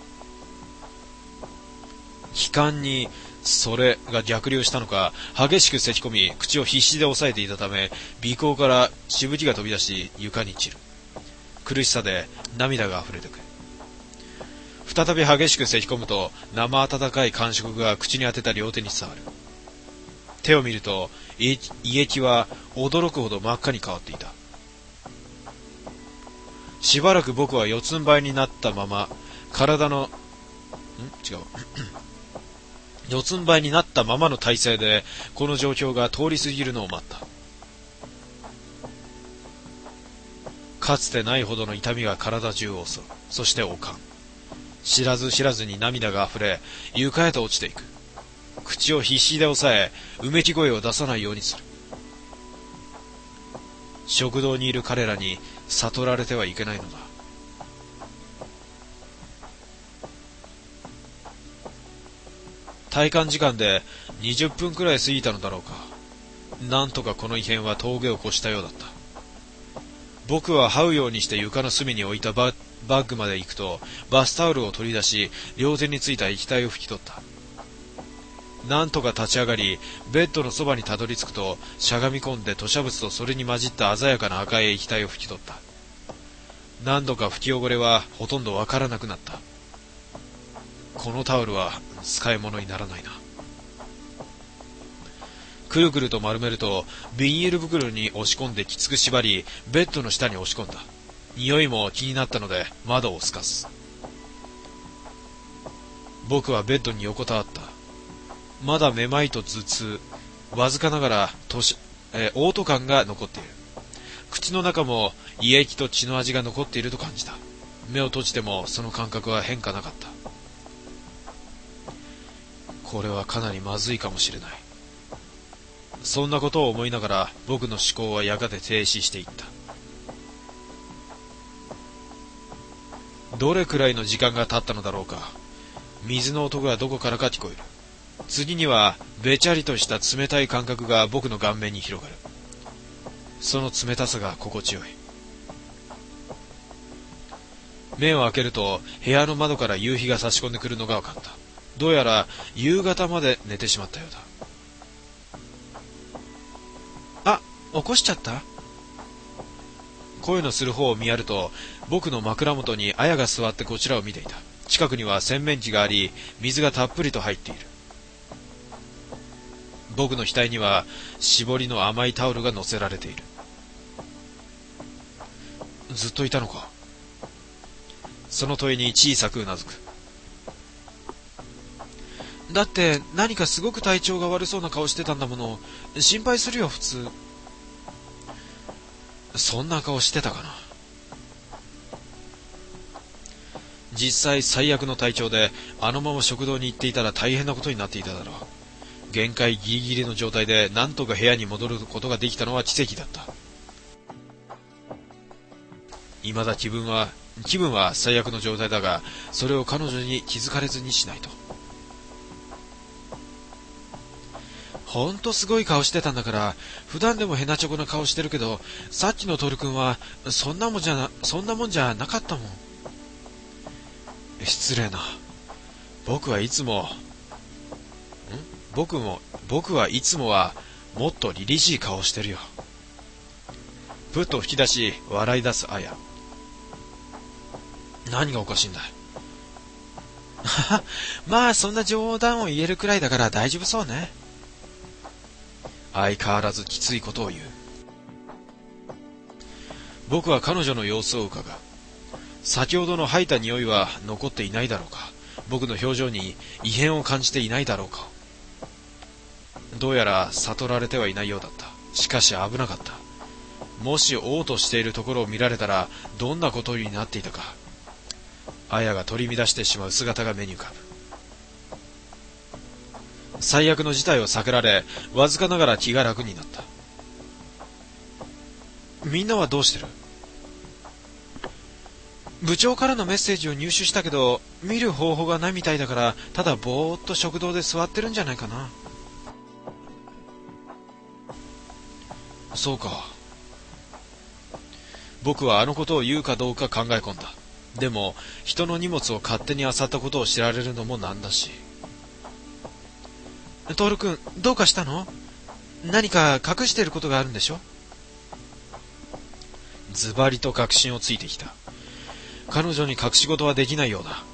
気管にそれが逆流したのか、激しく咳き込み、口を必死で押さえていたため、鼻孔からしぶきが飛び出し、床に散る。苦しさで涙が溢れてくる。再び激しく咳き込むと、生温かい感触が口に当てた両手に触る。手を見ると、胃液は驚くほど真っ赤に変わっていた。しばらく僕は四つん這いになったまま、四つん這いになったままの体勢で、この状況が通り過ぎるのを待った。 かつてないほどの痛みが体中を襲う。そして悪寒。知らず知らずに涙が溢れ、床へと落ちていく。口を必死で押さえ、うめき声を出さないようにする。食堂にいる彼らに悟られてはいけないのだ。体感時間で20分くらい過ぎたのだろうか。なんとかこの異変は峠を越したようだった。僕は這うようにして床の隅に置いたバッグまで行くと、バスタオルを取り出し、両手についた液体を拭き取った。なんとか立ち上がり、ベッドのそばにたどり着くと、しゃがみ込んで吐砂物とそれに混じった鮮やかな赤い液体を拭き取った。何度か拭き汚れはほとんどわからなくなった。このタオルは使い物にならないな。くるくると丸めると、ビニール袋に押し込んできつく縛り、ベッドの下に押し込んだ。匂いも気になったので窓を透かす。僕はベッドに横たわった。まだめまいと頭痛、わずかながら嘔吐感が残っている。口の中も胃液と血の味が残っていると感じた。目を閉じてもその感覚は変化なかった。これはかなりまずいかもしれない。そんなことを思いながら僕の思考はやがて停止していった。どれくらいの時間が経ったのだろうか。水の音がどこからか聞こえる。次にはべちゃりとした冷たい感覚が僕の顔面に広がる。その冷たさが心地よい。目を開けると部屋の窓から夕日が差し込んでくるのが分かった。どうやら夕方まで寝てしまったようだ。あ、起こしちゃった？声のする方を見やると、僕の枕元に綾が座ってこちらを見ていた。近くには洗面器があり、水がたっぷりと入っている。僕の額には絞りの甘いタオルが乗せられている。ずっといたのか。その問いに小さくうなずく。だって何かすごく体調が悪そうな顔してたんだもの。心配するよ普通。そんな顔してたかな。実際最悪の体調であのまま食堂に行っていたら大変なことになっていただろう。限界ギリギリの状態で何とか部屋に戻ることができたのは奇跡だった。未だ気分は最悪の状態だが、それを彼女に気づかれずにしないと。ほんとすごい顔してたんだから、普段でもヘナチョコな顔してるけど、さっきのトル君はそんなもんじゃなかったもん。失礼な。僕はいつもはもっと凛々しい顔してるよ。ふっと吹き出し笑い出す綾。何がおかしいんだい。まあそんな冗談を言えるくらいだから大丈夫そうね。相変わらずきついことを言う。僕は彼女の様子を伺う。先ほどの吐いた匂いは残っていないだろうか。僕の表情に異変を感じていないだろうか。どうやら悟られてはいないようだった。しかし危なかった。もし嘔吐しているところを見られたらどんなことになっていたか。綾が取り乱してしまう姿が目に浮かぶ。最悪の事態を避けられ、わずかながら気が楽になった。みんなはどうしてる？部長からのメッセージを入手したけど、見る方法がないみたいだから、ただぼーっと食堂で座ってるんじゃないかな。そうか。僕はあのことを言うかどうか考え込んだ。でも人の荷物を勝手に漁ったことを知られるのもなんだし。トール君、どうかしたの？何か隠していることがあるんでしょ？ズバリと確信をついてきた。彼女に隠し事はできないようだ。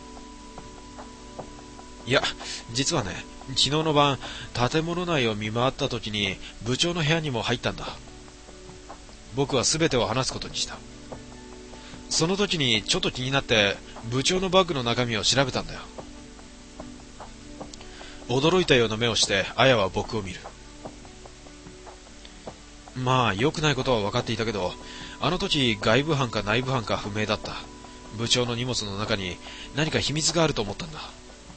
いや、実はね、昨日の晩建物内を見回った時に部長の部屋にも入ったんだ。僕は全てを話すことにした。その時にちょっと気になって部長のバッグの中身を調べたんだよ。驚いたような目をして綾は僕を見る。まあ良くないことは分かっていたけど、 あの時外部犯か内部犯か不明だった。部長の荷物の中に何か秘密があると思ったんだ。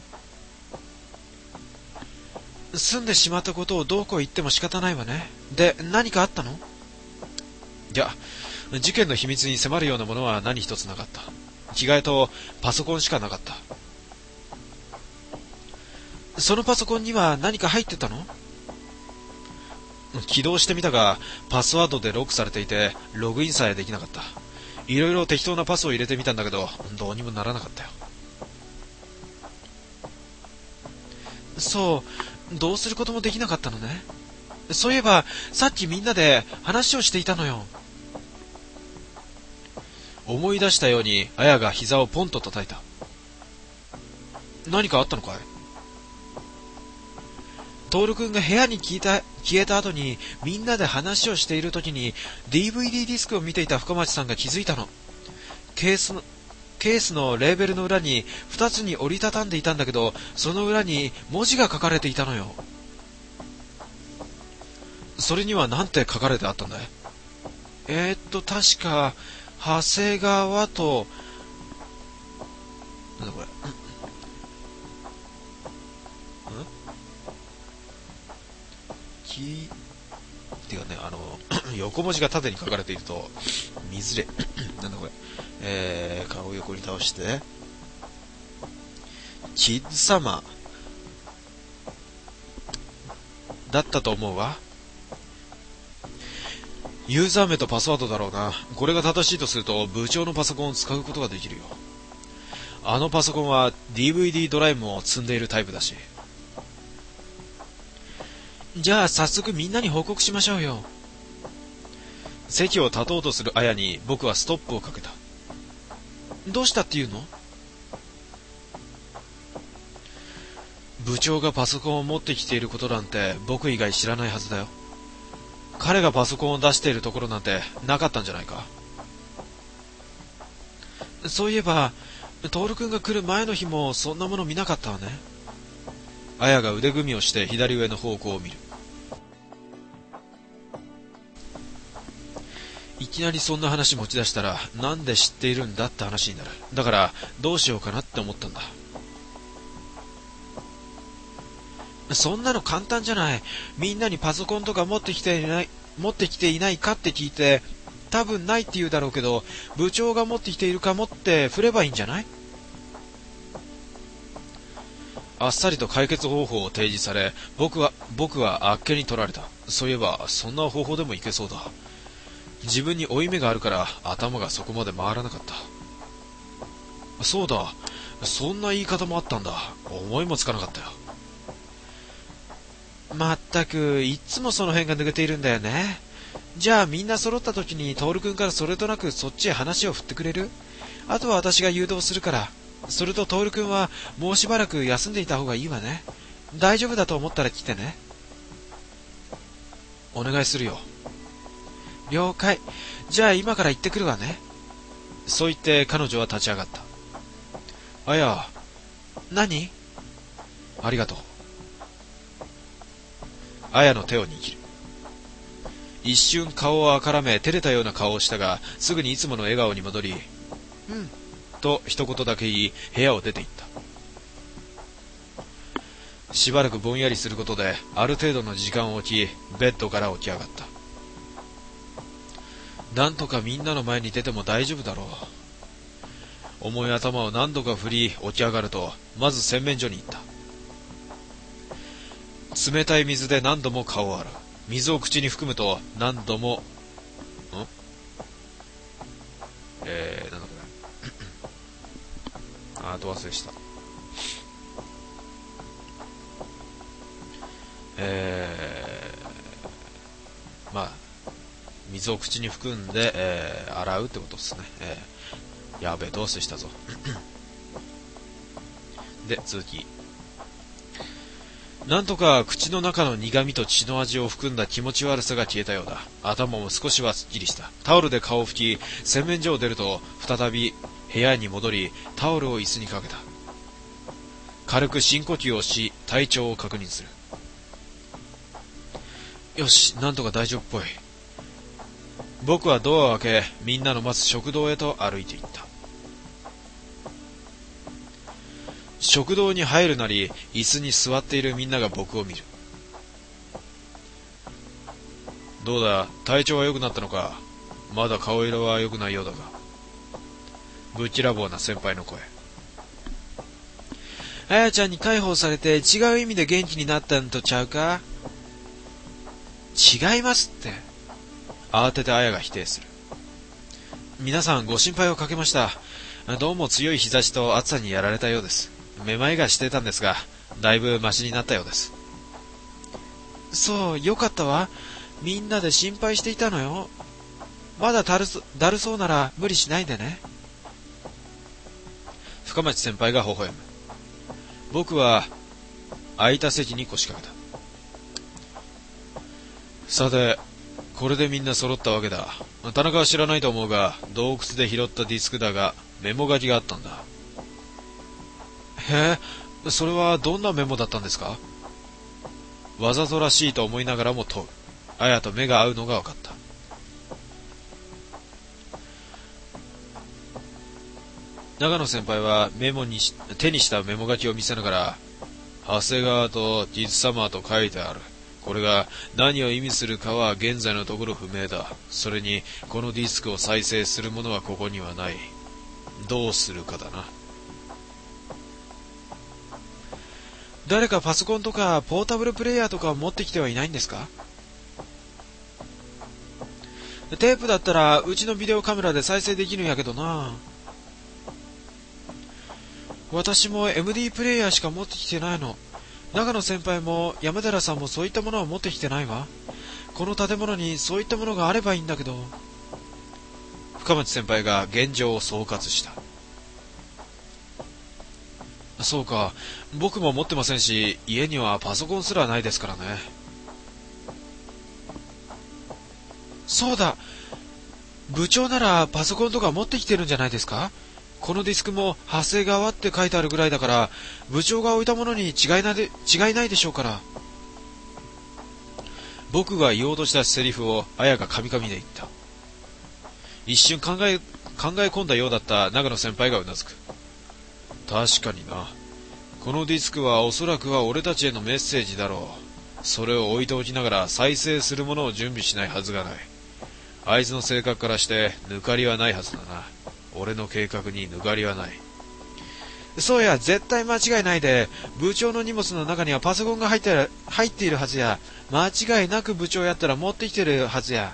済んでしまったことをどうこう言っても仕方ないわね。で、何かあったの？いや、事件の秘密に迫るようなものは何一つなかった。着替えとパソコンしかなかった。そのパソコンには何か入ってたの？起動してみたが、パスワードでロックされていて、ログインさえできなかった。いろいろ適当なパスを入れてみたんだけど、どうにもならなかったよ。そう、どうすることもできなかったのね。そういえば、さっきみんなで話をしていたのよ。思い出したように、あやが膝をポンと叩いた。何かあったのかい？トール君が部屋に消えた後にみんなで話をしている時に DVD ディスクを見ていた深町さんが気づいたの。ケースのレーベルの裏に2つに折りたたんでいたんだけど、その裏に文字が書かれていたのよ。それには何て書かれてあったんだい？確か長谷川と、なんだこれ、っていうかね、横文字が縦に書かれていると見づれなんだこれ、顔を横に倒してキッズ様だったと思うわ。ユーザー名とパスワードだろうな。これが正しいとすると部長のパソコンを使うことができるよ。あのパソコンは DVD ドライブも積んでいるタイプだし。じゃあ早速みんなに報告しましょうよ。席を立とうとするあやに僕はストップをかけた。どうしたっていうの？部長がパソコンを持ってきていることなんて僕以外知らないはずだよ。彼がパソコンを出しているところなんてなかったんじゃないか。そういえば徹君が来る前の日もそんなもの見なかったわね。あやが腕組みをして左上の方向を見る。いきなりそんな話持ち出したらなんで知っているんだって話になる。だからどうしようかなって思ったんだ。そんなの簡単じゃない。みんなにパソコンとか持ってきていないかって聞いて、多分ないって言うだろうけど、部長が持ってきているかもって振ればいいんじゃない？あっさりと解決方法を提示され、僕はあっけに取られた。そういえばそんな方法でもいけそうだ。自分に負い目があるから頭がそこまで回らなかった。そうだ、そんな言い方もあったんだ。思いもつかなかったよ。まったくいつもその辺が抜けているんだよね。じゃあみんな揃った時に徹君からそれとなくそっちへ話を振ってくれる？あとは私が誘導するから。それと徹君はもうしばらく休んでいた方がいいわね。大丈夫だと思ったら来てね。お願いするよ。了解。じゃあ今から行ってくるわね。そう言って彼女は立ち上がった。あや。何？ありがとう。あやの手を握る。一瞬顔をあからめ照れたような顔をしたが、すぐにいつもの笑顔に戻り、うんと一言だけ言い部屋を出て行った。しばらくぼんやりすることである程度の時間を置き、ベッドから起き上がった。なんとかみんなの前に出ても大丈夫だろう。重い頭を何度か振り起き上がると、まず洗面所に行った。冷たい水で何度も顔を洗う。水を口に含むと何度もなんだこれ後忘れした。まあ水を口に含んで、洗うってことですね。やべえ、どうせしたぞ。で、続き。なんとか口の中の苦味と血の味を含んだ気持ち悪さが消えたようだ。頭も少しはすっきりした。タオルで顔を拭き、洗面所を出ると、再び部屋に戻り、タオルを椅子にかけた。軽く深呼吸をし、体調を確認する。よし、なんとか大丈夫っぽい。 僕はドアを開け、みんなの待つ食堂へと歩いていった。食堂に入るなり、椅子に座っているみんなが僕を見る。どうだ、体調は良くなったのか。まだ顔色は良くないようだが。ぶっきらぼうな先輩の声。あやちゃんに解放されて違う意味で元気になったんとちゃうか。違いますって。慌ててあやが否定する。皆さんご心配をかけました。どうも強い日差しと暑さにやられたようです。めまいがしてたんですが、だいぶマシになったようです。そう、よかったわ。みんなで心配していたのよ。まだだるそうなら無理しないでね。深町先輩が微笑む。僕は空いた席に腰掛けた。さて、これでみんな揃ったわけだ。田中は知らないと思うが、洞窟で拾ったディスクだがメモ書きがあったんだ。へえ、それはどんなメモだったんですか。わざとらしいと思いながらも問う。あやと目が合うのが分かった。長野先輩は手にしたメモ書きを見せながら、長谷川とディズサマーと書いてある。これが何を意味するかは現在のところ不明だ。それにこのディスクを再生するものはここにはない。どうするかだな。誰かパソコンとかポータブルプレイヤーとかを持ってきてはいないんですか。テープだったらうちのビデオカメラで再生できるんやけどな。私も MD プレイヤーしか持ってきてないの。長野先輩も山寺さんもそういったものは持ってきてないわ。この建物にそういったものがあればいいんだけど。深町先輩が現状を総括した。そうか、僕も持ってませんし、家にはパソコンすらないですからね。そうだ、部長ならパソコンとか持ってきてるんじゃないですか。このディスクも長谷川って書いてあるぐらいだから、部長が置いたものに違いないでしょうから。僕が言おうとしたセリフを綾がカミカミで言った。一瞬考え込んだようだった長野先輩がうなずく。確かにな。このディスクはおそらくは俺たちへのメッセージだろう。それを置いておきながら再生するものを準備しないはずがない。あいつの性格からして抜かりはないはずだな。俺の計画に抜かりはない。そうや、絶対間違いないで。部長の荷物の中にはパソコンが入っているはずや。間違いなく部長やったら持ってきてるはずや。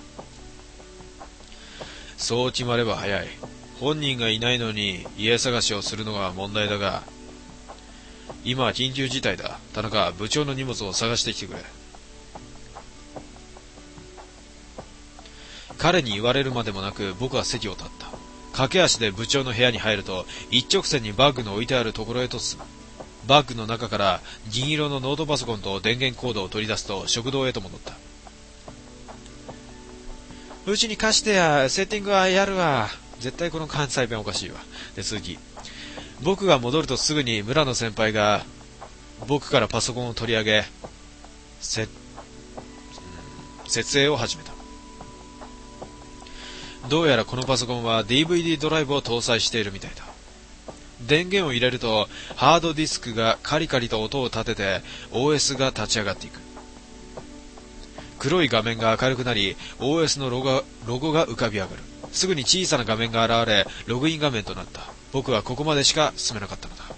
そう決まれば早い。本人がいないのに家探しをするのが問題だが、今は緊急事態だ。田中、部長の荷物を探してきてくれ。彼に言われるまでもなく僕は席を立った。駆け足で部長の部屋に入ると、一直線にバッグの置いてあるところへと進む。バッグの中から銀色のノートパソコンと電源コードを取り出すと食堂へと戻った。うちに貸してや、セッティングはやるわ。絶対この関西弁おかしいわ。で、続き。僕が戻るとすぐに村野先輩が僕からパソコンを取り上げ、設営を始めた。どうやらこのパソコンは DVD ドライブを搭載しているみたいだ。電源を入れるとハードディスクがカリカリと音を立てて OS が立ち上がっていく。黒い画面が明るくなり OS のロゴが浮かび上がる。すぐに小さな画面が現れログイン画面となった。僕はここまでしか進めなかったのだ。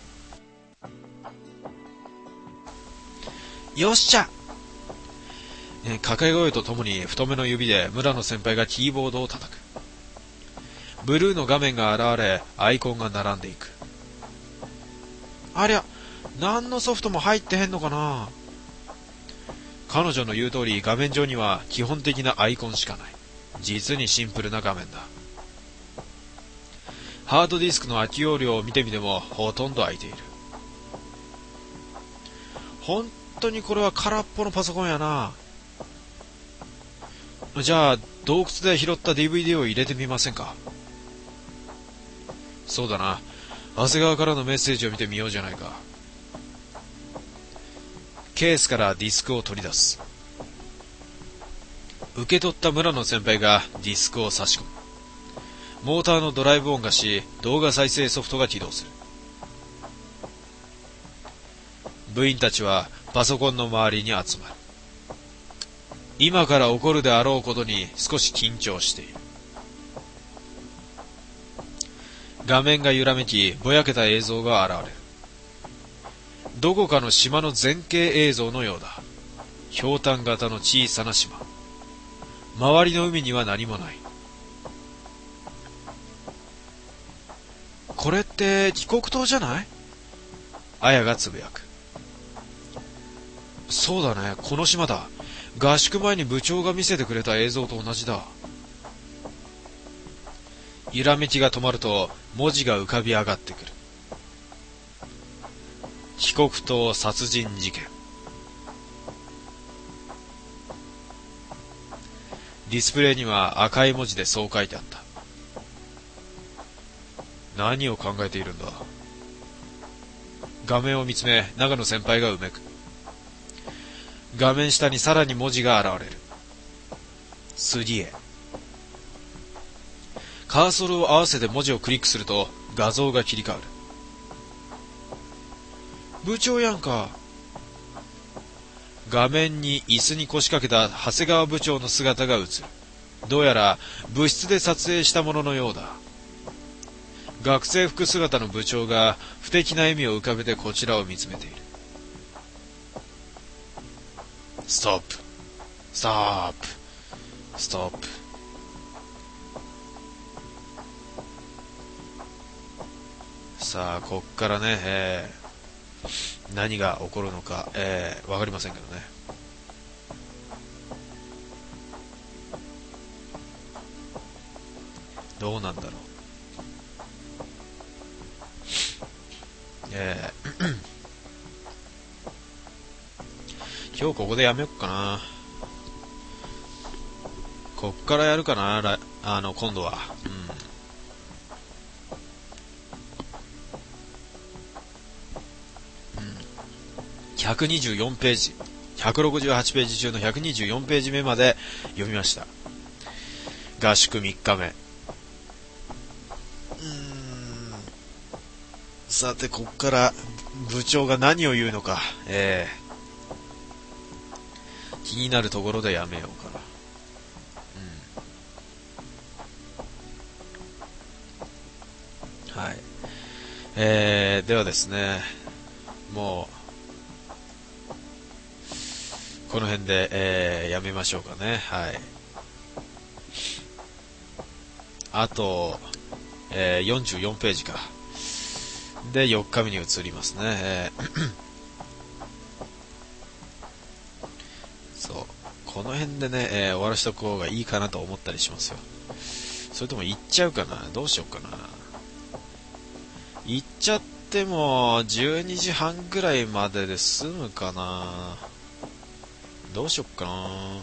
よっしゃ。掛け声とともに太めの指で村野先輩がキーボードを叩く。ブルーの画面が現れアイコンが並んでいく。ありゃ、何のソフトも入ってへんのかな。彼女の言う通り画面上には基本的なアイコンしかない。実にシンプルな画面だ。ハードディスクの空き容量を見てみてもほとんど空いている。本当にこれは空っぽのパソコンやな。じゃあ洞窟で拾った DVD を入れてみませんか。そうだな。長谷川からのメッセージを見てみようじゃないか。ケースからディスクを取り出す。 受け取った村野先輩がディスクを差し込む。モーターのドライブ音がし、動画再生ソフトが起動する。部員たちはパソコンの周りに集まる。今から起こるであろうことに少し緊張している。画面が揺らめき、ぼやけた映像が現れる。どこかの島の前景映像のようだ。ひょうたん型の小さな島。周りの海には何もない。これって帰国島じゃない？あやがつぶやく。そうだね、この島だ。合宿前に部長が見せてくれた映像と同じだ。揺らめきが止まると文字が浮かび上がってくる。帰国島殺人事件。ディスプレイには赤い文字でそう書いてあった。何を考えているんだ。画面を見つめ、長野先輩がうめく。画面下にさらに文字が現れる。杉江。カーソルを合わせて文字をクリックすると画像が切り替わる。部長やんか。画面に椅子に腰掛けた長谷川部長の姿が映る。どうやら部室で撮影したもののようだ。学生服姿の部長が不敵な笑みを浮かべてこちらを見つめている。ストップ、ストップ、ストップ。さあ、こっからね、何が起こるのか、わかりませんけどね。どうなんだろう。今日ここでやめよっかな。こっからやるかな、今度は。124ページ。168ページ中の124ページ目まで読みました。合宿3日目。さて、こっから部長が何を言うのか、気になるところでやめようかな。はい。ではですね、もう、この辺で、やめましょうかね。はい。あと、44ページか。で、4日目に移りますね。そう。この辺でね、終わらしとく方がいいかなと思ったりしますよ。それとも行っちゃうかな。どうしようかな。行っちゃっても、12時半ぐらいまでで済むかな。どうしよっかな。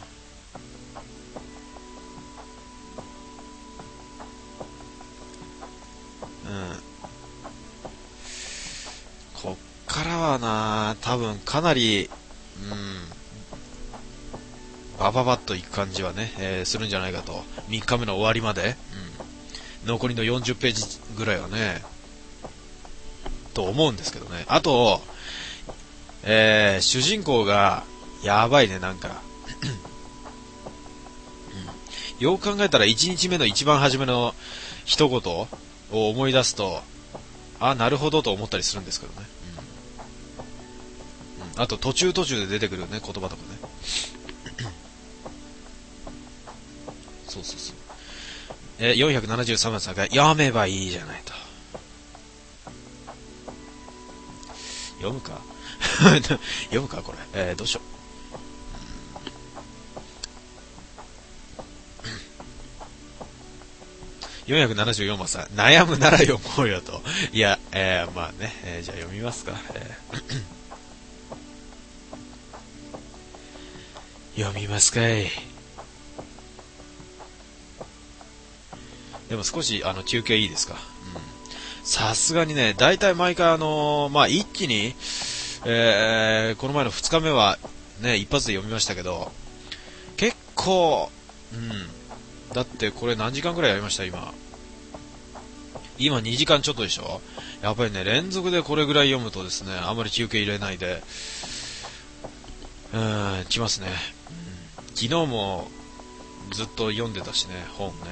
こっからはな、多分かなり、バババッといく感じはね、するんじゃないかと。3日目の終わりまで、残りの40ページぐらいはね、と思うんですけどね。あと、主人公が、やばいね、なんか。よく考えたら1日目の一番初めの一言を思い出すと、あ、なるほどと思ったりするんですけどね。あと途中で出てくるね、言葉とかね。そうそうそう。473番さんが読めばいいじゃないと。読むか読むかこれ。どうしよう。474番さん、悩むなら読もうよと。いや、まあね、じゃあ読みますか。読みますかい。でも少し休憩いいですか。さすがにね、だいたい毎回まあ一気に、この前の2日目はね、一発で読みましたけど、結構だってこれ何時間くらいやりました今2時間ちょっとでしょ。やっぱりね、連続でこれぐらい読むとですね、あまり休憩入れないで来ますね。昨日もずっと読んでたしね、本ね。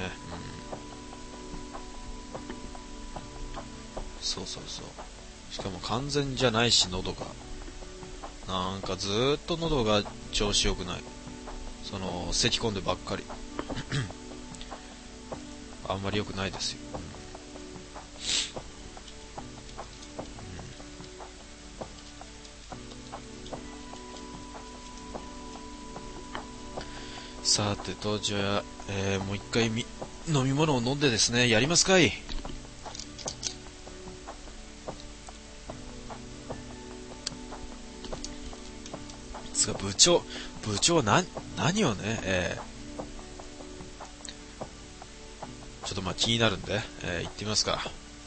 そうそうそう。しかも完全じゃないし、喉がなんかずーっと喉が調子良くない。咳込んでばっかりあんまり良くないですよ。さてと、じゃあ、もう一回飲み物を飲んでですね、やりますかい。つか部長は何をね、ちょっと気になるんで、行ってみますか。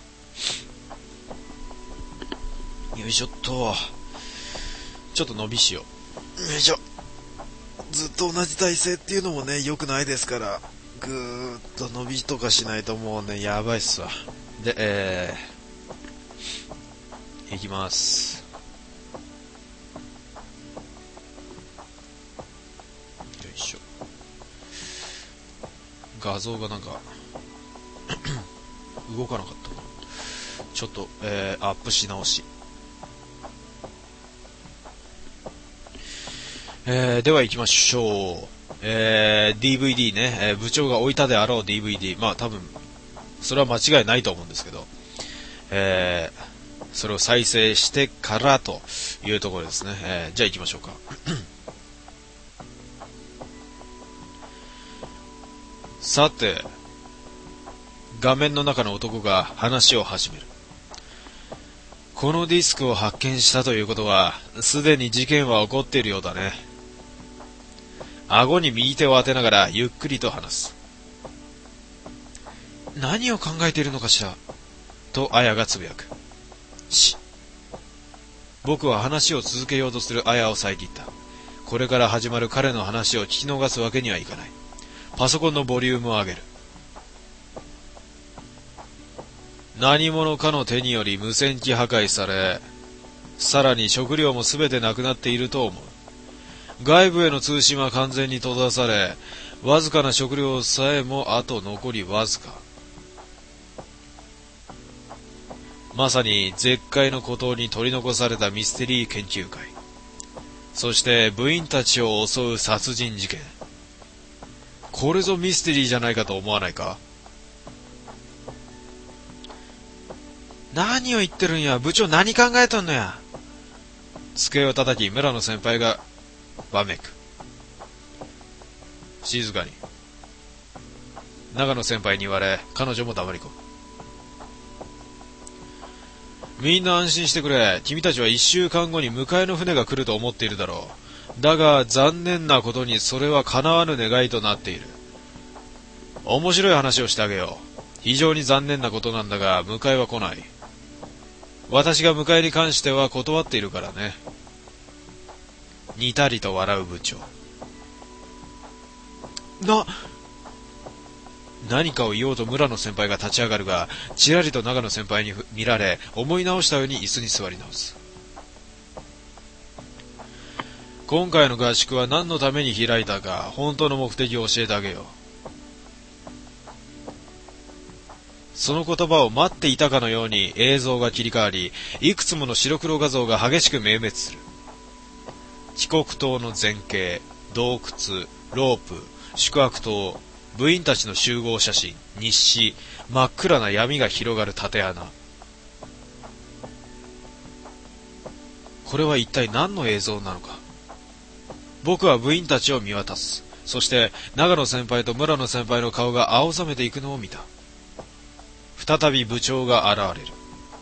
よいしょっと。ちょっと伸びしよう。よいしょ。ずっと同じ体勢っていうのもね、良くないですから、ぐーっと伸びとかしないともうね、やばいっすわ。で、いきます。よいしょ。画像がなんか動かなかったな。ちょっと、アップし直し。では行きましょう。DVD ね、部長が置いたであろう DVD。多分、それは間違いないと思うんですけど、それを再生してからというところですね。じゃあ行きましょうか。さて、画面の中の男が話を始める。このディスクを発見したということは、すでに事件は起こっているようだね。顎に右手を当てながらゆっくりと話す。何を考えているのかしらと綾がつぶやく。僕は話を続けようとする綾を遮った。これから始まる彼の話を聞き逃すわけにはいかない。パソコンのボリュームを上げる。何者かの手により無線機破壊され、さらに食料もすべてなくなっていると思う。外部への通信は完全に閉ざされ、わずかな食料さえもあと残りわずか。まさに絶海の孤島に取り残されたミステリー研究会。そして部員たちを襲う殺人事件。これぞミステリーじゃないかと思わないか？何を言ってるんや、部長何考えとんのや。机を叩き村野先輩がわめく。静かに。長野先輩に言われ、彼女も黙り込む。みんな安心してくれ。君たちは1週間後に迎えの船が来ると思っているだろう。だが残念なことにそれは叶わぬ願いとなっている。面白い話をしてあげよう。非常に残念なことなんだが迎えは来ない。私が迎えに関しては断っているからね。にたりと笑う部長。何かを言おうと村野先輩が立ち上がるが、ちらりと長野先輩に見られ、思い直したように椅子に座り直す。今回の合宿は何のために開いたか、本当の目的を教えてあげよう。その言葉を待っていたかのように映像が切り替わり、いくつもの白黒画像が激しく明滅する。帰国島の前景、洞窟、ロープ、宿泊棟、部員たちの集合写真、日誌、真っ暗な闇が広がる縦穴。これは一体何の映像なのか。僕は部員たちを見渡す。そして長野先輩と村野先輩の顔が青ざめていくのを見た。再び部長が現れる。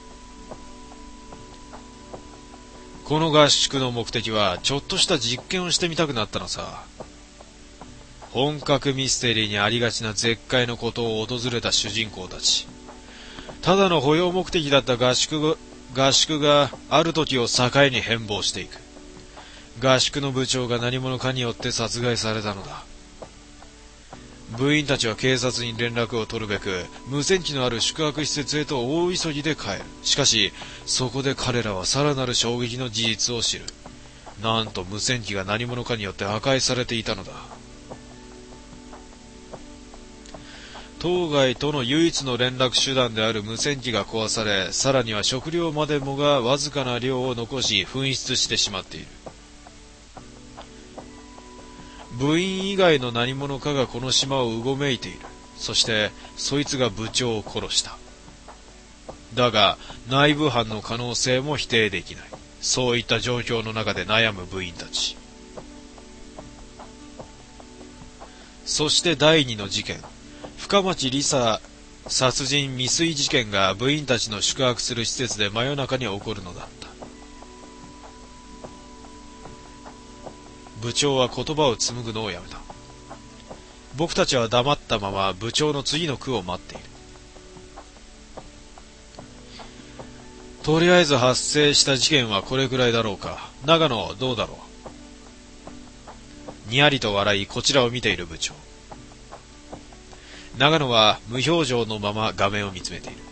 この合宿の目的はちょっとした実験をしてみたくなったのさ。本格ミステリーにありがちな絶海の孤島を訪れた主人公たち。ただの保養目的だった合宿がある時を境に変貌していく。合宿の部長が何者かによって殺害されたのだ。 部員たちは警察に連絡を取るべく、無線機のある宿泊施設へと大急ぎで帰る。しかし、そこで彼らはさらなる衝撃の事実を知る。なんと無線機が何者かによって破壊されていたのだ。当該との唯一の連絡手段である無線機が壊され、さらには食料までもがわずかな量を残し紛失してしまっている。部員以外の何者かがこの島をうごめいている。そしてそいつが部長を殺した。だが内部犯の可能性も否定できない。そういった状況の中で悩む部員たち。そして第二の事件、深町理沙殺人未遂事件が部員たちの宿泊する施設で真夜中に起こるのだった。部長は言葉を紡ぐのをやめた。僕たちは黙ったまま部長の次の句を待っている。とりあえず発生した事件はこれくらいだろうか。長野どうだろう。にやりと笑いこちらを見ている部長。長野は無表情のまま画面を見つめている。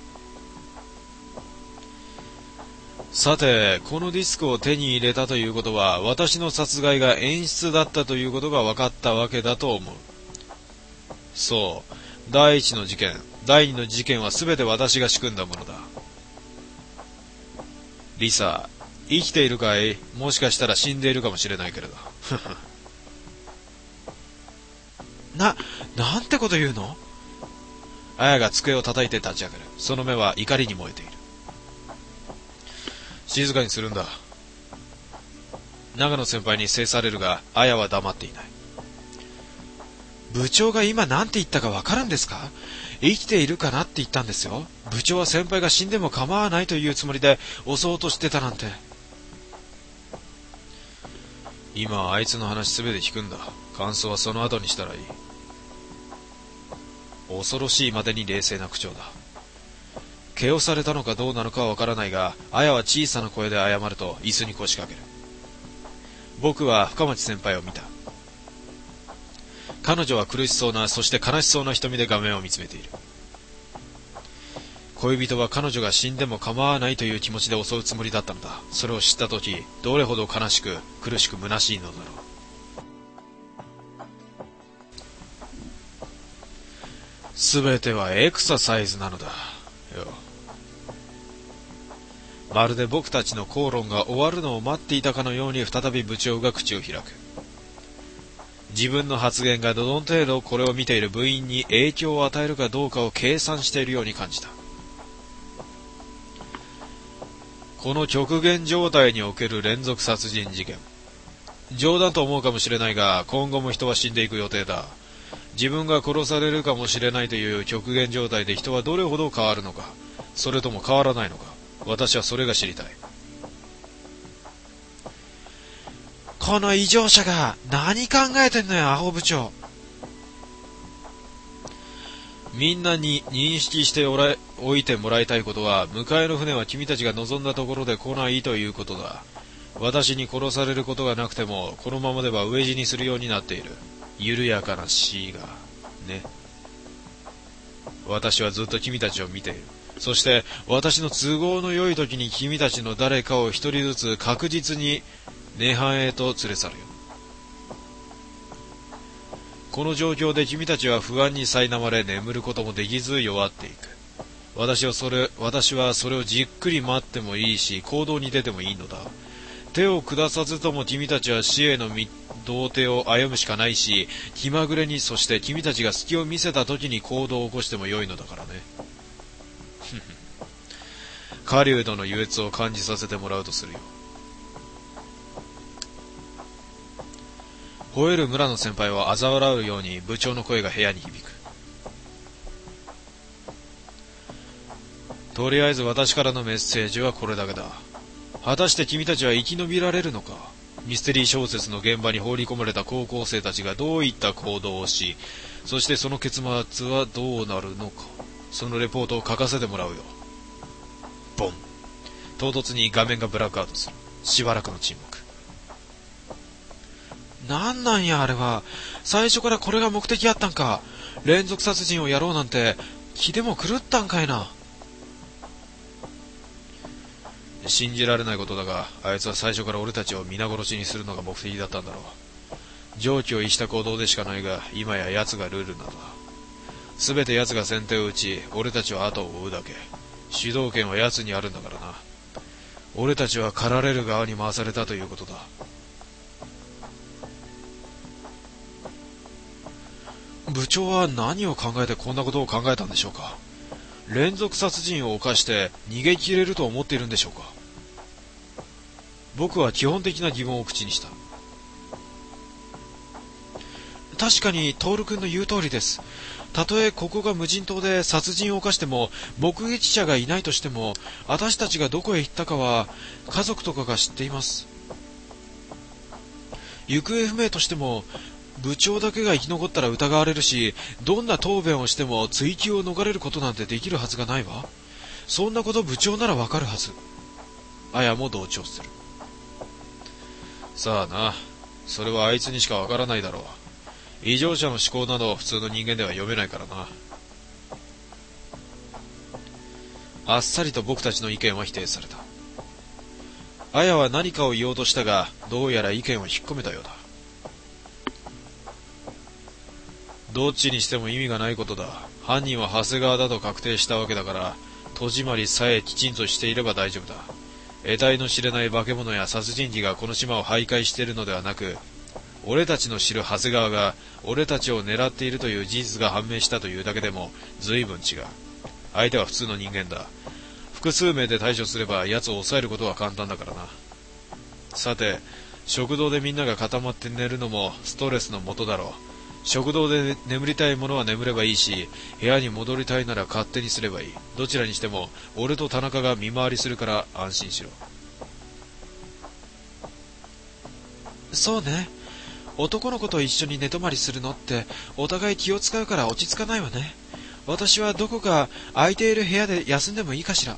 さて、このディスクを手に入れたということは、私の殺害が演出だったということが分かったわけだと思う。そう、第一の事件、第二の事件は全て私が仕組んだものだ。リサ、生きているかい？もしかしたら死んでいるかもしれないけれど。なんてこと言うの？綾が机を叩いて立ち上がる。その目は怒りに燃えている。静かにするんだ。長野先輩に制されるが、綾は黙っていない。部長が今何て言ったかわかるんですか？生きているかなって言ったんですよ。部長は先輩が死んでも構わないというつもりで襲おうとしてたなんて。今あいつの話すべて聞くんだ。感想はその後にしたらいい。恐ろしいまでに冷静な口調だ。毛をされたのかどうなのかはわからないが、綾は小さな声で謝ると椅子に腰掛ける。僕は深町先輩を見た。彼女は苦しそうな、そして悲しそうな瞳で画面を見つめている。恋人は彼女が死んでも構わないという気持ちで襲うつもりだったのだ。それを知ったとき、どれほど悲しく苦しく虚しいのだろう。すべてはエクササイズなのだよ。まるで僕たちの口論が終わるのを待っていたかのように再び部長が口を開く。自分の発言がどの程度これを見ている部員に影響を与えるかどうかを計算しているように感じた。この極限状態における連続殺人事件。冗談と思うかもしれないが、今後も人は死んでいく予定だ。自分が殺されるかもしれないという極限状態で人はどれほど変わるのか、それとも変わらないのか、私はそれが知りたい。この異常者が何考えてんのよ、アホ部長。みんなに認識しておいてもらいたいことは、迎えの船は君たちが望んだところで来ないということだ。私に殺されることがなくても、このままでは飢え死にするようになっている。緩やかな死がね。私はずっと君たちを見ている。そして私の都合の良い時に君たちの誰かを一人ずつ確実に涅槃へと連れ去るよ。この状況で君たちは不安に苛まれ眠ることもできず弱っていく。私はそれをじっくり待ってもいいし、行動に出てもいいのだ。手を下さずとも君たちは死への道程を歩むしかないし、気まぐれに、そして君たちが隙を見せた時に行動を起こしてもよいのだからね。狩人の優越を感じさせてもらうとするよ。吠える村野先輩を嘲笑うように部長の声が部屋に響く。とりあえず私からのメッセージはこれだけだ。果たして君たちは生き延びられるのか。ミステリー小説の現場に放り込まれた高校生たちがどういった行動をし、そしてその結末はどうなるのか。そのレポートを書かせてもらうよ。ボン。唐突に画面がブラックアウトする。しばらくの沈黙。なんなんやあれは。最初からこれが目的やったんか。 連続殺人をやろうなんて気でも狂ったんかいな。信じられないことだが、あいつは最初から俺たちを皆殺しにするのが目的だったんだろう。常軌を逸した行動でしかないが、今や奴がルールなのだ。すべて奴が先手を打ち、俺たちは後を追うだけ。主導権は奴にあるんだからな。俺たちは狩られる側に回されたということだ。部長は何を考えてこんなことを考えたんでしょうか。連続殺人を犯して逃げ切れると思っているんでしょうか。僕は基本的な疑問を口にした。確かに徹君の言う通りです。たとえここが無人島で殺人を犯しても、目撃者がいないとしても、私たちがどこへ行ったかは家族とかが知っています。行方不明としても部長だけが生き残ったら疑われるし、どんな答弁をしても追及を逃れることなんてできるはずがないわ。そんなこと部長ならわかるはず。綾も同調する。さあな、それはあいつにしかわからないだろう。異常者の思考など普通の人間では読めないからな。あっさりと僕たちの意見は否定された。綾は何かを言おうとしたが、どうやら意見を引っ込めたようだ。どっちにしても意味がないことだ。犯人は長谷川だと確定したわけだから、戸締まりさえきちんとしていれば大丈夫だ。得体の知れない化け物や殺人鬼がこの島を徘徊しているのではなく、俺たちの知る長谷川が俺たちを狙っているという事実が判明したというだけでも随分違う。相手は普通の人間だ。複数名で対処すれば奴を抑えることは簡単だからな。さて、食堂でみんなが固まって寝るのもストレスの元だろう。食堂で眠りたい者は眠ればいいし、部屋に戻りたいなら勝手にすればいい。どちらにしても俺と田中が見回りするから安心しろ。そうね。男の子と一緒に寝泊まりするのってお互い気を使うから落ち着かないわね。私はどこか空いている部屋で休んでもいいかしら。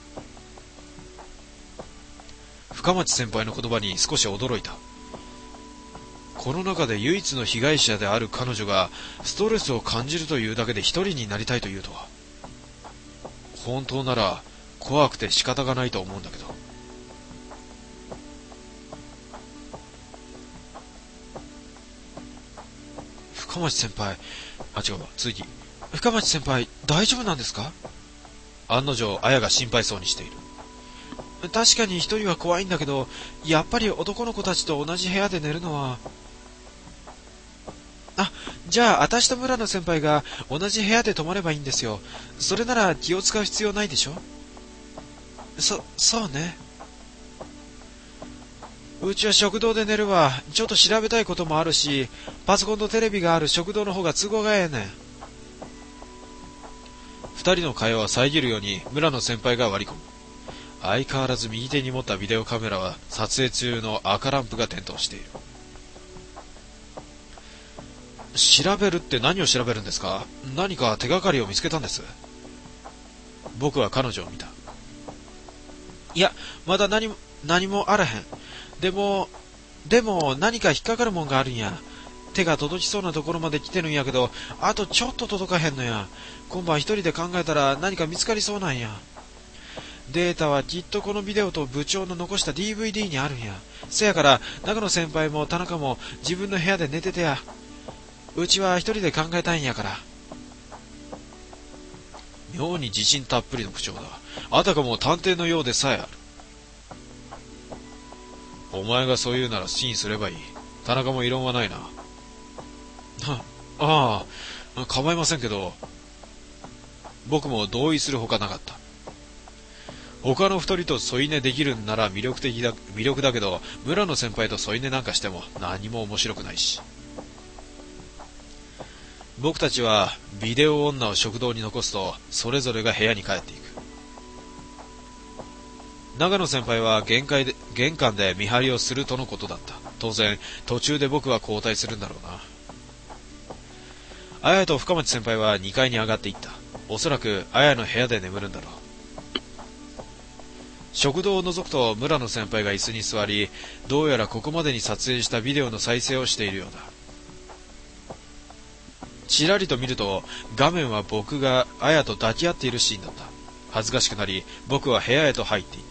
深町先輩の言葉に少し驚いた。この中で唯一の被害者である彼女がストレスを感じるというだけで一人になりたいというとは。本当なら怖くて仕方がないと思うんだけど。深町先輩、違うわ、続き。深町先輩、大丈夫なんですか？案の定、綾が心配そうにしている。確かに一人は怖いんだけど、やっぱり男の子たちと同じ部屋で寝るのは。じゃあ、私と村野先輩が同じ部屋で泊まればいいんですよ。それなら気を使う必要ないでしょ？そうね。うちは食堂で寝るわ。ちょっと調べたいこともあるし、パソコンとテレビがある食堂の方が都合がええねん。二人の会話を遮るように村野先輩が割り込む。相変わらず右手に持ったビデオカメラは撮影中の赤ランプが点灯している。調べるって何を調べるんですか？何か手がかりを見つけたんです。僕は彼女を見た。いや、まだ何もあらへん。でも何か引っかかるもんがあるんや。手が届きそうなところまで来てるんやけど、あとちょっと届かへんのや。今晩一人で考えたら何か見つかりそうなんや。データはきっとこのビデオと部長の残した DVD にあるんや。せやから中野先輩も田中も自分の部屋で寝ててや。うちは一人で考えたいんやから。妙に自信たっぷりの口調だ。あたかも探偵のようでさえある。お前がそう言うなら信すればいい。田中も異論はないな。ああ、構いませんけど。僕も同意するほかなかった。他の二人と添い寝できるんなら魅力だけど、村野先輩と添い寝なんかしても何も面白くないし。僕たちはビデオ女を食堂に残すと、それぞれが部屋に帰っていく。長野先輩は玄関で見張りをするとのことだった。当然途中で僕は交代するんだろうな。綾と深町先輩は2階に上がっていった。おそらく綾の部屋で眠るんだろう。食堂を覗くと村野先輩が椅子に座り、どうやらここまでに撮影したビデオの再生をしているようだ。 ちらりと見ると、画面は僕が綾と抱き合っているシーンだった。恥ずかしくなり、僕は部屋へと入っていった。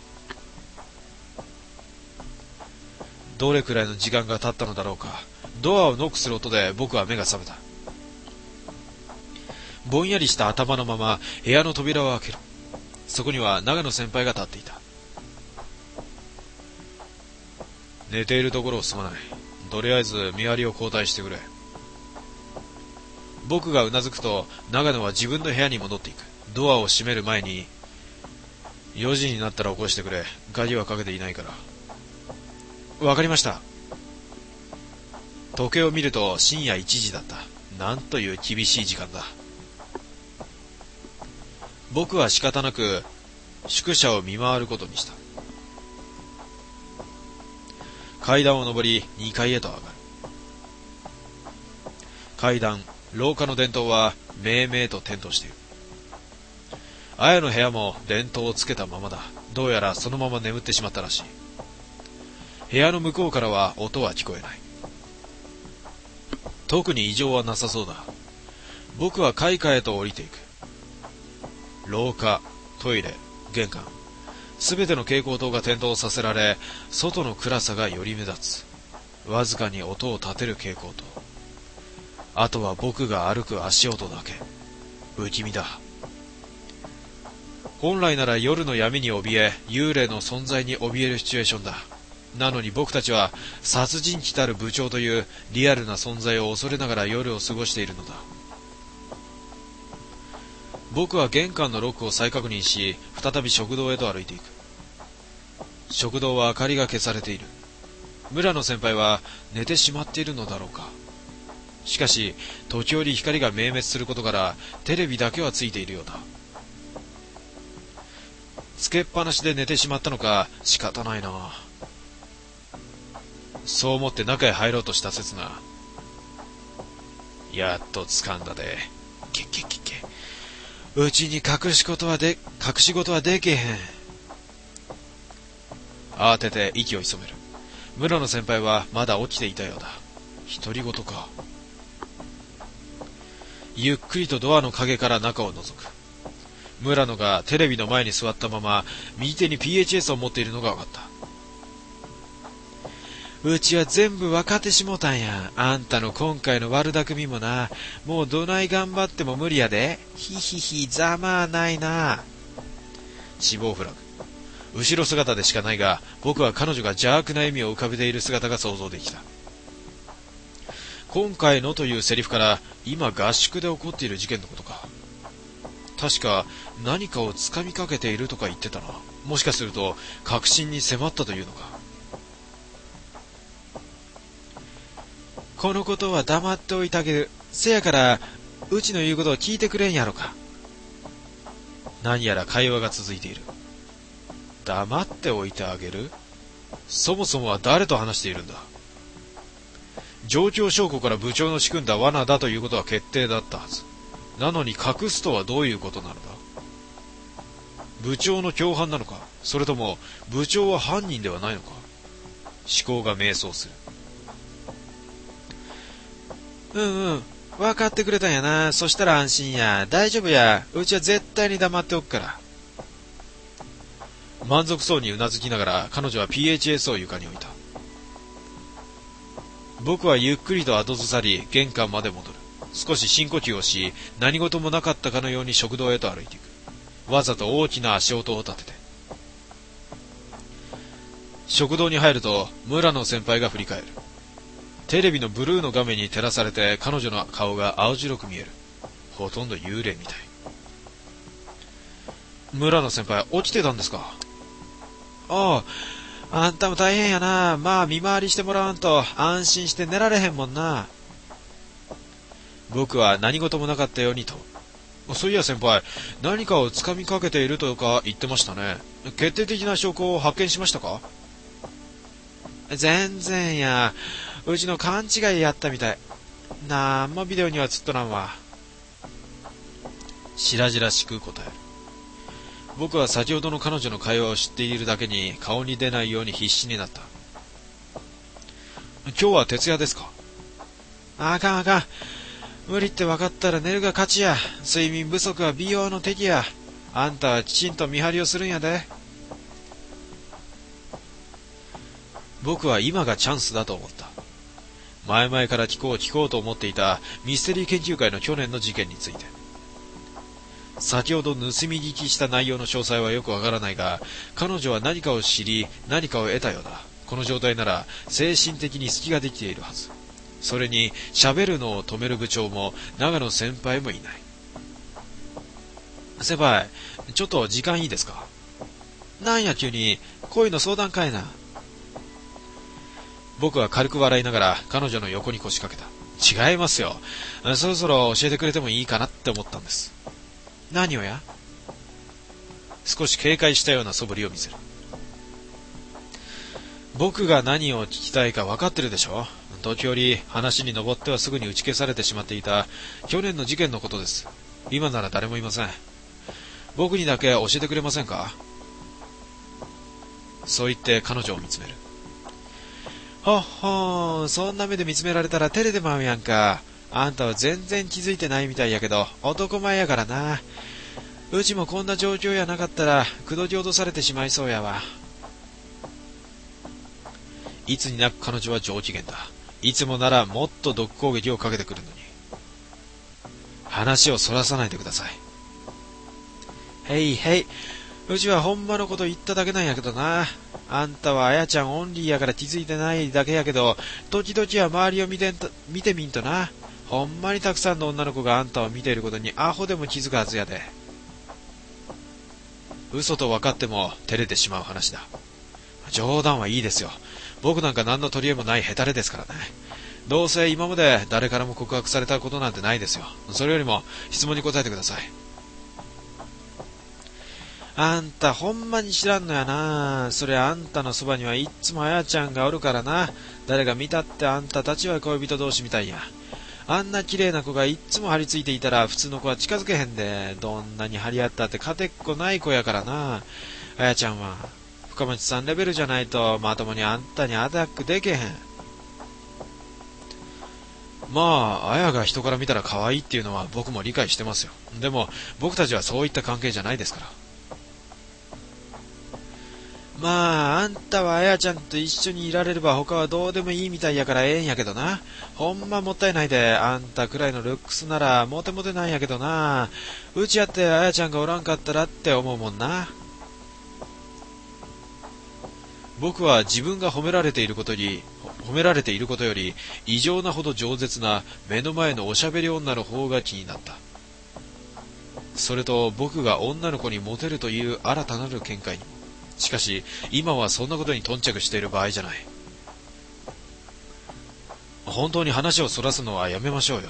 どれくらいの時間が経ったのだろうか。ドアをノックする音で僕は目が覚めた。ぼんやりした頭のまま部屋の扉を開ける。そこには長野先輩が立っていた。寝ているところをすまない。とりあえず見張りを交代してくれ。僕がうなずくと長野は自分の部屋に戻っていく。ドアを閉める前に、4時になったら起こしてくれ。鍵はかけていないから。わかりました。時計を見ると深夜1時だった。なんという厳しい時間だ。僕は仕方なく宿舎を見回ることにした。階段を上り2階へと上がる。階段、廊下の電灯はめいめいと点灯している。綾の部屋も電灯をつけたままだ。どうやらそのまま眠ってしまったらしい。部屋の向こうからは音は聞こえない。特に異常はなさそうだ。僕は階下へと降りていく。廊下、トイレ、玄関、すべての蛍光灯が点灯させられ、外の暗さがより目立つ。わずかに音を立てる蛍光灯。あとは僕が歩く足音だけ。不気味だ。本来なら夜の闇に怯え、幽霊の存在に怯えるシチュエーションだ。なのに僕たちは殺人鬼たる部長というリアルな存在を恐れながら夜を過ごしているのだ。僕は玄関のロックを再確認し、再び食堂へと歩いていく。食堂は明かりが消されている。村野先輩は寝てしまっているのだろうか。しかし時折光が明滅することからテレビだけはついているようだ。つけっぱなしで寝てしまったのか仕方ないな。そう思って中へ入ろうとした刹那、やっと掴んだで。けうちに隠し事はでけへん。慌てて息を潜める。村野先輩はまだ起きていたようだ。独り言か。ゆっくりとドアの陰から中を覗く。村野がテレビの前に座ったまま右手に PHS を持っているのが分かった。うちは全部分かってしもたんや。あんたの今回の悪巧みもな。もうどない頑張っても無理やで。ひひひ、ざまあないな。死亡フラグ。後ろ姿でしかないが、僕は彼女が邪悪な笑みを浮かべている姿が想像できた。今回のというセリフから、今合宿で起こっている事件のことか。確か何かを掴みかけているとか言ってたな。もしかすると確信に迫ったというのか。このことは黙っておいてあげる。せやからうちの言うことを聞いてくれんやろか。何やら会話が続いている。黙っておいてあげる？そもそもは誰と話しているんだ？状況証拠から部長の仕組んだ罠だということは決定だったはず。なのに隠すとはどういうことなのだ？部長の共犯なのか、それとも部長は犯人ではないのか。思考が迷走する。分かってくれたんやな。そしたら安心や。大丈夫や。うちは絶対に黙っておくから。満足そうにうなずきながら彼女は PHS を床に置いた。僕はゆっくりと後ずさり玄関まで戻る。少し深呼吸をし、何事もなかったかのように食堂へと歩いていく。わざと大きな足音を立てて。食堂に入ると村野先輩が振り返る。テレビのブルーの画面に照らされて彼女の顔が青白く見える。ほとんど幽霊みたい。村野先輩、起きてたんですか？ああ、あんたも大変やな。まあ見回りしてもらわんと安心して寝られへんもんな。僕は何事もなかったようにと。そういや先輩、何かを掴みかけているとか言ってましたね。決定的な証拠を発見しましたか？全然や。うちの勘違いやったみたい。なんもビデオには映っとらんわ。白々しく答える。僕は先ほどの彼女の会話を知っているだけに顔に出ないように必死になった。今日は徹夜ですか？あかん。 無理って分かったら寝るが勝ちや。睡眠不足は美容の敵や。あんたはきちんと見張りをするんやで。僕は今がチャンスだと思った。前々から聞こうと思っていたミステリー研究会の去年の事件について。先ほど盗み聞きした内容の詳細はよくわからないが、彼女は何かを知り、何かを得たようだ。この状態なら精神的に隙ができているはず。それに喋るのを止める部長も長野先輩もいない。先輩、ちょっと時間いいですか？なんや急に、恋の相談かいな。僕は軽く笑いながら彼女の横に腰掛けた。違いますよ。そろそろ教えてくれてもいいかなって思ったんです。何をや？少し警戒したような素振りを見せる。僕が何を聞きたいか分かってるでしょ。時折話に上ってはすぐに打ち消されてしまっていた去年の事件のことです。今なら誰もいません。僕にだけ教えてくれませんか？そう言って彼女を見つめる。ほっほー、そんな目で見つめられたら照れてまうやんか。あんたは全然気づいてないみたいやけど、男前やからな。うちもこんな状況やなかったら、口説き落とされてしまいそうやわ。いつになく彼女は上機嫌だ。いつもならもっと毒攻撃をかけてくるのに。話をそらさないでください。へいへい、うちはほんまのこと言っただけなんやけどな。あんたはあやちゃんオンリーやから気づいてないだけやけど、時々は周りを見てみんとな。ほんまにたくさんの女の子があんたを見ていることにアホでも気づくはずやで。嘘と分かっても照れてしまう話だ。冗談はいいですよ。僕なんか何の取り柄もないヘタレですからね。どうせ今まで誰からも告白されたことなんてないですよ。それよりも質問に答えてください。あんたほんまに知らんのやな。それあんたのそばにはいっつもあやちゃんがおるからな。誰が見たってあんたたちは恋人同士みたいや。あんな綺麗な子がいっつも張り付いていたら普通の子は近づけへんで。どんなに張り合ったって勝てっこない子やからな。あやちゃんは深町さんレベルじゃないとまともにあんたにアタックでけへん。まあ、あやが人から見たら可愛いっていうのは僕も理解してますよ。でも僕たちはそういった関係じゃないですから。まあ、あんたはあやちゃんと一緒にいられれば他はどうでもいいみたいやからええんやけどな。ほんまもったいないで、あんたくらいのルックスならモテモテなんやけどな。うちやってあやちゃんがおらんかったらって思うもんな。僕は自分が褒められていることより異常なほど饒舌な目の前のおしゃべり女の方が気になった。それと僕が女の子にモテるという新たなる見解にも。しかし今はそんなことに頓着している場合じゃない。本当に話をそらすのはやめましょうよ。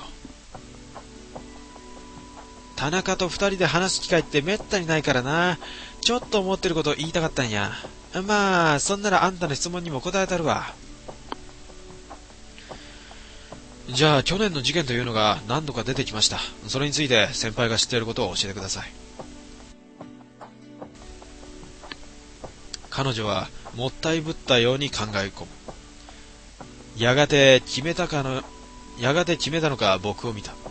田中と二人で話す機会ってめったにないからな。ちょっと思ってること言いたかったんや。まあそんならあんたの質問にも答えたるわ。じゃあ去年の事件というのが何度か出てきました。それについて先輩が知っていることを教えてください。彼女はもったいぶったように考え込む。やがて決めたのか僕を見た。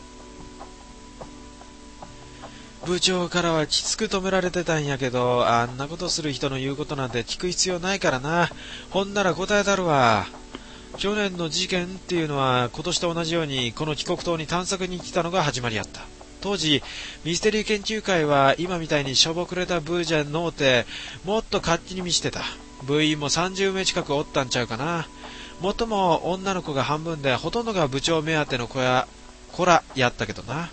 部長からはきつく止められてたんやけど、あんなことする人の言うことなんて聞く必要ないからな。ほんなら答えたるわ。去年の事件っていうのは今年と同じようにこの帰国島に探索に来たのが始まりやった。当時ミステリー研究会は今みたいにしょぼくれた部じゃのうて、もっと活気に満ちてた。部員も30名近くおったんちゃうかな。もっとも女の子が半分でほとんどが部長目当ての子らやったけどな。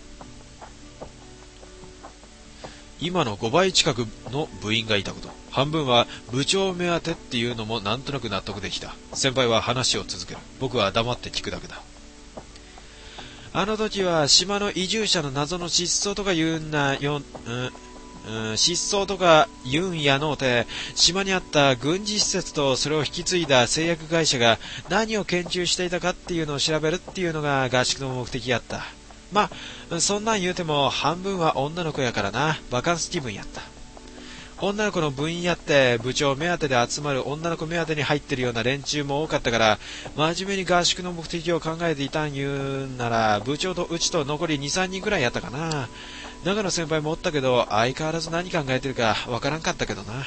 今の5倍近くの部員がいたこと、半分は部長目当てっていうのもなんとなく納得できた。先輩は話を続ける。僕は黙って聞くだけだ。あの時は島の移住者の謎の失踪とか言うんやのうて、島にあった軍事施設とそれを引き継いだ製薬会社が何を研究していたかっていうのを調べるっていうのが合宿の目的やった。まあそんなん言うても半分は女の子やからな。バカンス気分やった。 女の子の部員やって部長目当てで集まる女の子目当てに入ってるような連中も多かったから、真面目に合宿の目的を考えていたん言うなら、部長とうちと残り 2,3 人くらいやったかな。長野先輩もおったけど、相変わらず何考えてるかわからんかったけどな。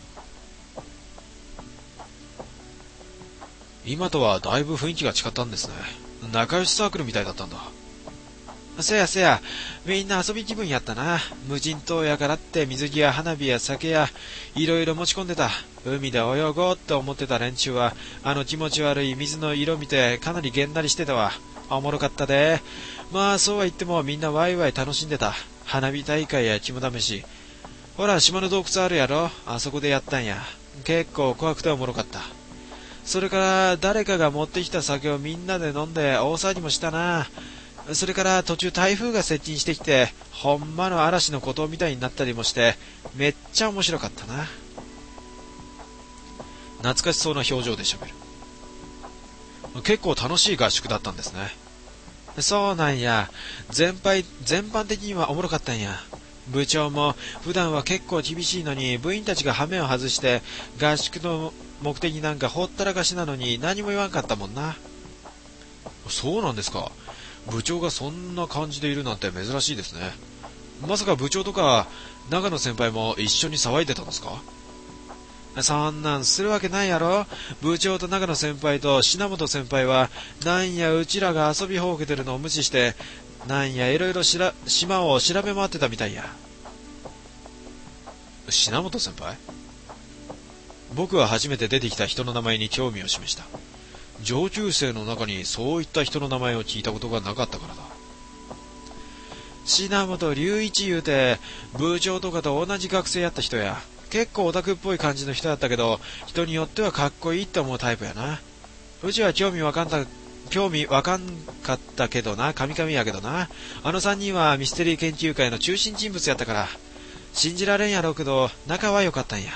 今とはだいぶ雰囲気が違ったんですね。仲良しサークルみたいだったんだ。せやせや、みんな遊び気分やったな。無人島やからって水着や花火や酒やいろいろ持ち込んでた。海で泳ごうって思ってた連中は、あの気持ち悪い水の色見てかなりげんなりしてたわ。おもろかったで。まあそうは言ってもみんなワイワイ楽しんでた。花火大会や肝試し。ほら島の洞窟あるやろ。あそこでやったんや。結構怖くておもろかった。それから誰かが持ってきた酒をみんなで飲んで大騒ぎもしたな。それから途中台風が接近してきて、ほんまの嵐の孤島みたいになったりもして、めっちゃ面白かったな。懐かしそうな表情で喋る。結構楽しい合宿だったんですね。そうなんや。全般的にはおもろかったんや。部長も普段は結構厳しいのに、部員たちが羽目を外して合宿の目的なんかほったらかしなのに何も言わんかったもんな。そうなんですか。部長がそんな感じでいるなんて珍しいですね。まさか部長とか長野先輩も一緒に騒いでたんですか？そんなんするわけないやろ。部長と長野先輩と品本先輩はなんやうちらが遊びほうけてるのを無視して、なんやいろいろ島を調べ回ってたみたいや。品本先輩？僕は初めて出てきた人の名前に興味を示した。上級生の中にそういった人の名前を聞いたことがなかったからだ。品本隆一言うて、部長とかと同じ学生やった人や。結構オタクっぽい感じの人やったけど、人によってはかっこいいって思うタイプやな。うちは興味わかんかったけどな、カミカミやけどな。あの3人はミステリー研究会の中心人物やったから、信じられんやろうけど、仲は良かったんや。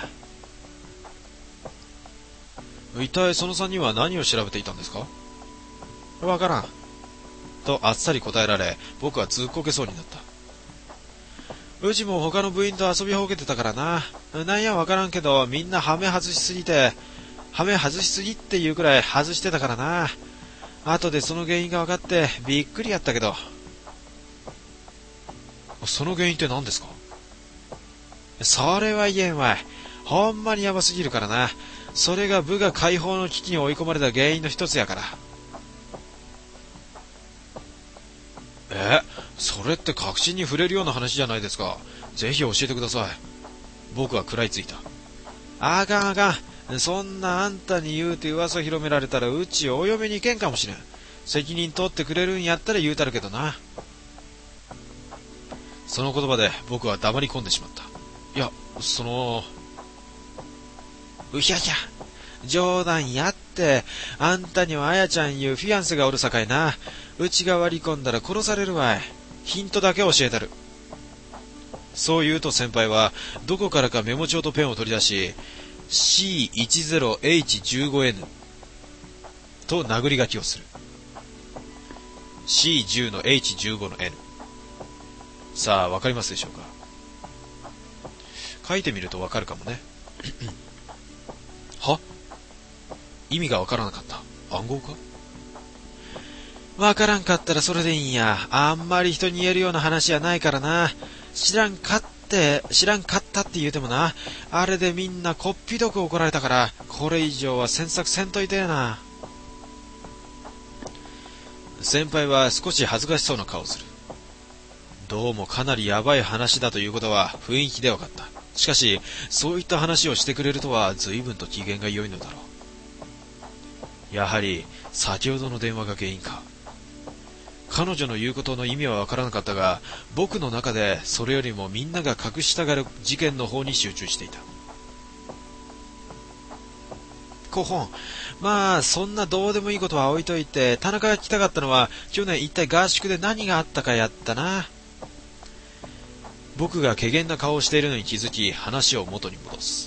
一体その3人は何を調べていたんですか？わからん。とあっさり答えられ、僕はずっこけそうになった。うちも他の部員と遊びほうけてたからな。なんやわからんけど、みんなハメ外しすぎっていうくらい外してたからな。後でその原因が分かってびっくりやったけど。その原因って何ですか？それは言えんわい。ほんまにヤバすぎるからな。それが部が解放の危機に追い込まれた原因の一つやから。それって確信に触れるような話じゃないですか。ぜひ教えてください。僕は食らいついた。あかんあかん。そんなあんたに言うて噂広められたらうちお嫁に行けんかもしれん。責任取ってくれるんやったら言うたるけどな。その言葉で僕は黙り込んでしまった。いや、うひゃひゃ。冗談やって。あんたにはあやちゃんいうフィアンセがおるさかいな。うちが割り込んだら殺されるわい。ヒントだけ教えたる。そう言うと先輩はどこからかメモ帳とペンを取り出し C10H15N と殴り書きをする。 C10 の H15 の N。 さあわかりますでしょうか。書いてみるとわかるかもね。は？意味がわからなかった。暗号か？わからんかったらそれでいいんや。あんまり人に言えるような話やないからな。知らんかったって言うてもな、あれでみんなこっぴどく怒られたから、これ以上は詮索せんといてやな。先輩は少し恥ずかしそうな顔をする。どうもかなりヤバい話だということは雰囲気で分かった。しかしそういった話をしてくれるとは随分と機嫌が良いのだろう。やはり先ほどの電話が原因か。彼女の言うことの意味はわからなかったが、僕の中でそれよりもみんなが隠したがる事件の方に集中していた。コホン、まあそんなどうでもいいことは置いといて、田中が聞きたかったのは去年一体合宿で何があったかやったな。僕が怪訝な顔をしているのに気づき、話を元に戻す。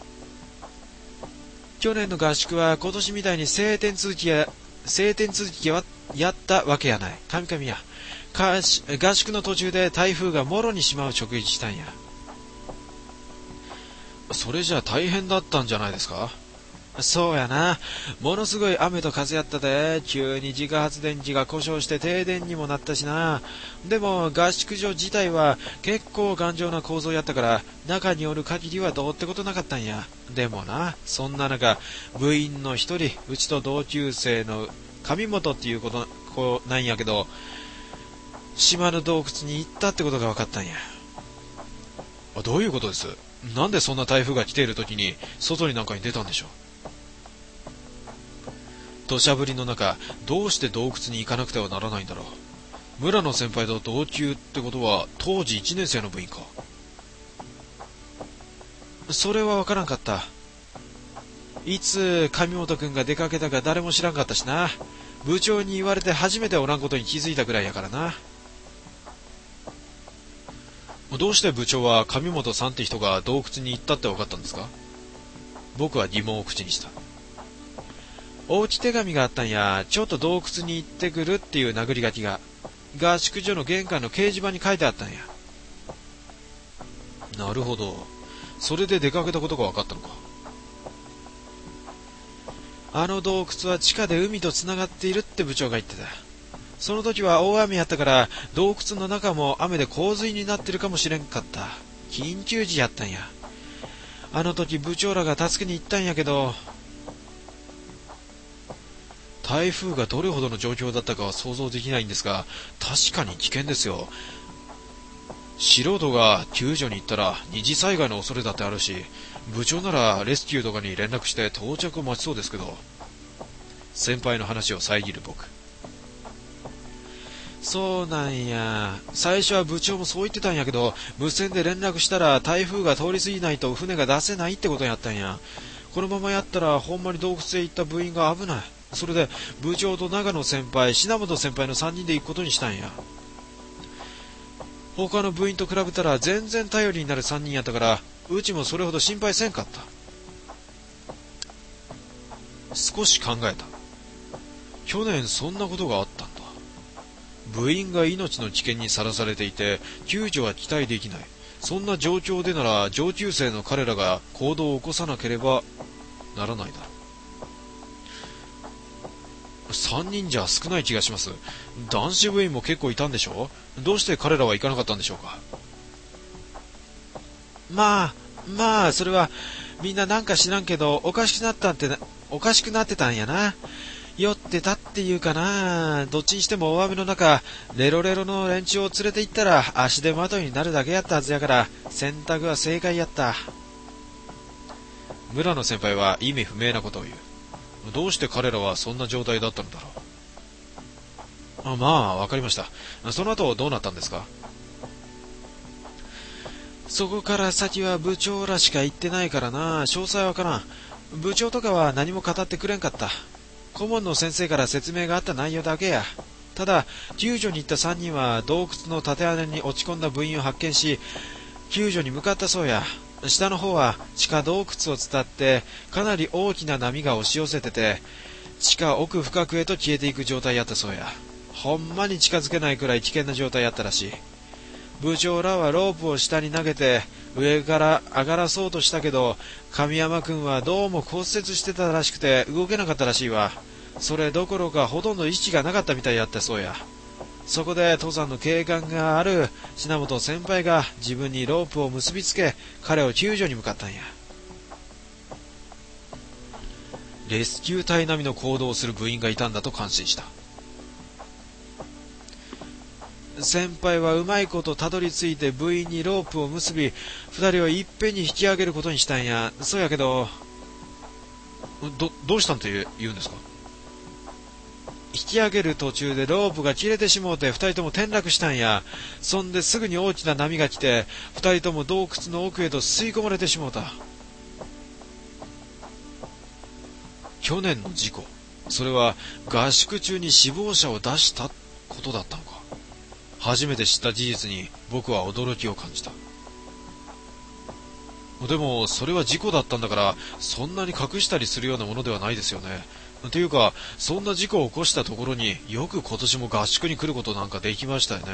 去年の合宿は今年みたいに晴天続きはやったわけやない。神々や。合宿の途中で台風がもろに島を直撃したんや。 それじゃ大変だったんじゃないですか？そうやな。ものすごい雨と風やったで、急に自家発電機が故障して停電にもなったしな。でも合宿所自体は結構頑丈な構造やったから、中におる限りはどうってことなかったんや。でもな、そんな中、部員の一人、うちと同級生の上本っていう子なんやけど、島の洞窟に行ったってことが分かったんや。どういうことです？なんでそんな台風が来ている時に外になんかに出たんでしょう？土砂降りの中、どうして洞窟に行かなくてはならないんだろう。村野先輩と同級ってことは当時1年生の部員か。それは分からんかった。いつ上本くんが出かけたか誰も知らんかったしな。部長に言われて初めておらんことに気づいたくらいやからな。どうして部長は上本さんって人が洞窟に行ったって分かったんですか？僕は疑問を口にした。おうち手紙があったんや。ちょっと洞窟に行ってくるっていう殴り書きが合宿所の玄関の掲示板に書いてあったんや。なるほど。それで出かけたことが分かったのか。あの洞窟は地下で海とつながっているって部長が言ってた。その時は大雨やったから洞窟の中も雨で洪水になってるかもしれんかった。緊急時やったんや。あの時部長らが助けに行ったんやけど、台風がどれほどの状況だったかは想像できないんですが、確かに危険ですよ。素人が救助に行ったら二次災害の恐れだってあるし、部長ならレスキューとかに連絡して到着を待ちそうですけど。先輩の話を遮る僕。そうなんや。最初は部長もそう言ってたんやけど、無線で連絡したら台風が通り過ぎないと船が出せないってことやったんや。このままやったらほんまに洞窟へ行った部員が危ない。それで部長と長野先輩、品本先輩の3人で行くことにしたんや。他の部員と比べたら全然頼りになる3人やったから、うちもそれほど心配せんかった。少し考えた。去年そんなことがあったんだ。部員が命の危険にさらされていて救助は期待できない。そんな状況でなら上級生の彼らが行動を起こさなければならないだろう。3人じゃ少ない気がします。男子部員も結構いたんでしょ？どうして彼らは行かなかったんでしょうか？まあそれはみんななんか知らんけどおかしくなってたんやな。酔ってたっていうかな。どっちにしても大雨の中、レロレロの連中を連れて行ったら足手まといになるだけやったはずやから、選択は正解やった。村野先輩は意味不明なことを言う。どうして彼らはそんな状態だったのだろう。まあわかりました。その後どうなったんですか？そこから先は部長らしか言ってないからな。詳細はわからん。部長とかは何も語ってくれんかった。顧問の先生から説明があった内容だけや。ただ救助に行った3人は洞窟の縦穴に落ち込んだ部員を発見し、救助に向かったそうや。下の方は地下洞窟を伝ってかなり大きな波が押し寄せてて、地下奥深くへと消えていく状態やったそうや。ほんまに近づけないくらい危険な状態やったらしい。部長らはロープを下に投げて上から上がらそうとしたけど、神山くんはどうも骨折してたらしくて動けなかったらしいわ。それどころかほとんど意識がなかったみたいやったそうや。そこで登山の警官がある品本先輩が自分にロープを結びつけ、彼を救助に向かったんや。レスキュー隊並みの行動をする部員がいたんだと感心した。先輩はうまいことたどり着いて部員にロープを結び、二人をいっぺんに引き上げることにしたんや。そうやけど、どうしたんと言うんですか？引き上げる途中でロープが切れてしもうて二人とも転落したんや。そんですぐに大きな波が来て二人とも洞窟の奥へと吸い込まれてしもうた。去年の事故、それは合宿中に死亡者を出したことだったのか。初めて知った事実に僕は驚きを感じた。でもそれは事故だったんだから、そんなに隠したりするようなものではないですよね。というか、そんな事故を起こしたところによく今年も合宿に来ることなんかできましたよね。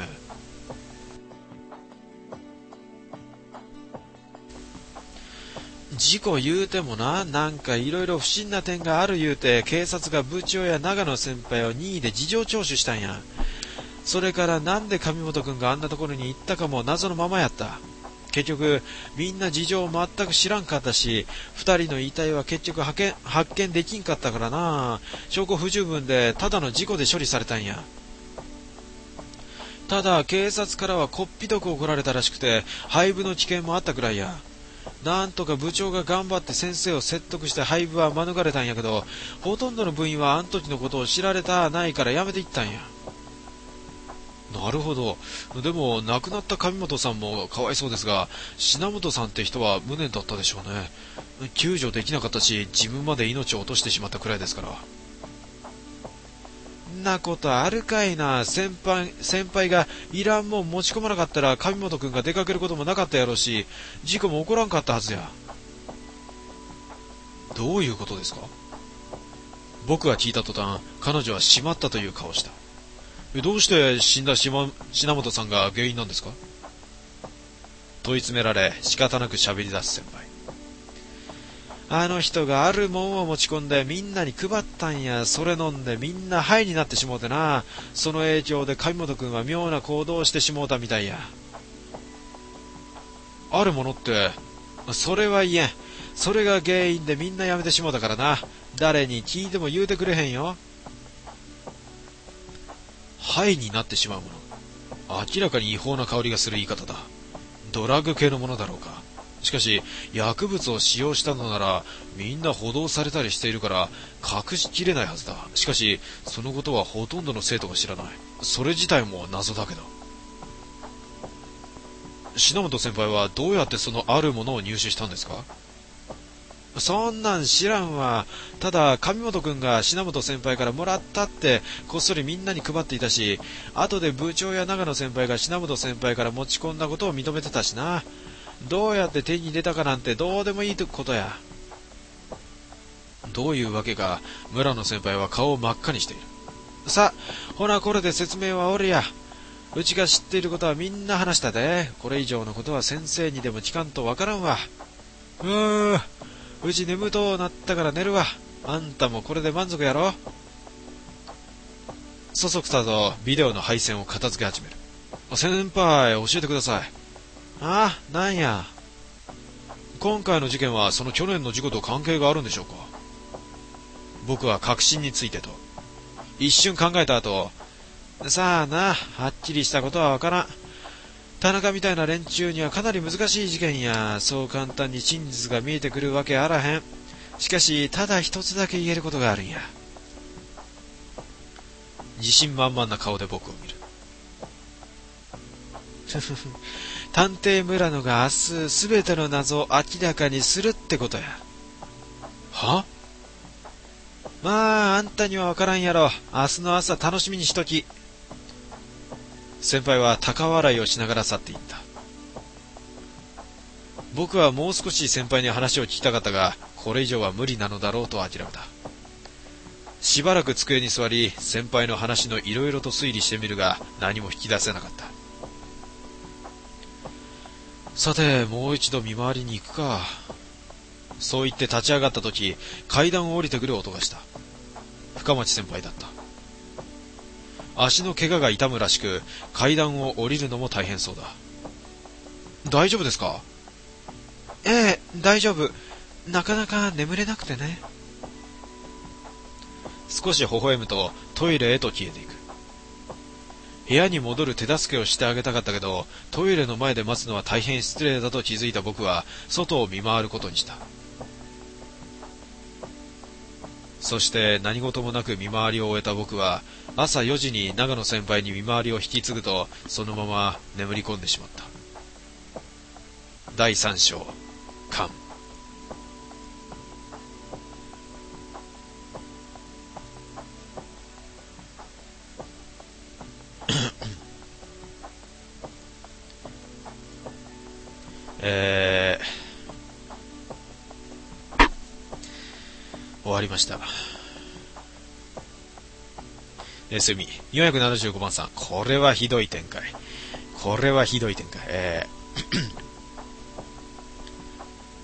事故言うてもな、なんかいろいろ不審な点がある言うて、警察が部長や長野先輩を任意で事情聴取したんや。それからなんで上本くんがあんなところに行ったかも謎のままやった。結局みんな事情を全く知らんかったし、二人の遺体は結局発見できんかったからな。証拠不十分でただの事故で処理されたんや。ただ警察からはこっぴどく怒られたらしくて、廃部の危険もあったくらいや。なんとか部長が頑張って先生を説得して廃部は免れたんやけど、ほとんどの部員はあん時のことを知られたないからやめていったんや。なるほど。でも亡くなった上本さんもかわいそうですが、品本さんって人は無念だったでしょうね。救助できなかったし、自分まで命を落としてしまったくらいですから。んなことあるかいな。先輩がいらんもん持ち込まなかったら上本くんが出かけることもなかったやろうし、事故も起こらんかったはずや。どういうことですか？僕が聞いた途端、彼女はしまったという顔をした。どうして死んだ品本さんが原因なんですか？問い詰められ仕方なく喋り出す先輩。あの人があるもんを持ち込んでみんなに配ったんや。それ飲んでみんなハイになってしもうてな。その影響で上本くんは妙な行動をしてしもうたみたいや。あるものって、それは言えん。それが原因でみんなやめてしもうたからな。誰に聞いても言うてくれへんよ。ハイになってしまうもの。明らかに違法な香りがする言い方だ。ドラッグ系のものだろうか。しかし薬物を使用したのならみんな補導されたりしているから隠しきれないはずだ。しかしそのことはほとんどの生徒が知らない。それ自体も謎だけど。品本先輩はどうやってそのあるものを入手したんですか？そんなん知らんわ。ただ上本くんが品本先輩からもらったってこっそりみんなに配っていたし、後で部長や長野先輩が品本先輩から持ち込んだことを認めてたしな。どうやって手に入れたかなんてどうでもいいことや。どういうわけか村野先輩は顔を真っ赤にしている。さ、ほなこれで説明はおるや。うちが知っていることはみんな話したで。これ以上のことは先生にでも聞かんとわからんわ。うち眠となったから寝るわ。あんたもこれで満足やろ。そそくさとビデオの配線を片付け始める。先輩教えてください。ああ、なんや。今回の事件はその去年の事故と関係があるんでしょうか？僕は確信についてと一瞬考えた後、さあな、はっきりしたことはわからん。田中みたいな連中にはかなり難しい事件や。そう簡単に真実が見えてくるわけあらへん。しかしただ一つだけ言えることがあるんや。自信満々な顔で僕を見る。探偵村野が明日すべての謎を明らかにするってことや。は？まああんたにはわからんやろ。明日の朝楽しみにしとき。先輩は高笑いをしながら去っていった。僕はもう少し先輩に話を聞きたかったが、これ以上は無理なのだろうと諦めた。しばらく机に座り、先輩の話のいろいろと推理してみるが何も引き出せなかった。さてもう一度見回りに行くか。そう言って立ち上がった時、階段を降りてくる音がした。深町先輩だった。足の怪我が痛むらしく、階段を降りるのも大変そうだ。大丈夫ですか？ええ、大丈夫。なかなか眠れなくてね。少し微笑むとトイレへと消えていく。部屋に戻る手助けをしてあげたかったけど、トイレの前で待つのは大変失礼だと気づいた僕は外を見回ることにした。そして何事もなく見回りを終えた僕は朝4時に長野先輩に見回りを引き継ぐと、そのまま眠り込んでしまった。第3章完。終わりました。すみ475番さん、これはひどい展開。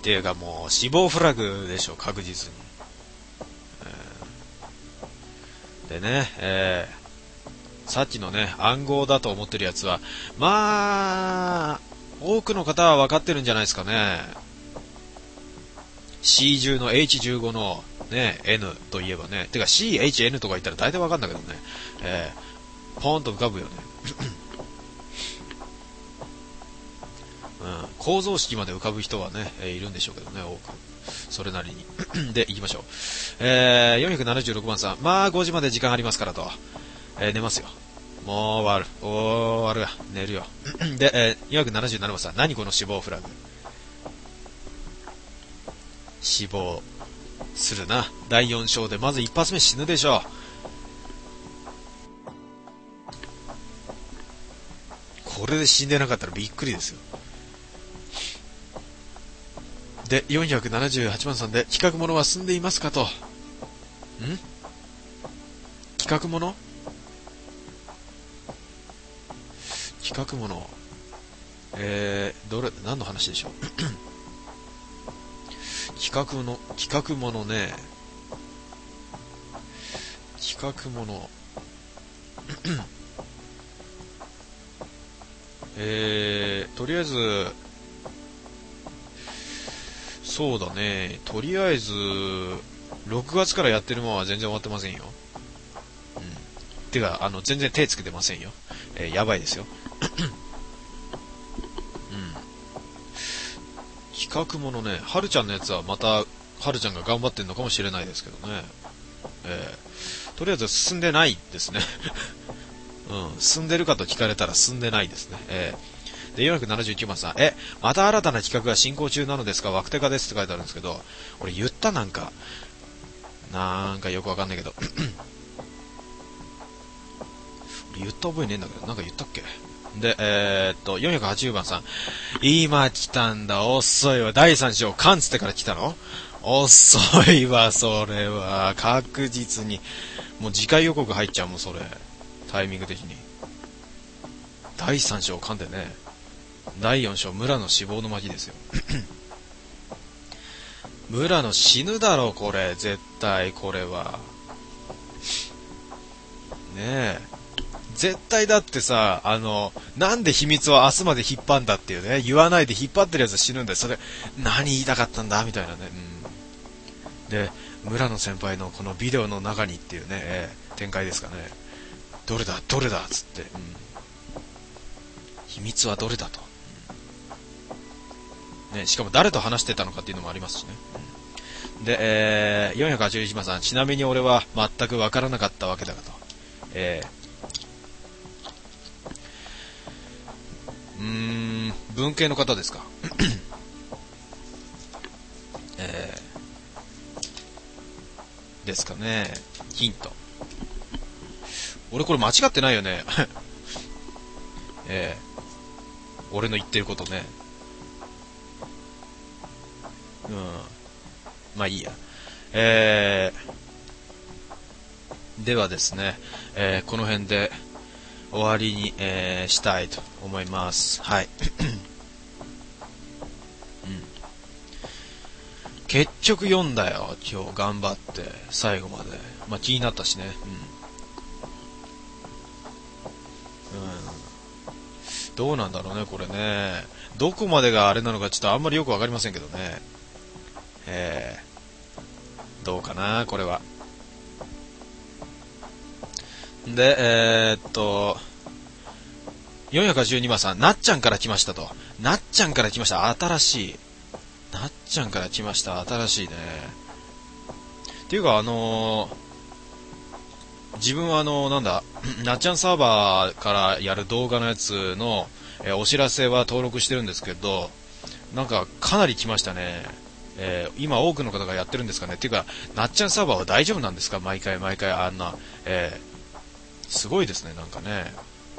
っていうかもう死亡フラグでしょ、確実に。でね、さっきのね、暗号だと思ってるやつは、まあ、多くの方は分かってるんじゃないですかね。C10 の H15 のね、N といえばね、てか CHN とか言ったら大体分かんだけどね、ポーンと浮かぶよね。構造式まで浮かぶ人はね、いるんでしょうけどね、多く。それなりに。で、行きましょう。476番さん、まあ5時まで時間ありますからと。寝ますよ。もう終わるわ。寝るよ。で、477番さん、何この死亡フラグ。死亡するな。第4章でまず一発目死ぬでしょう。これで死んでなかったらびっくりですよ。で、478番さんで、企画ものは進んでいますかと。企画もの何の話でしょう。企画ものね。企画もの。とりあえず、そうだね。とりあえず、6月からやってるものは全然終わってませんよ。てか、全然手つけてませんよ。やばいですよ。企画ものね、はるちゃんのやつはまた、はるちゃんが頑張ってんのかもしれないですけどね。とりあえず進んでないですね。進んでるかと聞かれたら進んでないですね。で、479番さん、また新たな企画が進行中なのですか、ワクテカですって書いてあるんですけど、俺言ったなんかよくわかんないけど。俺言った覚えねえんだけど、なんか言ったっけ。で、480番さん、今来たんだ、遅いわ、第3章、カンつってから来たの？遅いわ、それは、確実に。もう次回予告入っちゃうもん、それ。タイミング的に。第3章、カンでね。第4章、村の死亡の巻ですよ。村野死ぬだろ、これ。絶対、これは。ねえ。絶対だってさ、なんで秘密を明日まで引っ張んだっていうね。言わないで引っ張ってるやつは死ぬんだよ。それ、何言いたかったんだみたいなね。で、村野先輩のこのビデオの中にっていうね、展開ですかね。どれだつって。秘密はどれだと。ね、しかも誰と話してたのかっていうのもありますしね。で、481番さん、ちなみに俺は全くわからなかったわけだがと。文系の方ですか。ですかね。ヒント。俺これ間違ってないよね。俺の言ってることね。まあいいや。ではですね、この辺で終わりに、したいと思います。はい。結局読んだよ、今日頑張って最後まで。まあ気になったしね。どうなんだろうね、これね。どこまでがあれなのかちょっとあんまりよくわかりませんけどね。どうかな、これは。で、412番さん、なっちゃんから来ましたと。なっちゃんから来ました。新しい。なっちゃんから来ました。新しいね。っていうか、自分はなっちゃんサーバーからやる動画のやつの、お知らせは登録してるんですけど、なんかかなり来ましたね。今多くの方がやってるんですかね。っていうか、なっちゃんサーバーは大丈夫なんですか？毎回あんな、すごいですね、なんかね。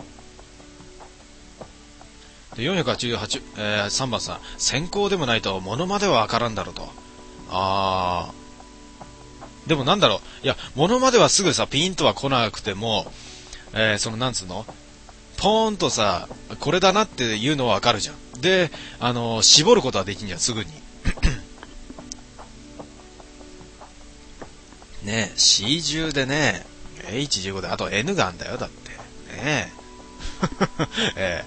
で、488、3番さん、先行でもないと物まではわからんだろうと。でもなんだろう、いや、物まではすぐさ、ピンとは来なくても、なんつうの？ポーンとさ、これだなっていうのはわかるじゃん。で、絞ることはできんじゃん、すぐに。 ね、C10 でね、H15 で、あと N があんだよ、だって。ねえ。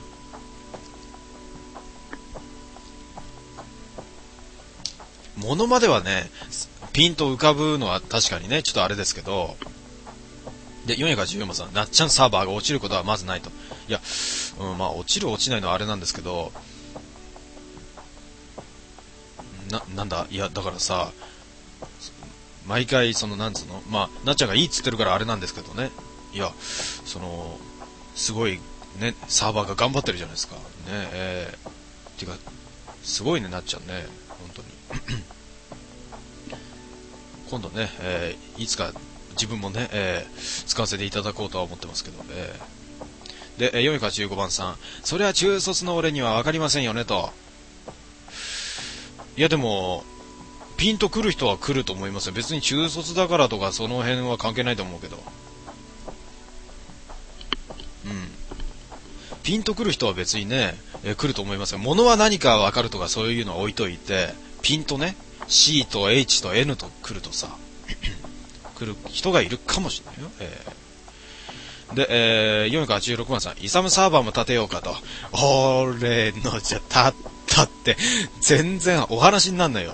ものまではね、ピンと浮かぶのは確かにね、ちょっとあれですけど、で、484番さん、なっちゃんサーバーが落ちることはまずないと。いや、まあ、落ちる落ちないのはあれなんですけど、なんだ、いや、だからさ、毎回、なんつうの、まあ、なっちゃんがいいっつってるからあれなんですけどね、いや、すごい、ね、サーバーが頑張ってるじゃないですか。ね、てか、すごいね、なっちゃんね、本当に。今度ね、いつか自分もね、使わせていただこうとは思ってますけど、で、485番さん、それは中卒の俺には分かりませんよねと。いやでも、ピンと来る人は来ると思いますよ。別に中卒だからとかその辺は関係ないと思うけど。ピンと来る人は別にね、来ると思いますよ。物は何か分かるとかそういうのは置いといて、ピンとね、C と H と N と来るとさ、来る人がいるかもしれないよ。で、486番さん、イサムサーバーも立てようかと。俺のじゃ立ったって、全然お話になんないよ。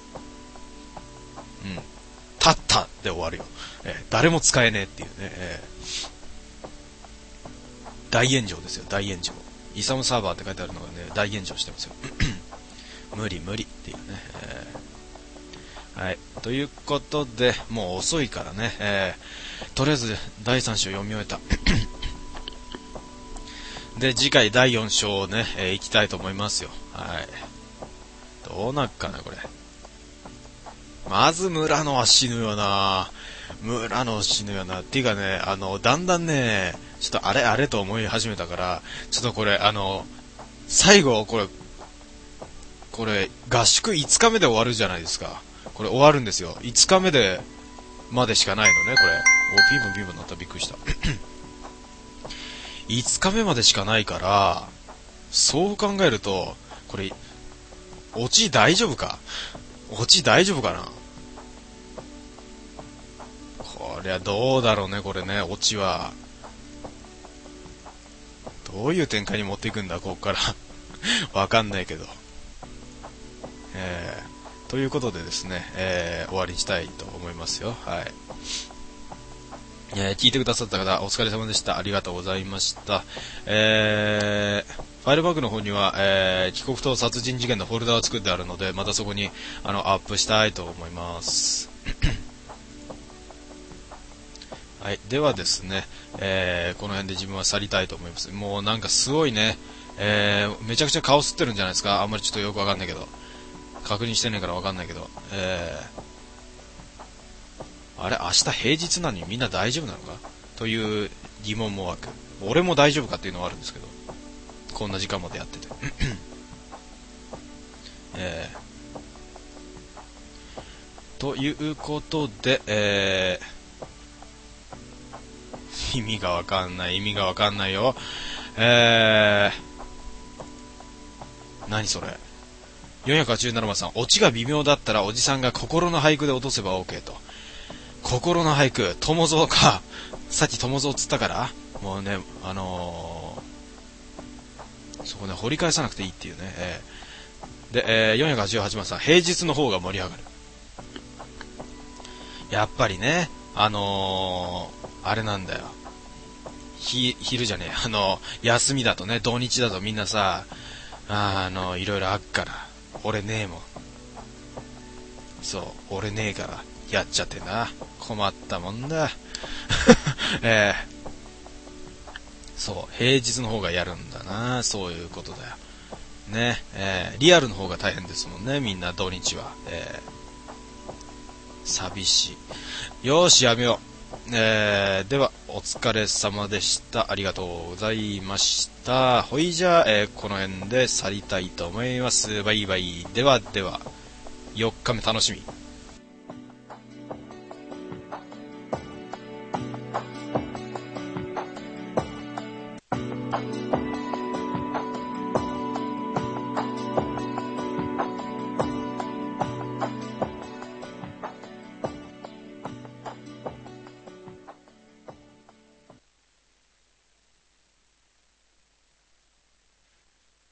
立ったで終わるよ。誰も使えねえっていうね。大炎上ですよ、大炎上。イサムサーバーって書いてあるのがね、大炎上してますよ。無理っていうね。はい。ということで、もう遅いからね、とりあえず第3章読み終えた。で、次回第4章をね、行きたいと思いますよ。はい。どうなっかな、これ。まず村野は死ぬよな。村野死ぬよな。っていうかね、だんだんね、ちょっとあれと思い始めたから、ちょっとこれ、最後、これ、合宿5日目で終わるじゃないですか。これ終わるんですよ。5日目で、までしかないのね、これ。ピンポンなった、びっくりした。5日目までしかないから、そう考えると、これ、オチ大丈夫かな。こりゃどうだろうね、これね、オチは。どういう展開に持っていくんだ、ここから。わかんないけど。ということでですね、終わりにしたいと思いますよ。はい。聞いてくださった方、お疲れ様でした。ありがとうございました。ファイルバッグの方には、帰国と殺人事件のフォルダを作ってあるので、またそこに、アップしたいと思います。はい。ではですね、この辺で自分は去りたいと思います。もうなんかすごいね、めちゃくちゃ顔吸ってるんじゃないですか。あんまりちょっとよくわかんないけど。確認してないからわかんないけど。あれ、明日平日なのにみんな大丈夫なのかという疑問も湧く。俺も大丈夫かっていうのはあるんですけど。こんな時間までやってて。ということで、意味がわかんないよ。何それ。487番さん、オチが微妙だったらおじさんが心の俳句で落とせば OK と。心の俳句、友蔵か。さっき友蔵つったから、もうね、そこね、掘り返さなくていいっていうね。で、488番さん、平日の方が盛り上がる。やっぱりね、あれなんだよ。昼じゃねえ、休みだとね、土日だとみんなさ、いろいろあっから、俺ねえもん。そう、俺ねえから、やっちゃってな。困ったもんだ。そう、平日の方がやるんだな。そういうことだよ。ね、リアルの方が大変ですもんね、みんな土日は。寂しい。よーし、やめよう。では、お疲れ様でした。ありがとうございました。ほいじゃあ、この辺で去りたいと思います。バイバイ。ではでは、4日目楽しみ。